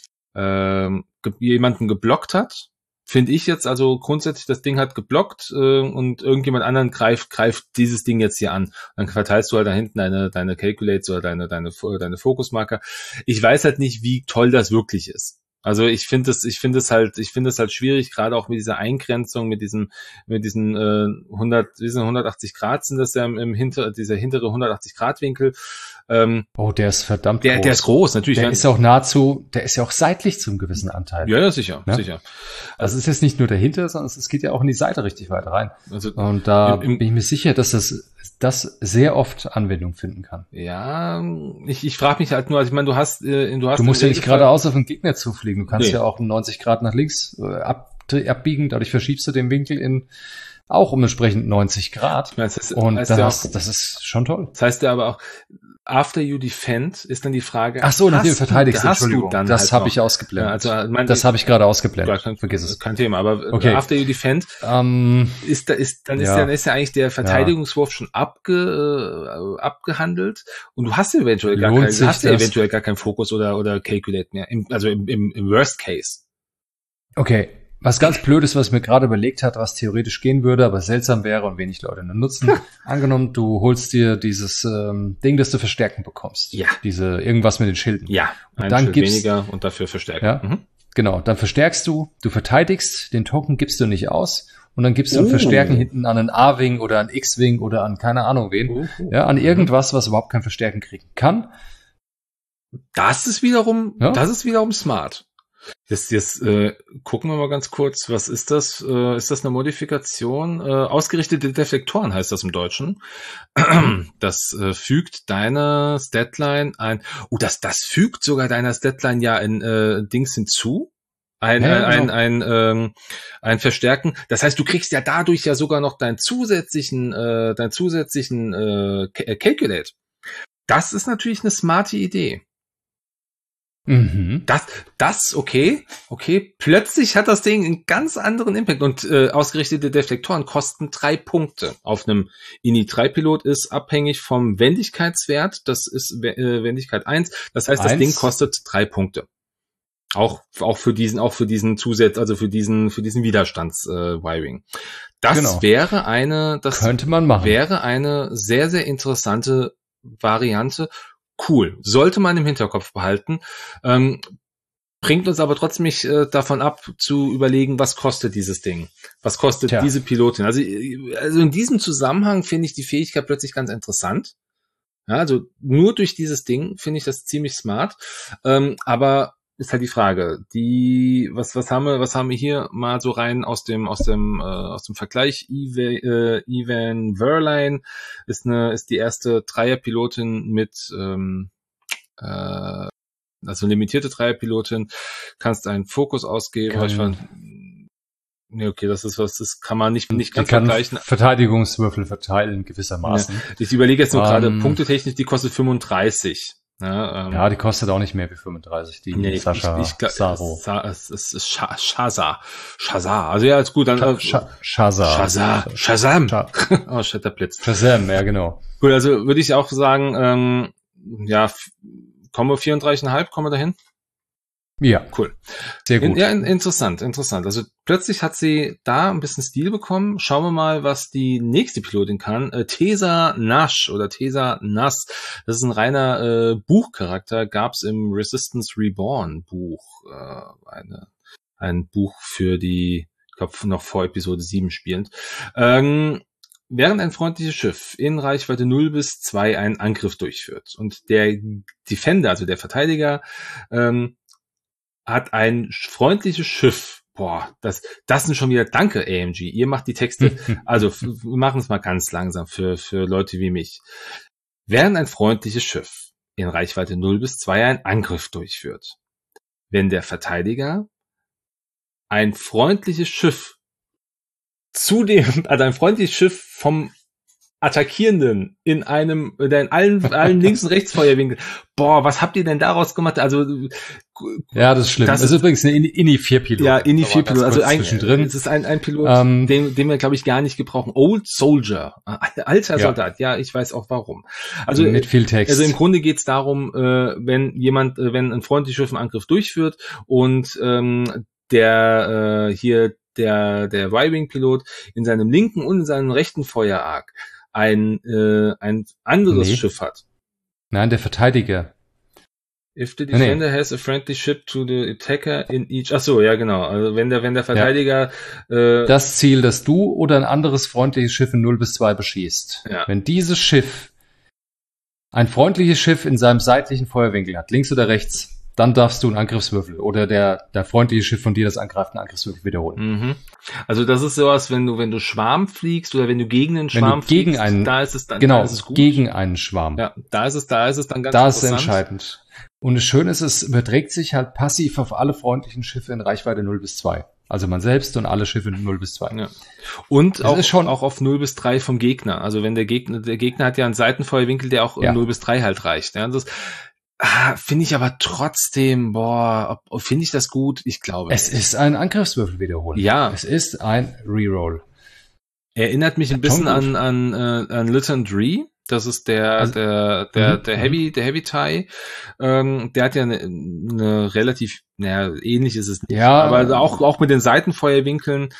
ähm, ge- jemanden geblockt hat, finde ich jetzt, also grundsätzlich das Ding hat geblockt äh, und irgendjemand anderen greift greift dieses Ding jetzt hier an. Dann verteilst du halt da hinten deine deine Calculates oder deine deine deine Fokusmarker. Ich weiß halt nicht, wie toll das wirklich ist. Also ich finde es, ich finde es halt, ich finde es halt schwierig, gerade auch mit dieser Eingrenzung, mit diesem, mit diesen äh, hundert, diesen hundertachtzig Grad sind das ja im, im hinter, dieser hintere hundertachtzig Grad Winkel. Ähm, oh, der ist verdammt der, groß. Der ist groß, natürlich. Der ist auch nahezu, der ist ja auch seitlich zum gewissen Anteil. Ja, ja, sicher, ja? sicher. Also es ist jetzt nicht nur dahinter, sondern es geht ja auch in die Seite richtig weit rein. Also und da im, im, bin ich mir sicher, dass das, das sehr oft Anwendung finden kann. Ja, ich, ich frage mich halt nur, also ich meine, du hast, äh, du hast. Du musst ja nicht geradeaus auf den Gegner zufliegen. Du kannst nee. ja auch neunzig Grad nach links äh, ab, abbiegen, dadurch verschiebst du den Winkel in auch um entsprechend neunzig Grad. Ich meine, das ist, und das, ja hast, das ist schon toll. Das heißt ja aber auch, after you defend ist dann die Frage. Ach so, nachdem du verteidigst, hast Entschuldigung. Du dann das halt habe ich ausgeblendet. Ja, also, mein, das habe ich gerade ausgeblendet. Kein, Vergiss es. Kein Thema, aber okay. after you defend um, ist da ist dann ja. ist dann ist ja eigentlich der Verteidigungswurf ja. schon abge, äh, abgehandelt und du hast eventuell gar keinen, du hast ja eventuell gar keinen Fokus oder oder Calculate mehr. Im, also im, im, im Worst Case. Okay. Was ganz blöd ist, was ich mir gerade überlegt hat, was theoretisch gehen würde, aber seltsam wäre und wenig Leute nur nutzen. Angenommen, du holst dir dieses ähm, Ding, das du verstärken bekommst. Ja. Diese irgendwas mit den Schilden. Ja. Und ein dann Schild gibst, weniger und dafür verstärken. Ja. Mhm. Genau. Dann verstärkst du, du verteidigst, den Token gibst du nicht aus und dann gibst du ein oh. Verstärken hinten an einen A-Wing oder einen X-Wing oder an keine Ahnung wen. Oh. Ja, an irgendwas, was überhaupt kein Verstärken kriegen kann. Das ist wiederum, ja? das ist wiederum smart. Jetzt, jetzt äh, gucken wir mal ganz kurz, was ist das? Äh, ist das eine Modifikation? Äh, ausgerichtete Deflektoren heißt das im Deutschen. Das äh, fügt deiner Statline ein. Oh, das, das fügt sogar deiner Statline ja ein äh, Dings hinzu. Ein, ja, ein, ein, ein, ähm, ein Verstärken. Das heißt, du kriegst ja dadurch ja sogar noch deinen zusätzlichen, äh, deinen zusätzlichen äh, Calculate. Das ist natürlich eine smarte Idee. Mhm. Das, das, okay, okay. Plötzlich hat das Ding einen ganz anderen Impact und äh, ausgerichtete Deflektoren kosten drei Punkte. Auf einem I N I drei Pilot ist abhängig vom Wendigkeitswert. Das ist äh, Wendigkeit eins. Das heißt, das Eins. Ding kostet drei Punkte. Auch, auch für diesen, auch für diesen Zusatz, also für diesen, für diesen Widerstands-Wiring. Äh, das Genau. wäre eine, das Könnte man machen. wäre eine sehr, sehr interessante Variante. Cool. Sollte man im Hinterkopf behalten. Ähm, bringt uns aber trotzdem nicht äh, davon ab, zu überlegen, was kostet dieses Ding? Was kostet Tja. diese Pilotin? Also, also in diesem Zusammenhang finde ich die Fähigkeit plötzlich ganz interessant. Ja, also nur durch dieses Ding finde ich das ziemlich smart. Ähm, aber ist halt die Frage, die, was, was haben wir, was haben wir hier mal so rein aus dem, aus dem, äh, aus dem Vergleich? Evan, äh, Evan Verline ist eine, ist die erste Dreierpilotin mit, ähm, äh, also limitierte Dreierpilotin, kannst einen Fokus ausgeben. Kann, ich fand, nee, okay, das ist was, das kann man nicht, nicht die ganz kann vergleichen. Verteidigungswürfel verteilen gewissermaßen. Ja. Ich überlege jetzt nur Ähm, gerade, punktetechnisch, die kostet fünfunddreißig. Ja, ähm, Ja, die kostet auch nicht mehr wie fünfunddreißig, die nee, Sascha ich, ich, glaub, Saro. Es ist, es ist Sha- Shazar. Shazar. Also ja, ist gut. Dann, Sha- äh, Sha- Shazar. Shazar. Shazam. Sha- Oh, Shatterblitz. Shazam, ja genau. Gut, also würde ich auch sagen, ähm, ja, f- kommen wir vierunddreißig Komma fünf, kommen wir dahin? Ja, Cool. sehr gut. Ja, in, interessant, interessant. Also plötzlich hat sie da ein bisschen Stil bekommen. Schauen wir mal, was die nächste Pilotin kann. Äh, Tesa Nash oder Tesa Nass. Das ist ein reiner äh, Buchcharakter. Gab's im Resistance Reborn Buch. Äh, eine, ein Buch für die, ich glaube, noch vor Episode sieben spielend. Ähm, Während ein freundliches Schiff in Reichweite null bis zwei einen Angriff durchführt und der Defender, also der Verteidiger, ähm, hat ein freundliches Schiff. Boah, das, das sind schon wieder, danke A M G, ihr macht die Texte. Also, f- wir machen es mal ganz langsam für, für Leute wie mich. Während ein freundliches Schiff in Reichweite null bis zwei einen Angriff durchführt, wenn der Verteidiger ein freundliches Schiff zu dem, also ein freundliches Schiff vom Attackierenden in einem, oder in allen, allen links und rechts Feuerwinkel. Boah, was habt ihr denn daraus gemacht? Also, Ja, das ist schlimm. Das Das, ist übrigens eine I N I vier Pilot. ja, I N I vier Pilot, also ein, zwischendrin. es ist ein, ein Pilot, Ähm, den, den wir, glaube ich, gar nicht gebrauchen. Old Soldier, äh, alter Ja. Soldat, ja, ich weiß auch warum. Also, mit viel Text. also im Grunde geht's darum, äh, wenn jemand, äh, wenn ein freundliches Schiff einen Angriff durchführt und ähm, der äh, hier der der Y-Wing-Pilot in seinem linken und in seinem rechten Feuerarg ein äh, ein anderes Nee. Schiff hat. Nein, der Verteidiger. If the Nee, nee. defender has a friendly ship to the attacker in each. Ach so, ja genau. Also wenn der wenn der Verteidiger äh, Das Ziel, das du oder ein anderes freundliches Schiff in null bis zwei beschießt. Ja. Wenn dieses Schiff ein freundliches Schiff in seinem seitlichen Feuerwinkel hat, links oder rechts, dann darfst du einen Angriffswürfel oder der, der freundliche Schiff von dir, das angreift, einen Angriffswürfel wiederholen. Mhm. Also das ist sowas, wenn du wenn du Schwarm fliegst oder wenn du gegen einen Wenn du Schwarm gegen fliegst, einen- da ist es dann Genau, da ist es gut. gegen einen Schwarm. Ja, da ist es da ist es dann ganz Da ist es interessant. entscheidend. Und das Schöne ist, es überträgt sich halt passiv auf alle freundlichen Schiffe in Reichweite null bis zwei. Also man selbst und alle Schiffe in null bis zwei. Ja. Und Das auch, ist schon- auch auf null bis drei vom Gegner. Also wenn der Gegner, der Gegner hat ja einen Seitenfeuerwinkel, der auch Ja. null bis drei halt reicht. Ja, das ah, finde ich aber trotzdem, boah, ob- finde ich das gut? Ich glaube. Es ist ein Angriffswürfel wiederholen. Ja. Es ist ein Reroll. Erinnert mich ein bisschen Schon an, gut. an, äh, an Lytton Dree. Das ist der, Also- der, der, Mhm, der mhm. Heavy, der Heavy Tie. Ähm, der hat ja eine, eine relativ, naja, ähnlich ist es nicht. Ja. Aber auch, auch mit den Seitenfeuerwinkeln,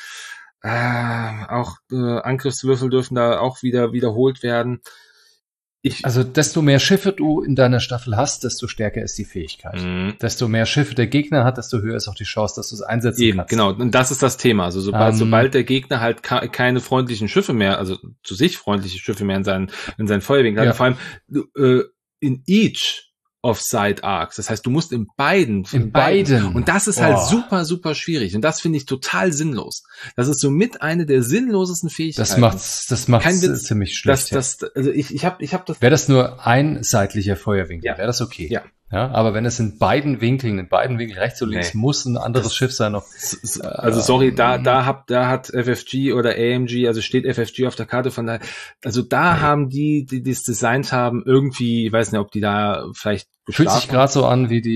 äh, auch äh, Angriffswürfel dürfen da auch wieder wiederholt werden. Ich, Also desto mehr Schiffe du in deiner Staffel hast, desto stärker ist die Fähigkeit. mh, Desto mehr Schiffe der Gegner hat, desto höher ist auch die Chance, dass du es einsetzen eben, kannst. genau. Und das ist das Thema. Also sobald, Ähm, sobald der Gegner halt ka- keine freundlichen Schiffe mehr, also zu sich freundliche Schiffe mehr in seinen, in seinen Feuerwinkel Ja. hat, vor allem äh, in each of Side Arcs. Das heißt, du musst in beiden. In beiden. Und das ist Boah. halt super, super schwierig. Und das finde ich total sinnlos. Das ist somit eine der sinnlosesten Fähigkeiten. Das macht's, das macht's Kein Witz. ziemlich Das, schlecht. ja. das, also ich, ich habe, ich habe das. Wäre das nur ein seitlicher Feuerwinkel, Ja. wäre das okay. Ja. Ja, aber wenn es in beiden Winkeln, in beiden Winkeln rechts und links, Nee. muss ein anderes Das- Schiff sein noch. Also sorry, da Ähm, da hab da hat F F G oder A M G, also steht F F G auf der Karte von daher, also da Nee. haben die, die das designt haben, irgendwie, ich weiß nicht, ob die da vielleicht Fühlt sich geschlafen gerade so an wie die,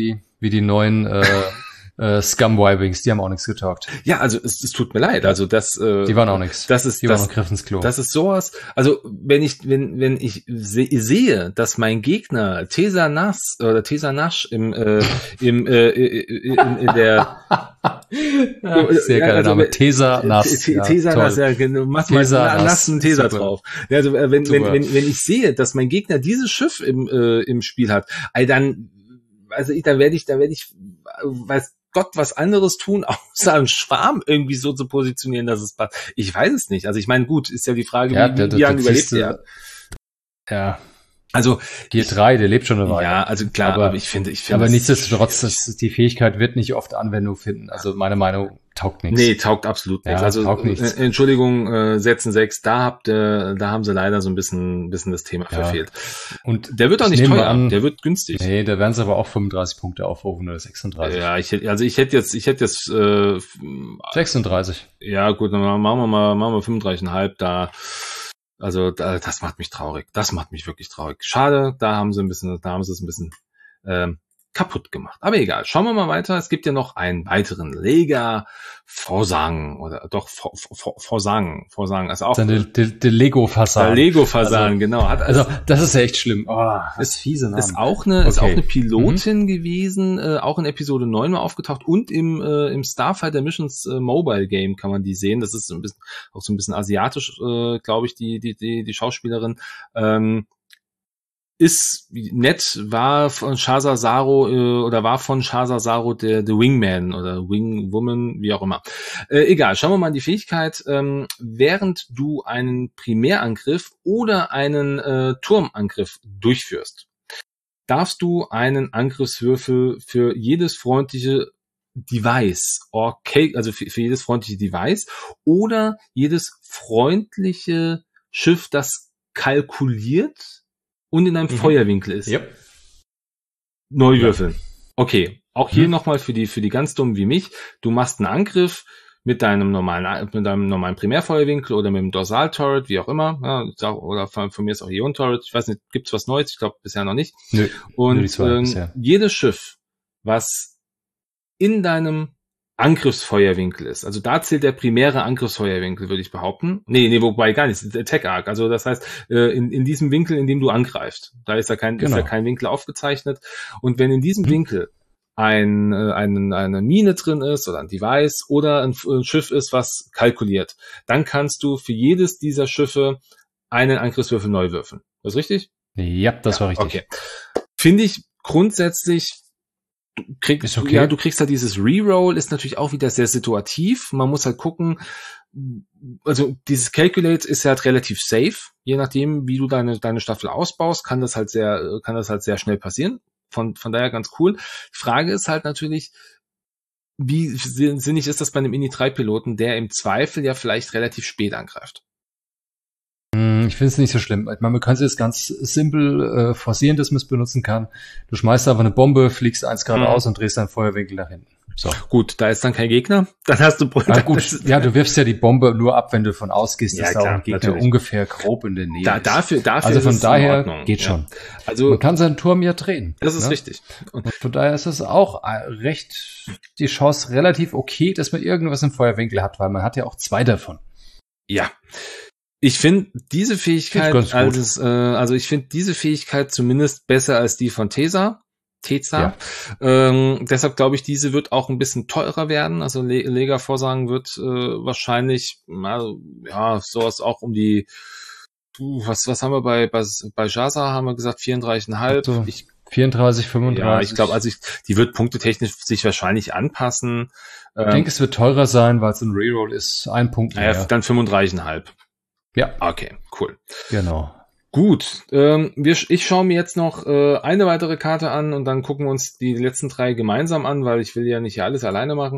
wie die neuen äh, äh, Scum-Y-Wings, die haben auch nichts getaugt. Ja, also es, es tut mir leid, also das äh, Die waren auch nichts. Das ist die das, waren auch Griff ins Klo. Das ist sowas, also wenn ich wenn wenn ich se sehe, dass mein Gegner Tesa Nass oder Tesa Nash im äh, im äh, in, in der ja, sehr geiler also, Name, Tesa Nass. Tesa ja, Nass, ja, genau, mach mal nassen Tesa drauf. Ja, also wenn wenn, wenn wenn ich sehe, dass mein Gegner dieses Schiff im äh, im Spiel hat, ey, dann also ich, dann werde ich dann werde ich weiß Gott was anderes tun, außer einen Schwarm irgendwie so zu positionieren, dass es passt. Ich weiß es nicht. Also ich meine, gut, ist ja die Frage, ja, wie, der, wie lange überlebt er? Ja. Also Gear drei, der lebt schon eine Weile. Ja, also klar, aber, aber ich finde, ich finde. Aber nichtsdestotrotz, das, die Fähigkeit wird nicht oft Anwendung finden. Also meine Meinung, taugt nichts. Nee, taugt absolut nichts. Ja, also taugt nichts. Äh, Entschuldigung, äh, Sätzen sechs, da habt ihr, da haben sie leider so ein bisschen, bisschen das Thema ja. verfehlt. Und der wird auch nicht teuer, an, der wird günstig. Nee, da werden sie aber auch fünfunddreißig Punkte aufrufen oder sechsunddreißig. Ja, ich hätte, also ich hätte jetzt, ich hätte jetzt äh, sechsunddreißig. Ja, gut, dann machen wir mal, machen wir fünfunddreißig Komma fünf da. Also da, das macht mich traurig. Das macht mich wirklich traurig. Schade, da haben sie ein bisschen, da haben sie es ein bisschen ähm, kaputt gemacht. Aber egal, schauen wir mal weiter. Es gibt ja noch einen weiteren Lega Forsang oder doch Forsang, Forsang, also auch der, der, der Lego Fasan. Der Lego Fasan, also, genau. Hat also das ist ja echt schlimm. Oh, ist fiese Name. Ist auch eine, okay. ist auch eine Pilotin mhm. gewesen, äh, auch in Episode neun mal aufgetaucht und im äh, im Starfighter Missions äh, Mobile Game kann man die sehen. Das ist so ein bisschen auch so ein bisschen asiatisch, äh, glaube ich, die die die die Schauspielerin. Ähm, ist nett, war von Shaza Zaro äh, oder war von Shaza Zaro der, der Wingman oder Wingwoman, wie auch immer. Äh, egal, schauen wir mal in die Fähigkeit. Ähm, während du einen Primärangriff oder einen äh, Turmangriff durchführst, darfst du einen Angriffswürfel für jedes freundliche Device, okay, also für, für jedes freundliche Device oder jedes freundliche Schiff, das kalkuliert und in einem mhm. Feuerwinkel ist. Yep. Neu würfeln. Okay. Auch hier mhm. nochmal für die, für die ganz Dummen wie mich. Du machst einen Angriff mit deinem normalen, mit deinem normalen Primärfeuerwinkel oder mit dem Dorsal-Turret, wie auch immer. Ja, oder von, von mir ist auch Ion-Turret. Ich weiß nicht, gibt's was Neues? Ich glaube, bisher noch nicht. Nö. Und ähm, jedes Schiff, was in deinem Angriffsfeuerwinkel ist. Also da zählt der primäre Angriffsfeuerwinkel, würde ich behaupten. Nee, nee, wobei gar nicht. Der Tech Arc. Also das heißt, in, in diesem Winkel, in dem du angreifst. Da ist ja kein, genau. ist ja kein Winkel aufgezeichnet. Und wenn in diesem hm. Winkel ein, ein, eine Mine drin ist oder ein Device oder ein, ein Schiff ist, was kalkuliert, dann kannst du für jedes dieser Schiffe einen Angriffswürfel neu würfeln. Das ist richtig? Ja, das ja, war richtig. Okay. Finde ich grundsätzlich Du kriegst, okay. ja, du kriegst halt dieses Reroll, ist natürlich auch wieder sehr situativ. Man muss halt gucken, also dieses Calculate ist ja halt relativ safe. Je nachdem, wie du deine, deine Staffel ausbaust, kann das halt sehr, kann das halt sehr schnell passieren. Von, von daher ganz cool. Die Frage ist halt natürlich, wie sinnig ist das bei einem Ini drei Piloten, der im Zweifel ja vielleicht relativ spät angreift? Ich finde es nicht so schlimm. Ich meine, man kann es jetzt ganz simpel äh, forcieren, dass man es benutzen kann. Du schmeißt einfach eine Bombe, fliegst eins geradeaus mhm. und drehst deinen Feuerwinkel nach hinten. So. Gut, da ist dann kein Gegner. Dann hast du... Ja, gut, ja, du wirfst ja die Bombe nur ab, wenn du von ausgehst, dass ja, da ein Gegner natürlich. ungefähr grob in der Nähe da, dafür, dafür also von ist daher geht schon. Ja. Also man kann seinen Turm ja drehen. Das ist ne? richtig. Und von daher ist es auch recht die Chance relativ okay, dass man irgendwas im Feuerwinkel hat, weil man hat ja auch zwei davon. Ja. Ich finde diese Fähigkeit, als, äh, also ich finde diese Fähigkeit zumindest besser als die von Tesa. Teza. Ja. Ähm, deshalb glaube ich, diese wird auch ein bisschen teurer werden. Also Le- Lega Vorsagen wird äh, wahrscheinlich, also, ja, sowas auch um die, puh, was was haben wir bei bei, bei Shaza haben wir gesagt vierunddreißig Komma fünf. Also, ich, vierunddreißig, fünfunddreißig. Ja, ich glaube, also ich, die wird punktetechnisch sich wahrscheinlich anpassen. Ich ähm, denke, es wird teurer sein, weil es ein Reroll ist. Ein Punkt mehr. Ja, dann fünfunddreißig Komma fünf. Ja. Okay, cool. Genau. Gut, ähm, wir, ich schaue mir jetzt noch äh, eine weitere Karte an und dann gucken wir uns die letzten drei gemeinsam an, weil ich will ja nicht hier alles alleine machen.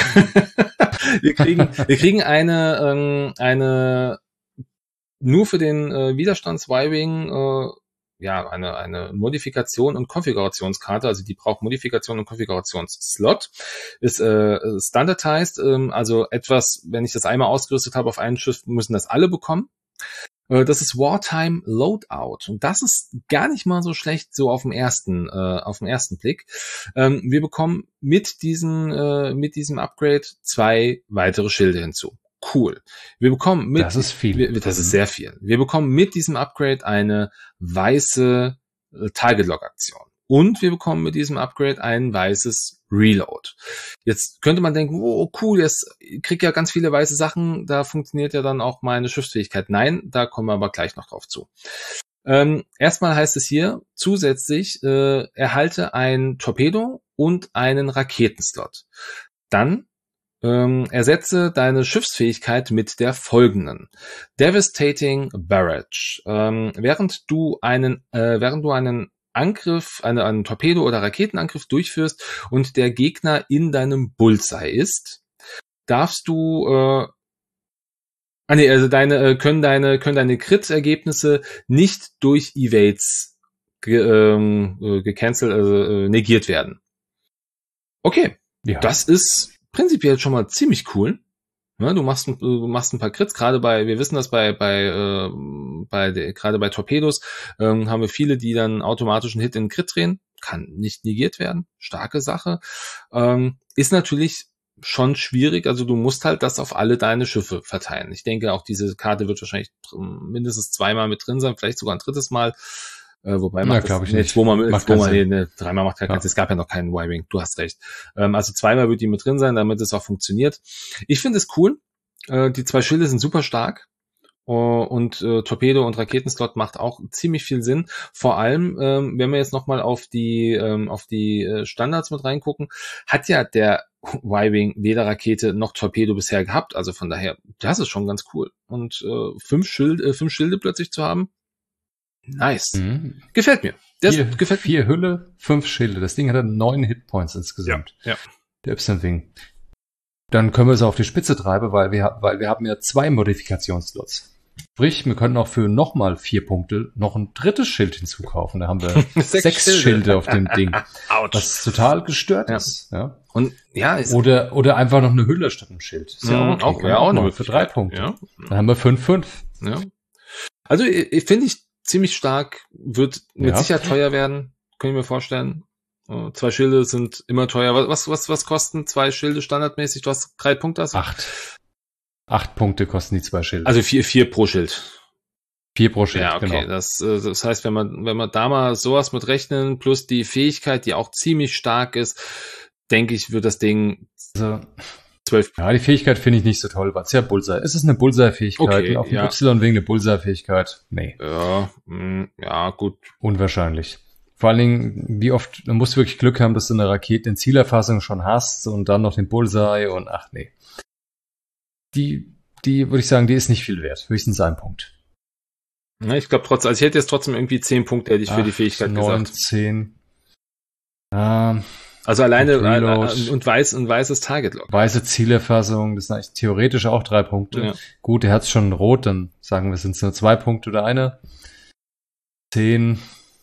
wir kriegen, wir kriegen eine, ähm, eine nur für den äh, Widerstands-Y-Wing, äh, ja, eine, eine Modifikation und Konfigurationskarte, also die braucht Modifikation und Konfigurationsslot, ist äh, standardized, ähm, also etwas, wenn ich das einmal ausgerüstet habe auf einen Schiff, müssen das alle bekommen. Äh, das ist Wartime Loadout. Und das ist gar nicht mal so schlecht, so auf dem ersten, äh, auf dem ersten Blick. Ähm, wir bekommen mit diesem, äh, mit diesem Upgrade zwei weitere Schilde hinzu. Cool. Wir bekommen mit, das ist viel. Wir, das ist sehr viel. Wir bekommen mit diesem Upgrade eine weiße äh, Target-Lock-Aktion. Und wir bekommen mit diesem Upgrade ein weißes Reload. Jetzt könnte man denken, oh cool, jetzt krieg ja ganz viele weiße Sachen, da funktioniert ja dann auch meine Schiffsfähigkeit. Nein, da kommen wir aber gleich noch drauf zu. Ähm, erstmal heißt es hier zusätzlich, äh, erhalte ein Torpedo und einen Raketenslot. Dann ähm, ersetze deine Schiffsfähigkeit mit der folgenden: Devastating Barrage. Ähm, während du einen, äh, während du einen Angriff, eine, einen Torpedo- oder Raketenangriff durchführst und der Gegner in deinem Bullseye ist, darfst du, äh, ah nee, also deine, äh, können deine, können deine Crit-Ergebnisse nicht durch Evades ge, ähm, äh, gecancelt, also äh, negiert werden. Okay, ja. Das ist prinzipiell schon mal ziemlich cool. Ja, du machst, du machst ein paar Crits, gerade bei, wir wissen das bei, bei, äh, bei, der, gerade bei Torpedos, ähm, haben wir viele, die dann automatisch einen Hit in den Crit drehen. Kann nicht negiert werden. Starke Sache. Ähm, ist natürlich schon schwierig. Also du musst halt das auf alle deine Schiffe verteilen. Ich denke, auch diese Karte wird wahrscheinlich mindestens zweimal mit drin sein, vielleicht sogar ein drittes Mal. Äh, wobei macht glaube ich nee, nicht. Zweimal, macht zweimal, nee, nee, dreimal macht keinen ja. Sinn. Es gab ja noch keinen Y-Wing. Du hast recht. Ähm, also zweimal wird die mit drin sein, damit es auch funktioniert. Ich finde es cool. Äh, die zwei Schilde sind super stark. Uh, und äh, Torpedo und Raketenslot macht auch ziemlich viel Sinn. Vor allem, ähm, wenn wir jetzt nochmal auf die ähm, auf die äh, Standards mit reingucken, hat ja der Y-Wing weder Rakete noch Torpedo bisher gehabt. Also von daher, das ist schon ganz cool. Und äh, fünf Schilde, äh, fünf Schilde plötzlich zu haben, nice. Mhm. Gefällt mir. Das vier, gefällt vier Hülle, fünf Schilde. Das Ding hat neun Hitpoints insgesamt. Ja. ja. Der Y-Wing. Dann können wir es auf die Spitze treiben, weil wir, weil wir haben ja zwei Modifikationslots. Sprich, wir können auch für nochmal vier Punkte noch ein drittes Schild hinzukaufen. Da haben wir sechs, sechs Schilde. Schilde auf dem Ding. Ouch. Was total gestört ja. ist. Ja. Und ja, ist oder, oder einfach noch eine Hülle statt einem Schild. Ist ja auch, auch, ja, auch eine für drei Punkte. Ja. Dann haben wir fünf, fünf. Ja. Also ich, finde ich ziemlich stark, wird mit ja. Sicherheit teuer werden, kann ich mir vorstellen. Uh, zwei Schilde sind immer teuer. Was, was, was kosten zwei Schilde standardmäßig? Du hast drei Punkte. Hast du? Acht. Acht Punkte kosten die zwei Schilde. Also vier, vier pro Schild. Vier pro Schild, ja, okay. Genau. Das, das heißt, wenn man, wenn man da mal sowas mit rechnen, plus die Fähigkeit, die auch ziemlich stark ist, denke ich, wird das Ding also, zwölf. Ja, die Fähigkeit finde ich nicht so toll, weil es ja Bullseye. Es ist eine Bullseye-Fähigkeit. Okay, und auf dem ja. Y wegen eine Bullseye-Fähigkeit. Nee. Ja, mh, ja, gut. Unwahrscheinlich. Vor allen Dingen, wie oft, du musst wirklich Glück haben, dass du eine Rakete in Zielerfassung schon hast und dann noch den Bullseye und ach nee. Die, die würde ich sagen, die ist nicht viel wert. Höchstens ein Punkt. Ja, ich glaube trotzdem, also ich hätte jetzt trotzdem irgendwie zehn Punkte hätte ich für die Fähigkeit neun, gesagt. zehn. Ähm, also alleine Reload, äh, und weiß, ein weißes Target-Lock. Weiße Zielerfassung, das sind eigentlich theoretisch auch drei Punkte. Ja. Gut, der hat es schon rot, dann sagen wir, sind es nur zwei Punkte oder eine. Zehn.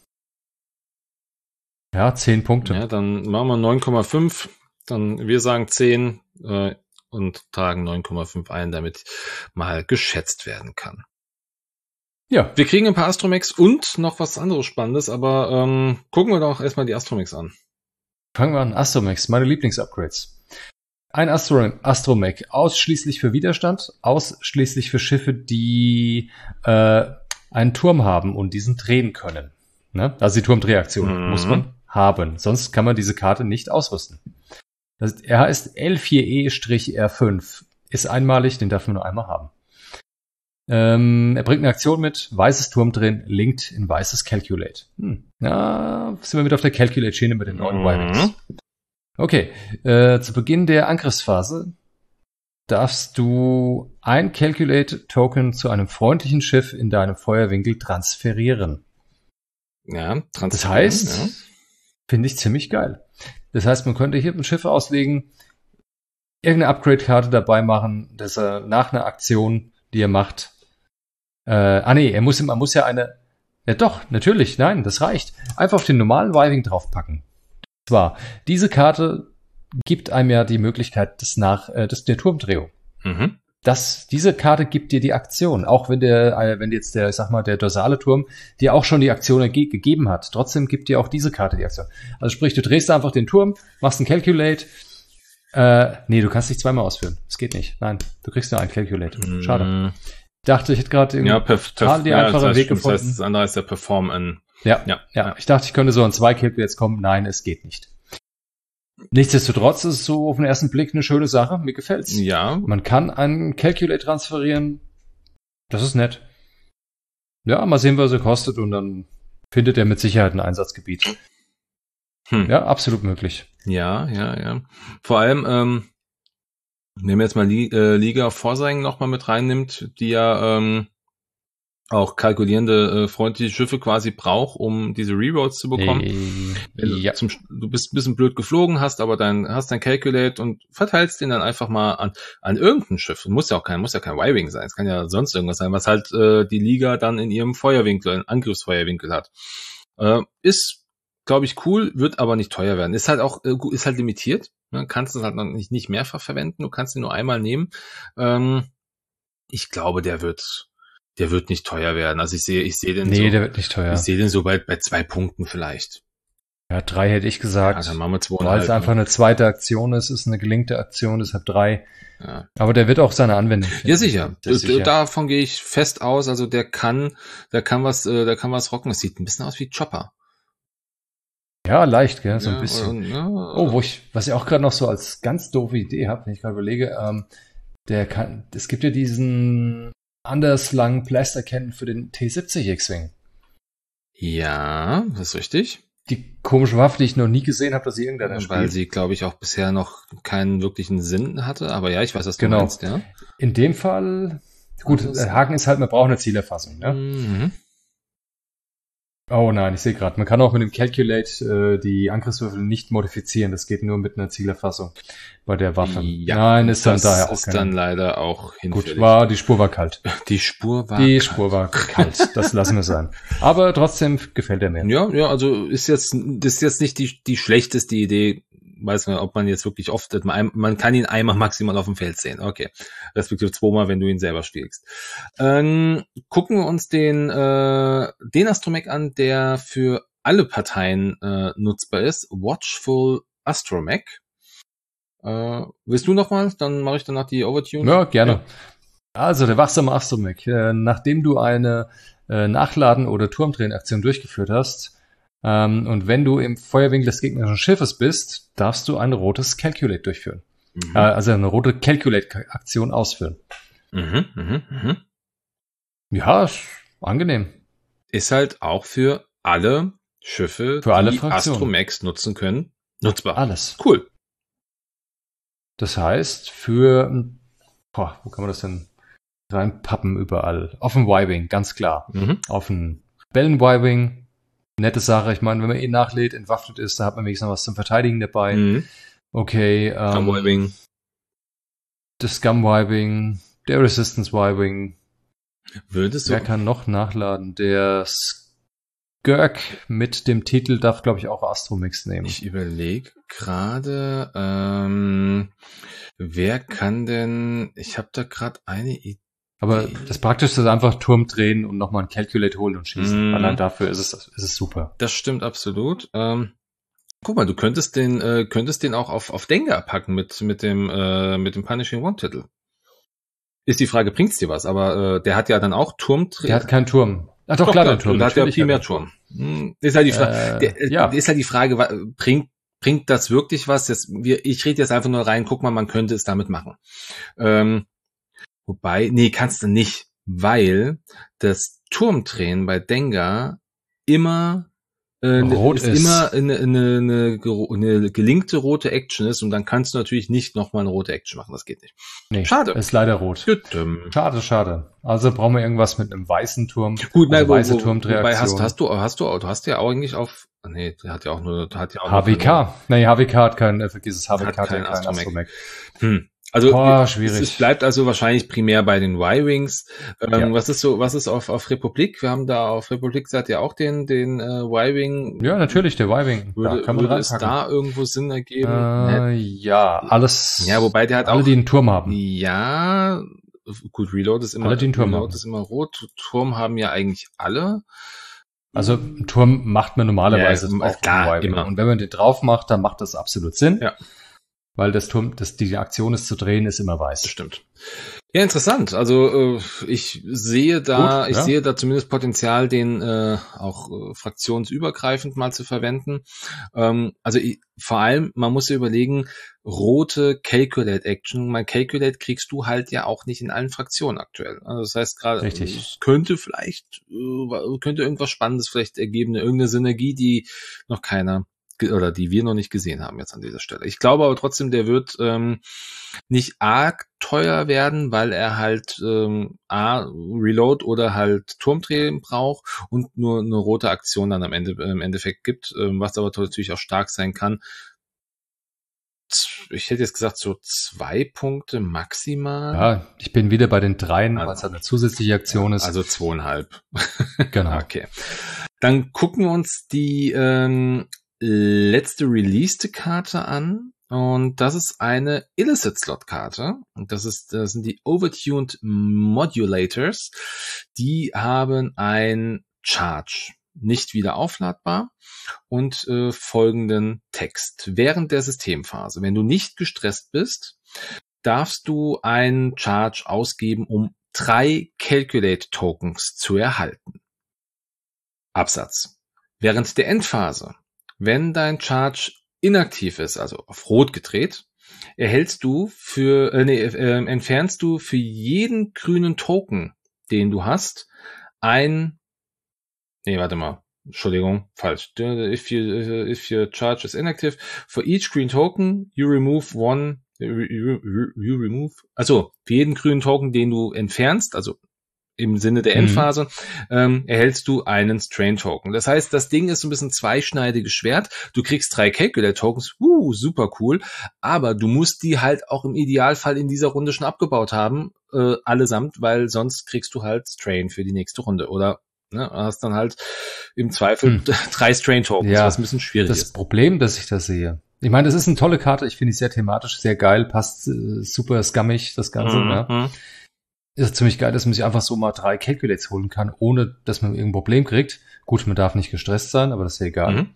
Ja, zehn Punkte. Ja, dann machen wir neun Komma fünf. Dann, wir sagen zehn äh, und tragen neun Komma fünf ein, damit mal geschätzt werden kann. Ja. Wir kriegen ein paar Astromechs und noch was anderes Spannendes, aber ähm, gucken wir doch erstmal die Astromechs an. Fangen wir an. Astromechs, meine Lieblingsupgrades. Ein Astro Astromech, ausschließlich für Widerstand, ausschließlich für Schiffe, die äh, einen Turm haben und diesen drehen können. Ne? Also die Turmdrehaktion mhm. muss man haben. Sonst kann man diese Karte nicht ausrüsten. Das, er heißt L vier E R fünf. Ist einmalig, den darf man nur einmal haben. Ähm, er bringt eine Aktion mit, weißes Turmdrehen, linked in weißes Calculate. Hm. Ja, sind wir mit auf der Calculate-Schiene mit den neuen mhm. Y-Wings. Okay, äh, zu Beginn der Angriffsphase darfst du ein Calculate-Token zu einem freundlichen Schiff in deinem Feuerwinkel transferieren. Ja, transferieren. Das heißt, ja. finde ich ziemlich geil. Das heißt, man könnte hier ein Schiff auslegen, irgendeine Upgrade-Karte dabei machen, dass er nach einer Aktion, die er macht, äh, ah nee, er muss, man muss ja eine, ja doch, natürlich, nein, das reicht. Einfach auf den normalen Y-Wing draufpacken. Und zwar, diese Karte gibt einem ja die Möglichkeit des nach, äh, des, der Turmdrehung. Mhm. das, diese Karte gibt dir die Aktion, auch wenn der, äh, wenn jetzt der, ich sag mal, der dorsale Turm dir auch schon die Aktion ge- gegeben hat. Trotzdem gibt dir auch diese Karte die Aktion. Also sprich, du drehst einfach den Turm, machst einen Calculate. Äh, nee, du kannst nicht zweimal ausführen. Das geht nicht. Nein, du kriegst nur einen Calculate. Schade. Mm. Ich dachte, ich hätte gerade ja, perf- perf- die ja, einfachen das heißt, Weg das gefunden. heißt, das andere ist der Perform in. Ja, ja, ja. Ich dachte, ich könnte so an zwei Calculates kommen. Nein, es geht nicht. Nichtsdestotrotz ist es so auf den ersten Blick eine schöne Sache. Mir gefällt's. Ja. Man kann einen Calculate transferieren. Das ist nett. Ja, mal sehen, was er kostet und dann findet er mit Sicherheit ein Einsatzgebiet. Hm. Ja, absolut möglich. Ja, ja, ja. Vor allem, ähm, wenn man jetzt mal Li- äh, Liga Forsaing nochmal mit reinnimmt, die ja ähm, auch kalkulierende, äh, freundliche Schiffe quasi braucht, um diese Rerolls zu bekommen. Äh, Wenn du, ja. zum, du bist ein bisschen blöd geflogen, hast aber dein, hast dein Calculate und verteilst den dann einfach mal an, an irgendein Schiff. Muss ja auch kein, muss ja kein Y-Wing sein. Es kann ja sonst irgendwas sein, was halt äh, die Liga dann in ihrem Feuerwinkel, in Angriffsfeuerwinkel hat. Äh, ist, glaube ich, cool, wird aber nicht teuer werden. Ist halt auch, äh, ist halt limitiert. Ne? Kannst es halt noch nicht, nicht mehrfach verwenden. Du kannst ihn nur einmal nehmen. Ähm, ich glaube, der wird, der wird nicht teuer werden. Also ich sehe, ich sehe den Nee, so, der wird nicht teuer. ich sehe den so bei, bei zwei Punkten vielleicht. Ja, drei hätte ich gesagt. Ja, dann machen wir Weil zweieinhalb. es einfach eine zweite Aktion ist, ist eine gelinkte Aktion, deshalb drei. Ja. Aber der wird auch seine Anwendung finden. Ja, sicher. Das ist sicher. Davon gehe ich fest aus. Also der kann, der kann was, äh, der kann was rocken. Das sieht ein bisschen aus wie Chopper. Ja, leicht, gell, so ein Ja, bisschen. und, ja, Oh, wo ich, was ich auch gerade noch so als ganz doofe Idee habe, wenn ich gerade überlege, ähm, der kann, es gibt ja diesen Underslung Blaster Cannon für den T siebzig X-Wing. ja, das ist richtig. Die komische Waffe, die ich noch nie gesehen habe, dass sie irgendeiner Weil spielt. sie, glaube ich, auch bisher noch keinen wirklichen Sinn hatte. Aber ja, ich weiß, was du Genau. meinst, ja. In dem Fall, gut, Also, der Haken ist halt, man braucht eine Zielerfassung, ne? Mhm. Oh nein, ich sehe gerade, man kann auch mit dem Calculate äh, die Angriffswürfel nicht modifizieren. Das geht nur mit einer Zielerfassung bei der Waffe. Ja, Nein, ist dann das daher auch ist keine. dann leider auch hinfällig. Gut, war, die Spur war kalt. die Spur war Die kalt. Spur war kalt, das lassen wir sein. Aber trotzdem gefällt er mir. Ja, ja, also ist jetzt, das ist jetzt nicht die, die schlechteste Idee. Weiß nicht, ob man jetzt wirklich oft, man, man kann ihn einmal maximal auf dem Feld sehen. Okay. Respektive zweimal, wenn du ihn selber spielst. Ähm, gucken wir uns den, äh, den Astromech an, der für alle Parteien äh, nutzbar ist. Watchful Astromech. Äh, willst du nochmal? Dann mache ich danach die Overtune. Ja, gerne. Also, der wachsame Astromech. Äh, nachdem du eine äh, Nachladen- oder Turmdrehenaktion durchgeführt hast, ähm, und wenn du im Feuerwinkel des gegnerischen Schiffes bist, darfst du ein rotes Calculate durchführen. Mhm. Äh, also eine rote Calculate-Aktion ausführen. Mhm, mhm, mhm. Ja, ist angenehm. Ist halt auch für alle Schiffe, Für alle die Fraktionen. Astromechs nutzen können, nutzbar. Alles. Cool. Das heißt, für, boah, wo kann man das denn reinpappen überall? Auf dem Y-Wing, ganz klar. Mhm. Auf dem Rebellen-Y-Wing, nette Sache. Ich meine, wenn man eh nachlädt, entwaffnet ist, da hat man wenigstens noch was zum Verteidigen dabei. Mhm. Okay, ähm, Scum-Y-Wing. das Scum-Y-Wing, der Resistance-Y-Wing. Würdest du, Wer kann noch nachladen? Der Skirk mit dem Titel darf, glaube ich, auch Astromix nehmen. ich überlege gerade, ähm, wer kann denn, ich habe da gerade eine Idee. Aber das Praktischste ist einfach Turm drehen und nochmal ein Calculate holen und schießen. Mm. Allein dafür ist es, ist es super. Das stimmt absolut. Ähm, guck mal, du könntest den, äh, könntest den auch auf, auf Dengar packen mit, mit dem, äh, mit dem Punishing One-Titel. Ist die Frage, bringt's dir was? Aber äh, der hat ja dann auch Turm. Der hat keinen Turm. Ach doch, Doch, klar, klar, den Turm. der hat ja Natürlich primär hat er einen Turm. Hm, ist halt die Frage, Äh, der, ja. ist halt die Frage, wa- bringt, bringt das wirklich was? Das, wir, ich rede jetzt einfach nur rein, guck mal, man könnte es damit machen. Ähm, wobei, nee, kannst du nicht, weil das Turmdrehen bei Dengar immer äh, Rot ist, ist. immer eine, eine, eine, gero- eine gelinkte rote Action ist und dann kannst du natürlich nicht nochmal eine rote Action machen, das geht nicht. Nee, Schade. ist leider rot. Tütüm. Schade, schade. Also brauchen wir irgendwas mit einem weißen Turm. Gut, also nein, wo, weiße wo, Turmdreaktion. wobei hast, hast du, hast du, du hast ja auch eigentlich auf, nee, der hat ja auch nur, der hat ja auch H W K. Nee, H W K hat keinen, äh, vergiss es, H W K Hat hat ja keinen keinen Astromech. Astromech. Hm. Also Boah, es, schwierig. es bleibt also wahrscheinlich primär bei den Y-Wings. Ähm, Ja. Was ist so, was ist auf, auf Republik? Wir haben da auf Republik seid ja auch den, den äh, Y-Wing. Ja, natürlich, der Y-Wing. Würde, Da kann man würde es reinpacken. da irgendwo Sinn ergeben? Äh, ja, alles. Ja, wobei der hat alle, auch- die einen Turm haben. Ja, gut, Reload ist immer, Alle, Turm Reload ist immer rot. Turm haben ja eigentlich alle. Also Turm macht man normalerweise ja, drauf. Klar, immer. Und wenn man den drauf macht, dann macht das absolut Sinn. Ja. Weil das Turm, das, die Aktion ist zu drehen, ist immer weiß. Das stimmt. Ja, interessant. Also äh, ich sehe da, Gut, ich ja. sehe da zumindest Potenzial, den äh, auch äh, fraktionsübergreifend mal zu verwenden. Ähm, also ich, vor allem, man muss ja überlegen, rote Calculate Action. Mein Calculate kriegst du halt ja auch nicht in allen Fraktionen aktuell. Also das heißt gerade, es könnte vielleicht, äh, könnte irgendwas Spannendes vielleicht ergeben, irgendeine Synergie, die noch keiner oder die wir noch nicht gesehen haben jetzt an dieser Stelle. Ich glaube aber trotzdem, der wird ähm, nicht arg teuer werden, weil er halt ähm, A, Reload oder halt Turmdrehen braucht und nur eine rote Aktion dann am Ende im Endeffekt gibt, ähm, was aber natürlich auch stark sein kann. Ich hätte jetzt gesagt, so zwei Punkte maximal. Ja, ich bin wieder bei den dreien, weil es halt eine zusätzliche Aktion ist. Also zweieinhalb. Genau. Okay. Dann gucken wir uns die ähm, letzte released Karte an. Und das ist eine Illicit-Slot-Karte. Und das ist, das sind die Overtuned Modulators. Die haben ein Charge, nicht wieder aufladbar und äh, folgenden Text. Während der Systemphase, wenn du nicht gestresst bist, darfst du einen Charge ausgeben, um drei Calculate-Tokens zu erhalten. Absatz. Während der Endphase, wenn dein Charge inaktiv ist, also auf Rot gedreht, erhältst du für, äh, nee, äh, entfernst du für jeden grünen Token, den du hast, ein, nee, warte mal, Entschuldigung, falsch. If you, if your charge is inactive, for each green token, you remove one, you, you, you remove, also für jeden grünen Token, den du entfernst, also im Sinne der Endphase, mhm. ähm, erhältst du einen Strain-Token. Das heißt, das Ding ist so ein bisschen zweischneidiges Schwert. Du kriegst drei Calculate-Tokens, uh, super cool, aber du musst die halt auch im Idealfall in dieser Runde schon abgebaut haben, äh, allesamt, weil sonst kriegst du halt Strain für die nächste Runde. Oder ne, hast dann halt im Zweifel hm. drei Strain-Tokens, ja, was ein bisschen schwierig das ist. Das Problem, dass ich das sehe, ich meine, das ist eine tolle Karte, ich finde die sehr thematisch, sehr geil, passt äh, super scammig, das Ganze, mhm. ne? Ist ziemlich geil, dass man sich einfach so mal drei Calculates holen kann, ohne dass man irgendein Problem kriegt. Gut, man darf nicht gestresst sein, aber das ist ja egal. Mhm.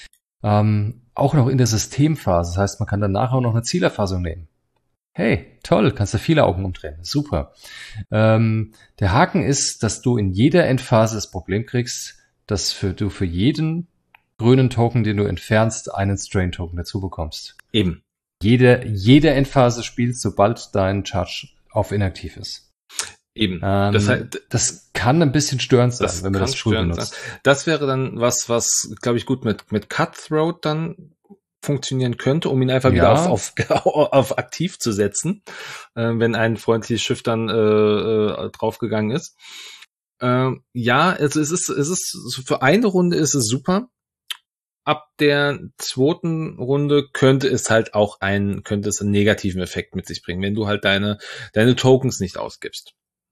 Ähm, auch noch in der Systemphase. Das heißt, man kann danach auch noch eine Zielerfassung nehmen. Hey, toll, kannst du viele Augen umdrehen. Super. Ähm, der Haken ist, dass du in jeder Endphase das Problem kriegst, dass für, du für jeden grünen Token, den du entfernst, einen Strain-Token dazu bekommst. Eben. Jede, jede Endphase spielst, sobald dein Charge auf inaktiv ist. Eben. Ähm, das, heißt, das kann ein bisschen störend sein, wenn man das früh benutzt. Sein. Das wäre dann was, was, glaube ich, gut mit, mit Cutthroat dann funktionieren könnte, um ihn einfach ja. wieder auf, auf, auf aktiv zu setzen, äh, wenn ein freundliches Schiff dann äh, äh, draufgegangen ist. Äh, ja, es, es ist, es ist, für eine Runde ist es super. Ab der zweiten Runde könnte es halt auch ein, könnte es einen negativen Effekt mit sich bringen, wenn du halt deine, deine Tokens nicht ausgibst.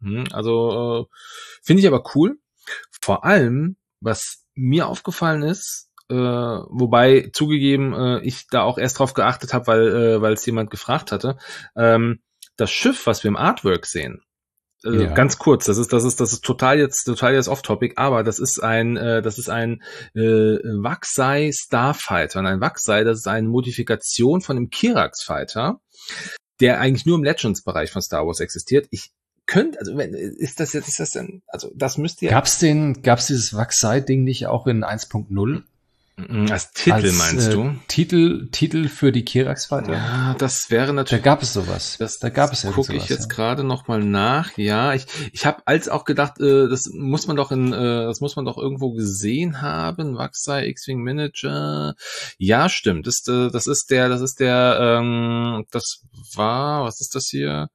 Also äh, finde ich aber cool. Vor allem, was mir aufgefallen ist, äh, wobei zugegeben äh, ich da auch erst drauf geachtet habe, weil äh, weil es jemand gefragt hatte, ähm, das Schiff, was wir im Artwork sehen, äh, ja. ganz kurz, das ist das ist das ist total jetzt total jetzt off-topic, aber das ist ein äh, das ist ein äh, Waxai Starfighter und ein Waxai, das ist eine Modifikation von einem Kirax Fighter, der eigentlich nur im Legends-Bereich von Star Wars existiert. Ich Könnt, also wenn, ist das jetzt, ist das denn, also das müsste ja. Gab's den, gab's dieses Waxai-Ding nicht auch in eins Punkt null? Als Titel Als, meinst äh, du? Titel, Titel für die Kirax-Fighter? Ja, das wäre natürlich. Da gab es sowas. Das, da gab es ja gucke ich jetzt ja. gerade noch mal nach. Ja, ich, ich habe als auch gedacht, äh, das muss man doch in, äh, das muss man doch irgendwo gesehen haben. Waxai X-Wing Manager. Ja, stimmt. Das, äh, das ist der, das ist der, ähm, das war, was ist das hier?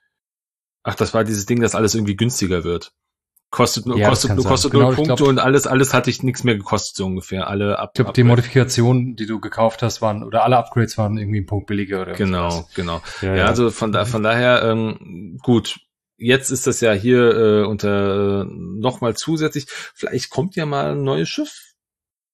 Ach, das war dieses Ding, dass alles irgendwie günstiger wird. Kostet nur, ja, kostet nur, kostet genau, nur Punkte glaub, und alles, alles hatte ich nichts mehr gekostet, so ungefähr. Alle ab, ich glaube, die Modifikationen, die du gekauft hast, waren, oder alle Upgrades waren irgendwie einen Punkt billiger oder Genau, sowas. genau. Ja, ja, ja, also von da, von daher, ähm, gut. Jetzt ist das ja hier, äh, unter, äh, nochmal zusätzlich. Vielleicht kommt ja mal ein neues Schiff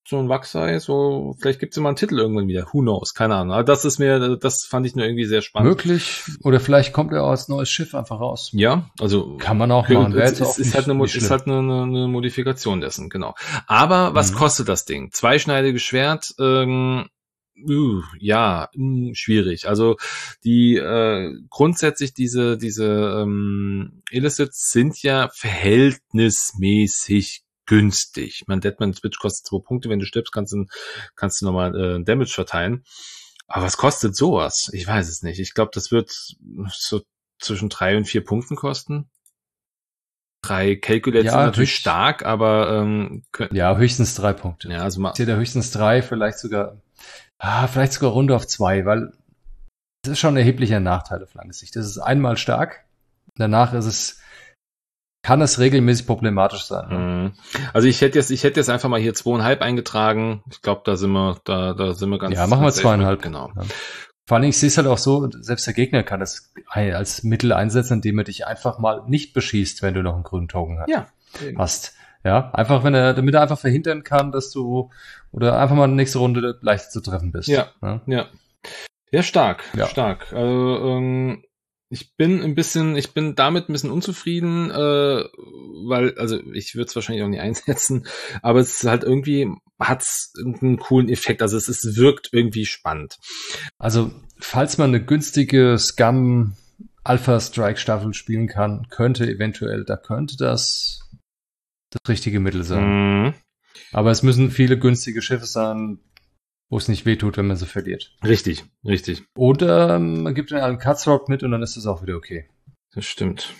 so ein Wachsei, so, vielleicht gibt's ja mal einen Titel irgendwann wieder. Who knows? Keine Ahnung. Aber das ist mir, das fand ich nur irgendwie sehr spannend. Möglich. Oder vielleicht kommt er auch als neues Schiff einfach raus. Ja, also. Kann man auch machen. Wäre jetzt auch ist, ist, halt eine, ist halt eine, eine Modifikation dessen, genau. Aber was mhm. kostet das Ding? Zweischneidiges Schwert, ähm, Uh, ja, mh, schwierig. Also die äh, grundsätzlich diese diese ähm, Illicits sind ja verhältnismäßig günstig. Man Deadman Switch kostet zwei Punkte, wenn du stirbst, kannst du kannst du nochmal äh, Damage verteilen. Aber was kostet sowas? Ich weiß es nicht. Ich glaube, das wird so zwischen drei und vier Punkten kosten. Drei Calculates ja, sind natürlich höchst, stark, aber ähm, können, ja, höchstens drei Punkte. Ja, also mal, ich sehe da höchstens drei, vielleicht sogar Ah, vielleicht sogar runter auf zwei, weil es ist schon ein erheblicher Nachteil auf lange Sicht. Das ist einmal stark, danach ist es, kann es regelmäßig problematisch sein. Ne? Also ich hätte jetzt, ich hätte jetzt einfach mal hier zweieinhalb eingetragen. Ich glaube, da sind wir, da, da sind wir ganz. Ja, machen wir zweieinhalb. Genau. Ja. Vor allen Dingen, ich sehe es halt auch so, selbst der Gegner kann das als Mittel einsetzen, indem er dich einfach mal nicht beschießt, wenn du noch einen grünen Token hast. Ja. hast. Ja, einfach, wenn er, damit er einfach verhindern kann, dass du, oder einfach mal in der nächsten Runde leicht zu treffen bist. Ja, ja. Ja, ja stark, ja. stark. Also, ähm, ich bin ein bisschen, ich bin damit ein bisschen unzufrieden, äh, weil, also ich würde es wahrscheinlich auch nicht einsetzen, aber es ist halt irgendwie, hat's einen coolen Effekt, also es, es wirkt irgendwie spannend. Also, falls man eine günstige Scum Alpha Strike Staffel spielen kann, könnte eventuell, da könnte das das richtige Mittel sein. Mhm. Aber es müssen viele günstige Schiffe sein, wo es nicht wehtut, wenn man sie verliert. Richtig, richtig. Oder man gibt dann einen Cutthroat mit und dann ist es auch wieder okay. Das stimmt.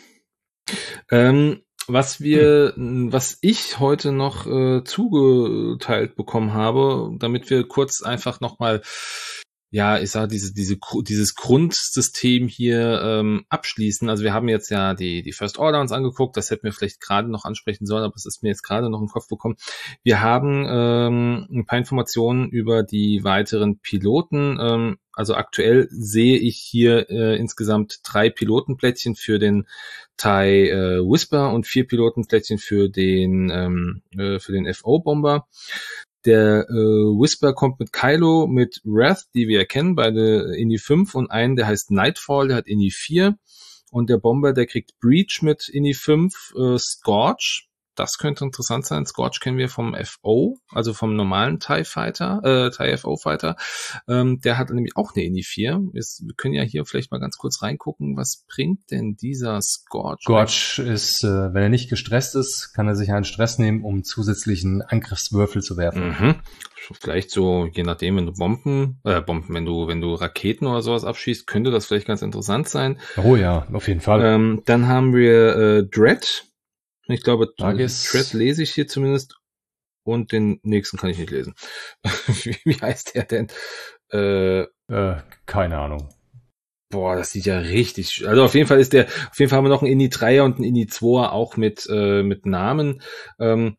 Ähm, was wir, hm. was ich heute noch äh, zugeteilt bekommen habe, damit wir kurz einfach nochmal ja, ich sage, diese, diese, dieses Grundsystem hier ähm, abschließen. Also wir haben jetzt ja die, die First Order uns angeguckt, das hätten wir vielleicht gerade noch ansprechen sollen, aber es ist mir jetzt gerade noch im Kopf gekommen. Wir haben ähm, ein paar Informationen über die weiteren Piloten. Ähm, also aktuell sehe ich hier äh, insgesamt drei Pilotenplättchen für den TIE äh, Whisper und vier Pilotenplättchen für den, ähm, äh, für den F O-Bomber. Der äh, Whisper kommt mit Kylo, mit Wrath, die wir erkennen, beide Indy fünf und einen, der heißt Nightfall, der hat Indy vier und der Bomber, der kriegt Breach mit Indy fünf, äh, Scorch, das könnte interessant sein, Scorch kennen wir vom F O, also vom normalen TIE Fighter, äh, TIE F O Fighter, ähm, der hat nämlich auch eine Indy vier, Jetzt, wir können ja hier vielleicht mal ganz kurz reingucken, was bringt denn dieser Scorch? Scorch ist, äh, wenn er nicht gestresst ist, kann er sich einen Stress nehmen, um zusätzlichen Angriffswürfel zu werfen. Mhm. Vielleicht so, je nachdem, wenn du Bomben, äh, Bomben, wenn du, wenn du Raketen oder sowas abschießt, könnte das vielleicht ganz interessant sein. Oh ja, auf jeden Fall. Ähm, dann haben wir äh, Dread. Ich glaube, Dargis. Dread lese ich hier zumindest und den nächsten kann ich nicht lesen. wie, wie heißt der denn? Äh, äh, keine Ahnung. Boah, das sieht ja richtig, also auf jeden Fall ist der, auf jeden Fall haben wir noch einen Indy dreier und einen Indy zweier auch mit, äh, mit Namen. Ähm,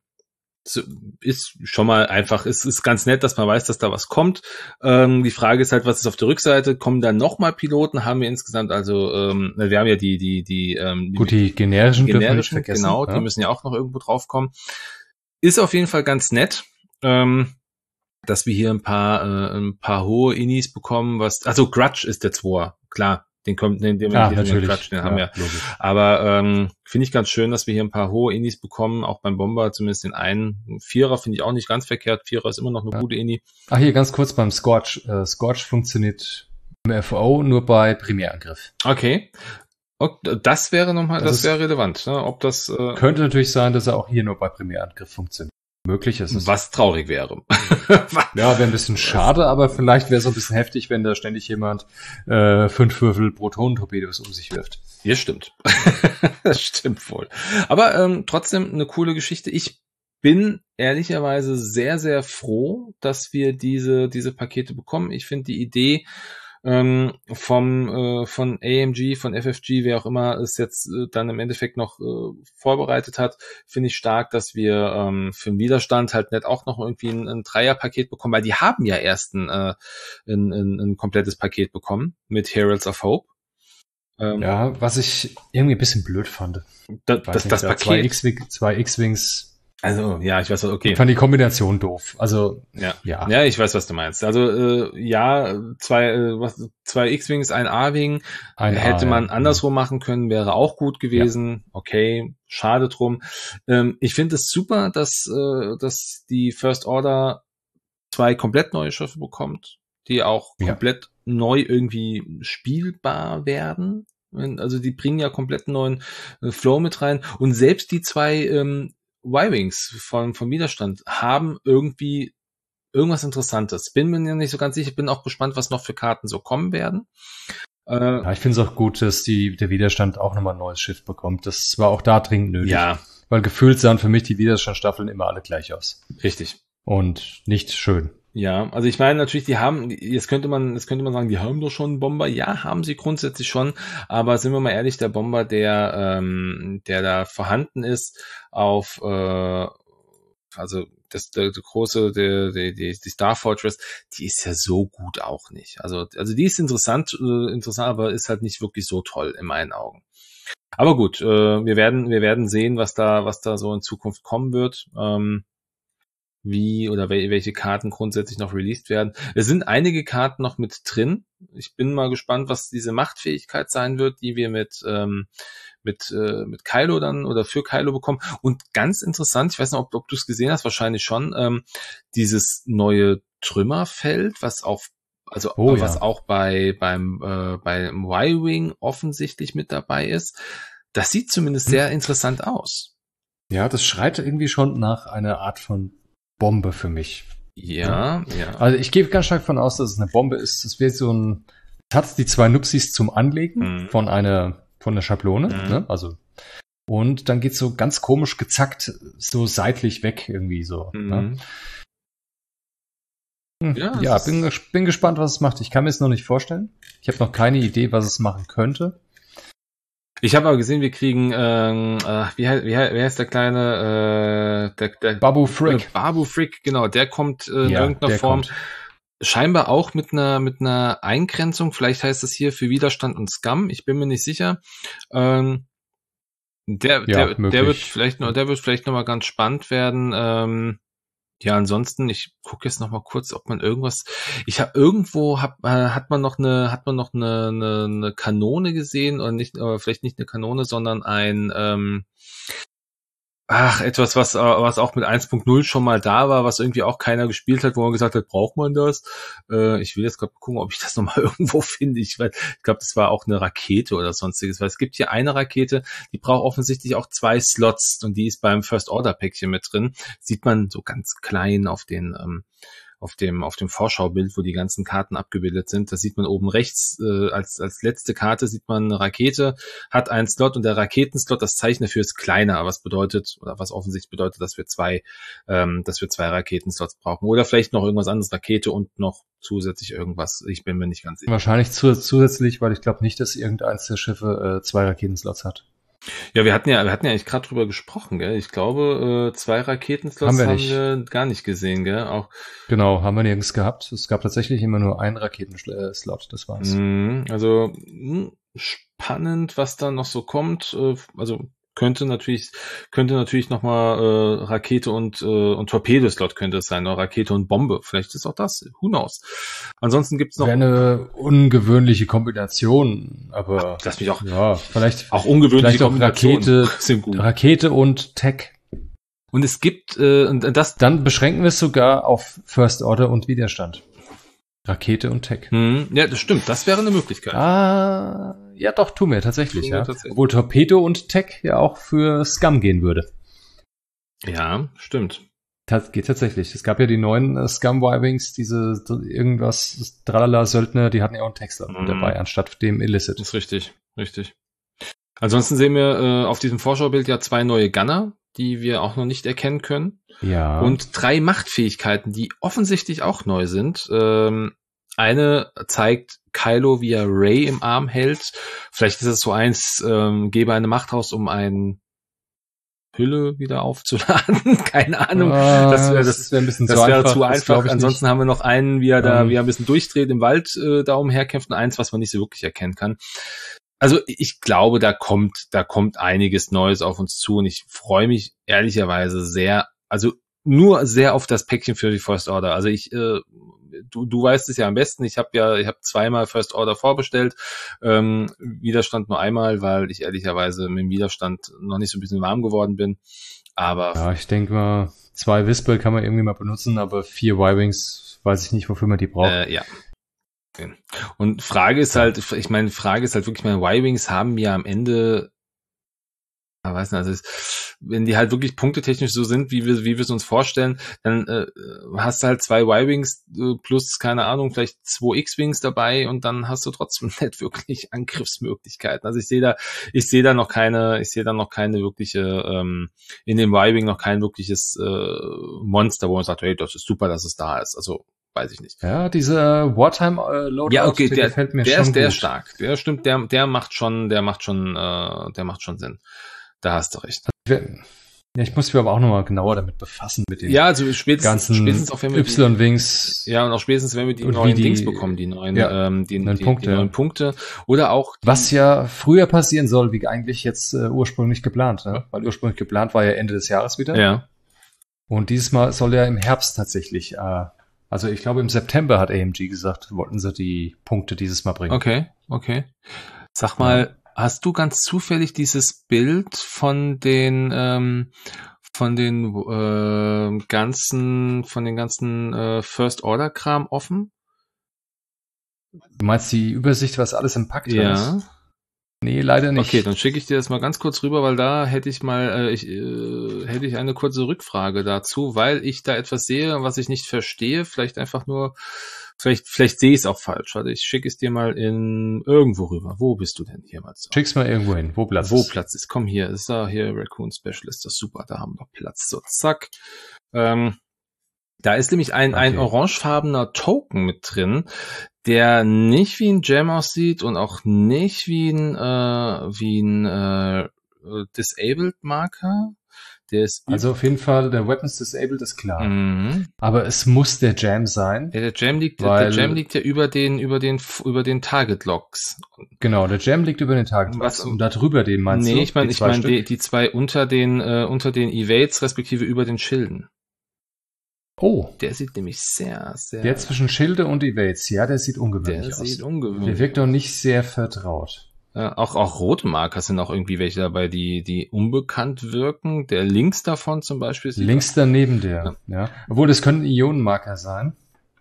ist schon mal einfach, es ist ganz nett, dass man weiß, dass da was kommt. Ähm, die Frage ist halt, was ist auf der Rückseite? Kommen da nochmal Piloten? Haben wir insgesamt, also ähm, wir haben ja die, die, die, ähm, Gut, die generischen, die generischen genau, ja. Die müssen ja auch noch irgendwo draufkommen. Ist auf jeden Fall ganz nett, ähm, dass wir hier ein paar, äh, ein paar hohe Innis bekommen, was, also Grudge ist der Zweier, klar. Den kommt, den, den, ah, den, natürlich. Quatsch, den ja, haben wir. Logisch. Aber ähm, finde ich ganz schön, dass wir hier ein paar hohe Innis bekommen, auch beim Bomber, zumindest den einen. Vierer finde ich auch nicht ganz verkehrt. Vierer ist immer noch eine ja. gute Inni. Ach, hier ganz kurz beim Scorch. Äh, Scorch funktioniert im F O nur bei Primärangriff. Okay. Das wäre nochmal, das, das wäre relevant. Ne? Ob das äh, könnte natürlich sein, dass er auch hier nur bei Primärangriff funktioniert. Möglich ist es. Was traurig wäre. Ja, wäre ein bisschen schade, aber vielleicht wäre es so ein bisschen heftig, wenn da ständig jemand äh, fünf Würfel Protonentorpedos um sich wirft. Ja, stimmt. Das stimmt wohl. Aber ähm, trotzdem eine coole Geschichte. Ich bin ehrlicherweise sehr, sehr froh, dass wir diese diese Pakete bekommen. Ich finde die Idee ähm, vom äh, von A M G, von F F G, wer auch immer es jetzt äh, dann im Endeffekt noch äh, vorbereitet hat, finde ich stark, dass wir ähm, für den Widerstand halt nicht auch noch irgendwie ein, ein Dreierpaket bekommen, weil die haben ja erst ein, äh, ein, ein, ein komplettes Paket bekommen mit Heralds of Hope. Ähm, ja, was ich irgendwie ein bisschen blöd fand. Da, das, nicht, das da Paket. Zwei X-Wings Also, ja, ich weiß, okay. Ich fand die Kombination doof. Also, ja. Ja, ja ich weiß, was du meinst. Also, äh, ja, zwei, äh, was, zwei X-Wings, ein A-Wing, ein hätte A, man ja. andersrum machen können, wäre auch gut gewesen. Ja. Okay, schade drum. Ähm, ich finde es super, dass, äh, dass die First Order zwei komplett neue Schiffe bekommt, die auch Ja. komplett neu irgendwie spielbar werden. Also die bringen ja komplett neuen äh, Flow mit rein. Und selbst die zwei ähm, Y-Wings von, vom Widerstand haben irgendwie irgendwas Interessantes. Bin mir nicht so ganz sicher. Bin auch gespannt, was noch für Karten so kommen werden. Äh, ja, ich finde es auch gut, dass die, der Widerstand auch nochmal ein neues Schiff bekommt. Das war auch da dringend nötig. Ja. Weil gefühlt sahen für mich die Widerstandsstaffeln immer alle gleich aus. Richtig. Und nicht schön. Ja, also ich meine natürlich, die haben, jetzt könnte man, jetzt könnte man sagen, die haben doch schon einen Bomber. Ja, haben sie grundsätzlich schon, aber sind wir mal ehrlich, der Bomber, der, ähm, der da vorhanden ist, auf, äh, also das, der, der große, der, der, die, die Star Fortress, die ist ja so gut auch nicht. Also, also die ist interessant, äh, interessant, aber ist halt nicht wirklich so toll in meinen Augen. Aber gut, äh, wir werden, wir werden sehen, was da, was da so in Zukunft kommen wird. Ähm, wie oder welche Karten grundsätzlich noch released werden. Es sind einige Karten noch mit drin. Ich bin mal gespannt, was diese Machtfähigkeit sein wird, die wir mit ähm, mit äh, mit Kylo dann oder für Kylo bekommen. Und ganz interessant, ich weiß nicht, ob, ob du es gesehen hast, wahrscheinlich schon, ähm, dieses neue Trümmerfeld, was auf also oh, was ja. auch bei beim äh, beim Y-Wing offensichtlich mit dabei ist. Das sieht zumindest hm. sehr interessant aus. Ja, das schreit irgendwie schon nach einer Art von Bombe für mich. Ja, ja. ja. Also ich gehe ganz stark davon aus, dass es eine Bombe ist. Es wird so ein, es hat die zwei Nupsis zum Anlegen mhm. von einer, von der Schablone, mhm. ne? Also, und dann geht's so ganz komisch gezackt, so seitlich weg irgendwie so. Mhm. Ne? Hm. Ja, ja bin, bin gespannt, was es macht. Ich kann mir es noch nicht vorstellen. Ich habe noch keine Idee, was es machen könnte. Ich habe aber gesehen, wir kriegen, ähm, äh, wie, wie, wie heißt der kleine, äh, der, der Babu Frick. Babu Frick, genau, der kommt äh, in ja, irgendeiner Form. Kommt. Scheinbar auch mit einer mit einer Eingrenzung. Vielleicht heißt das hier für Widerstand und Scum. Ich bin mir nicht sicher. Ähm, der, ja, der, der wird vielleicht noch, der wird vielleicht noch mal ganz spannend werden. Ähm, Ja, ansonsten, ich gucke jetzt noch mal kurz, ob man irgendwas, ich habe irgendwo, hab, äh, hat man noch eine, hat man noch eine, eine, eine Kanone gesehen, oder nicht, oder vielleicht nicht eine Kanone, sondern ein, ähm, ach, etwas, was, was auch mit eins Punkt null schon mal da war, was irgendwie auch keiner gespielt hat, wo man gesagt hat, braucht man das? Äh, ich will jetzt gerade gucken, ob ich das nochmal irgendwo finde. Ich, ich glaube, das war auch eine Rakete oder sonstiges, weil es gibt hier eine Rakete, die braucht offensichtlich auch zwei Slots und die ist beim First Order Päckchen mit drin. Sieht man so ganz klein auf den, ähm, auf dem auf dem Vorschaubild, wo die ganzen Karten abgebildet sind. Da sieht man oben rechts, äh, als als letzte Karte sieht man eine Rakete, hat einen Slot und der Raketenslot, das Zeichen dafür ist kleiner, was bedeutet, oder was offensichtlich bedeutet, dass wir zwei, ähm, dass wir zwei Raketenslots brauchen. Oder vielleicht noch irgendwas anderes, Rakete und noch zusätzlich irgendwas. Ich bin mir nicht ganz sicher. Wahrscheinlich zu, zusätzlich, weil ich glaube nicht, dass irgendeins der Schiffe äh, zwei Raketenslots hat. Ja, wir hatten ja, wir hatten ja eigentlich gerade drüber gesprochen, gell? Ich glaube, äh, zwei Raketenslots haben wir, haben nicht. wir gar nicht gesehen, gell? Auch genau, haben wir nirgends gehabt. Es gab tatsächlich immer nur einen Raketenslot, das war's. Mm, also mh, spannend, was da noch so kommt. Äh, also könnte natürlich, könnte natürlich nochmal äh, Rakete und äh, und Torpedoslot könnte es sein, oder Rakete und Bombe. Vielleicht ist auch das. Who knows? Ansonsten gibt's noch wäre eine ungewöhnliche Kombination, aber Ach, lass mich auch ja, vielleicht auch ungewöhnliche vielleicht auch Rakete, sind gut. Rakete und Tech. Und es gibt äh, und das dann beschränken wir es sogar auf First Order und Widerstand. Rakete und Tech. Hm, ja, das stimmt. Das wäre eine Möglichkeit. Ah, ja, doch, tun wir tatsächlich, Tun wir ja. tatsächlich. Obwohl Torpedo und Tech ja auch für Scum gehen würde. Ja, stimmt. Das geht tatsächlich. Es gab ja die neuen äh, Scum Y-Wings, diese irgendwas Tralala-Söldner, die hatten ja auch einen Textler Mhm. dabei, anstatt dem Illicit. Das ist richtig, richtig. Ansonsten sehen wir äh, auf diesem Vorschaubild ja zwei neue Gunner, die wir auch noch nicht erkennen können. Ja. Und drei Machtfähigkeiten, die offensichtlich auch neu sind. Ähm, eine zeigt Kylo, wie er Rey im Arm hält. Vielleicht ist es so eins, ähm, gebe eine Macht raus, um ein Hülle wieder aufzuladen. Keine Ahnung. Ah, das wäre das, das wäre ein bisschen das zu wäre einfach. zu einfach. Ansonsten haben wir noch einen, wie er da, ähm. wie er ein bisschen durchdreht im Wald äh, da umherkämpft und eins, was man nicht so wirklich erkennen kann. also ich glaube, da kommt, da kommt einiges Neues auf uns zu und ich freue mich ehrlicherweise sehr, also nur sehr auf das Päckchen für die First Order. Also ich, äh, du, du weißt es ja am besten. Ich habe ja, ich habe zweimal First Order vorbestellt, ähm, Widerstand nur einmal, weil ich ehrlicherweise mit dem Widerstand noch nicht so ein bisschen warm geworden bin. Aber ja, ich denke mal, zwei Wispel kann man irgendwie mal benutzen, aber vier Y-Wings weiß ich nicht, wofür man die braucht. Äh, ja. Okay. Und Frage ist halt, ich meine, Frage ist halt wirklich, meine Y-Wings haben ja am Ende, ich weiß nicht, also es, wenn die halt wirklich punktetechnisch so sind, wie wir wie wir es uns vorstellen, dann äh, hast du halt zwei Y-Wings äh, plus, keine Ahnung, vielleicht zwei X-Wings dabei und dann hast du trotzdem nicht wirklich Angriffsmöglichkeiten. Also ich sehe da, ich sehe da noch keine, ich sehe da noch keine wirkliche, ähm, in dem Y-Wing noch kein wirkliches äh, Monster, wo man sagt, hey, das ist super, dass es da ist. Also weiß ich nicht. Ja, dieser Wartime äh, Loadout, ja, okay, der, der gefällt mir der schon ist, der gut. ist stark. Der stimmt, der, der macht schon, der macht schon, äh, der macht schon Sinn. Da hast du recht. Ja, ich muss mich aber auch nochmal genauer damit befassen, mit den ja, also spätestens, ganzen spätestens auch wenn wir Y-Wings. Ja, und auch spätestens, wenn wir die und neuen die, Dings bekommen, die neuen, ja, ähm, die, neuen die, Punkte. die neuen Punkte. Oder auch die, was ja früher passieren soll, wie eigentlich jetzt äh, ursprünglich geplant, ne? Weil ursprünglich geplant war ja Ende des Jahres wieder. Ja. Und dieses Mal soll ja im Herbst tatsächlich, äh, also ich glaube im September hat A M G gesagt, wollten sie die Punkte dieses Mal bringen. Okay, okay. Sag mal, ja. Hast du ganz zufällig dieses Bild von den ähm, von den äh, ganzen von den ganzen äh, First Order Kram offen? Du meinst die Übersicht, was alles im Pack drin ja. ist? Nee, leider nicht. Okay, dann schicke ich dir das mal ganz kurz rüber, weil da hätte ich mal, äh, ich, äh, hätte ich eine kurze Rückfrage dazu, weil ich da etwas sehe, was ich nicht verstehe. Vielleicht einfach nur, vielleicht, vielleicht sehe ich es auch falsch. Warte, ich schicke es dir mal in irgendwo rüber. Wo bist du denn hier mal? Schick's mal irgendwo hin. Wo Platz Wo ist. Platz ist. Komm hier, ist da hier Raccoon Specialist. Das ist super, da haben wir Platz. So, zack. Ähm, da ist nämlich ein, okay. ein orangefarbener Token mit drin, der nicht wie ein Gem aussieht und auch nicht wie ein, äh, wie ein äh, Disabled Marker. Der ist also auf jeden Fall, der Weapons Disabled ist klar. Mhm. Aber es muss der Jam sein. Ja, der Jam liegt, weil, der Jam liegt ja über den, über den, über den Target Locks. Genau, der Jam liegt über den Target Locks. Was, und da drüber den meinst nee, du? Nee, ich meine, ich meine die, die zwei unter den, äh, unter den Evades respektive über den Schilden. Oh. Der sieht nämlich sehr, sehr... Der zwischen Schilde und Evades, ja, der sieht ungewöhnlich der aus. Sieht ungewöhnlich der wirkt doch nicht sehr vertraut. Ja, auch, auch rote Marker sind auch irgendwie welche dabei, die, die unbekannt wirken. Der links davon zum Beispiel. Links daneben der, ja. ja. Obwohl, das könnten Ionenmarker sein.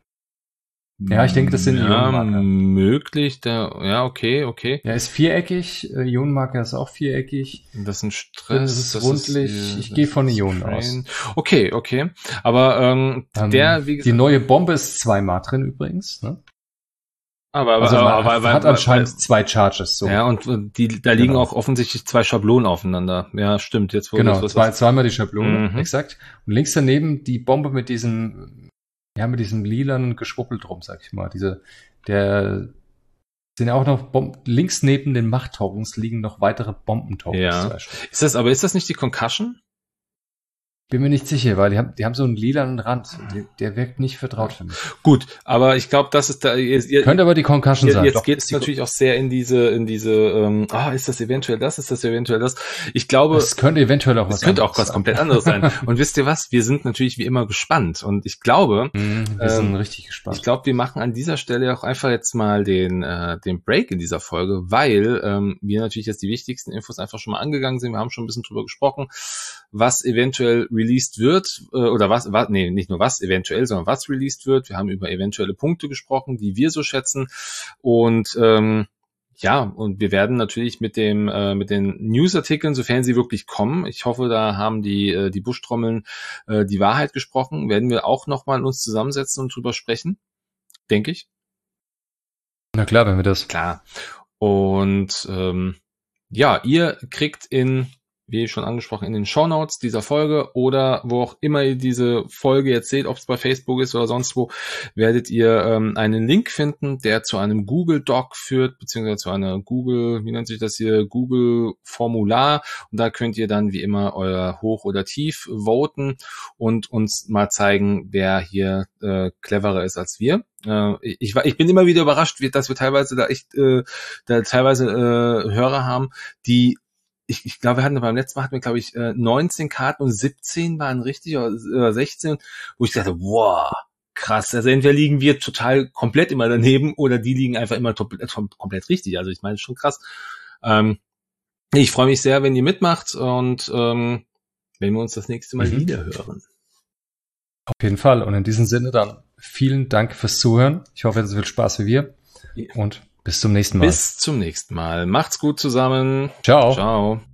Ja, ich denke, das sind ja, Ionenmarker. Möglich, der, ja, okay, okay. Ja, ist viereckig, äh, Ionenmarker ist auch viereckig. Das ist ein Stress. Das ist das rundlich, ist, ich gehe von Ionen aus. Okay, okay. Aber ähm, ähm, der, wie gesagt... Die neue Bombe ist zweimal drin übrigens, ne? Aber, aber, also aber, aber, aber hat aber, anscheinend aber, zwei Charges. So. Ja, und die, da liegen genau. auch offensichtlich zwei Schablonen aufeinander. Ja, stimmt. Jetzt wo genau, das, was, zwei, zweimal die Schablone, mhm. exakt. Und links daneben die Bombe mit diesem, ja, mit diesem lilanen Geschwuppel drum, sag ich mal. Diese, der, sind ja auch noch Bomben, links neben den Macht-Tokens liegen noch weitere Bombentokens. Ja. Ist das, aber ist das nicht die Concussion? Bin mir nicht sicher, weil die haben, die haben so einen lilanen Rand. Der, der wirkt nicht vertraut für mich. Gut, aber ich glaube, das ist da. Ihr, ihr, Könnte aber die Concussion ihr, sein. Jetzt geht es natürlich auch sehr in diese, in diese. Ähm, ah, ist das eventuell das? Ist das eventuell das? Ich glaube, es könnte eventuell auch was. Es könnte auch was sein. komplett anderes sein. Und wisst ihr was? Wir sind natürlich wie immer gespannt. Und ich glaube, mm, wir sind ähm, richtig gespannt. Ich glaube, wir machen an dieser Stelle auch einfach jetzt mal den, äh, den Break in dieser Folge, weil ähm, wir natürlich jetzt die wichtigsten Infos einfach schon mal angegangen sind. Wir haben schon ein bisschen drüber gesprochen, was eventuell released wird. Oder was, was, nee, nicht nur was eventuell, sondern was released wird. Wir haben über eventuelle Punkte gesprochen, die wir so schätzen. Und ähm, ja, und wir werden natürlich mit dem äh, mit den Newsartikeln, sofern sie wirklich kommen, ich hoffe, da haben die äh, die Buschtrommeln äh, die Wahrheit gesprochen, werden wir auch nochmal uns zusammensetzen und drüber sprechen, denke ich. Na klar, wenn wir das. Klar. Und ähm, ja, ihr kriegt in wie schon angesprochen, in den Shownotes dieser Folge oder wo auch immer ihr diese Folge jetzt seht, ob es bei Facebook ist oder sonst wo, werdet ihr ähm, einen Link finden, der zu einem Google Doc führt, beziehungsweise zu einer Google, wie nennt sich das hier, Google Formular. Und da könnt ihr dann wie immer euer Hoch oder Tief voten und uns mal zeigen, wer hier äh, cleverer ist als wir. Äh, ich, ich bin immer wieder überrascht, dass wir teilweise da echt äh, da teilweise äh, Hörer haben, die Ich, ich glaube, wir hatten beim letzten Mal hatten wir, glaube ich, neunzehn Karten und siebzehn waren richtig oder sechzehn, wo ich dachte, wow, krass. Also entweder liegen wir total komplett immer daneben oder die liegen einfach immer top, komplett richtig. Also ich meine, schon krass. Ähm, ich freue mich sehr, wenn ihr mitmacht und ähm, wenn wir uns das nächste Mal mhm. wieder hören. Auf jeden Fall. Und in diesem Sinne dann vielen Dank fürs Zuhören. Ich hoffe, ihr hattet so viel Spaß wie wir. Ja. Und bis zum nächsten Mal. Bis zum nächsten Mal. Macht's gut zusammen. Ciao. Ciao.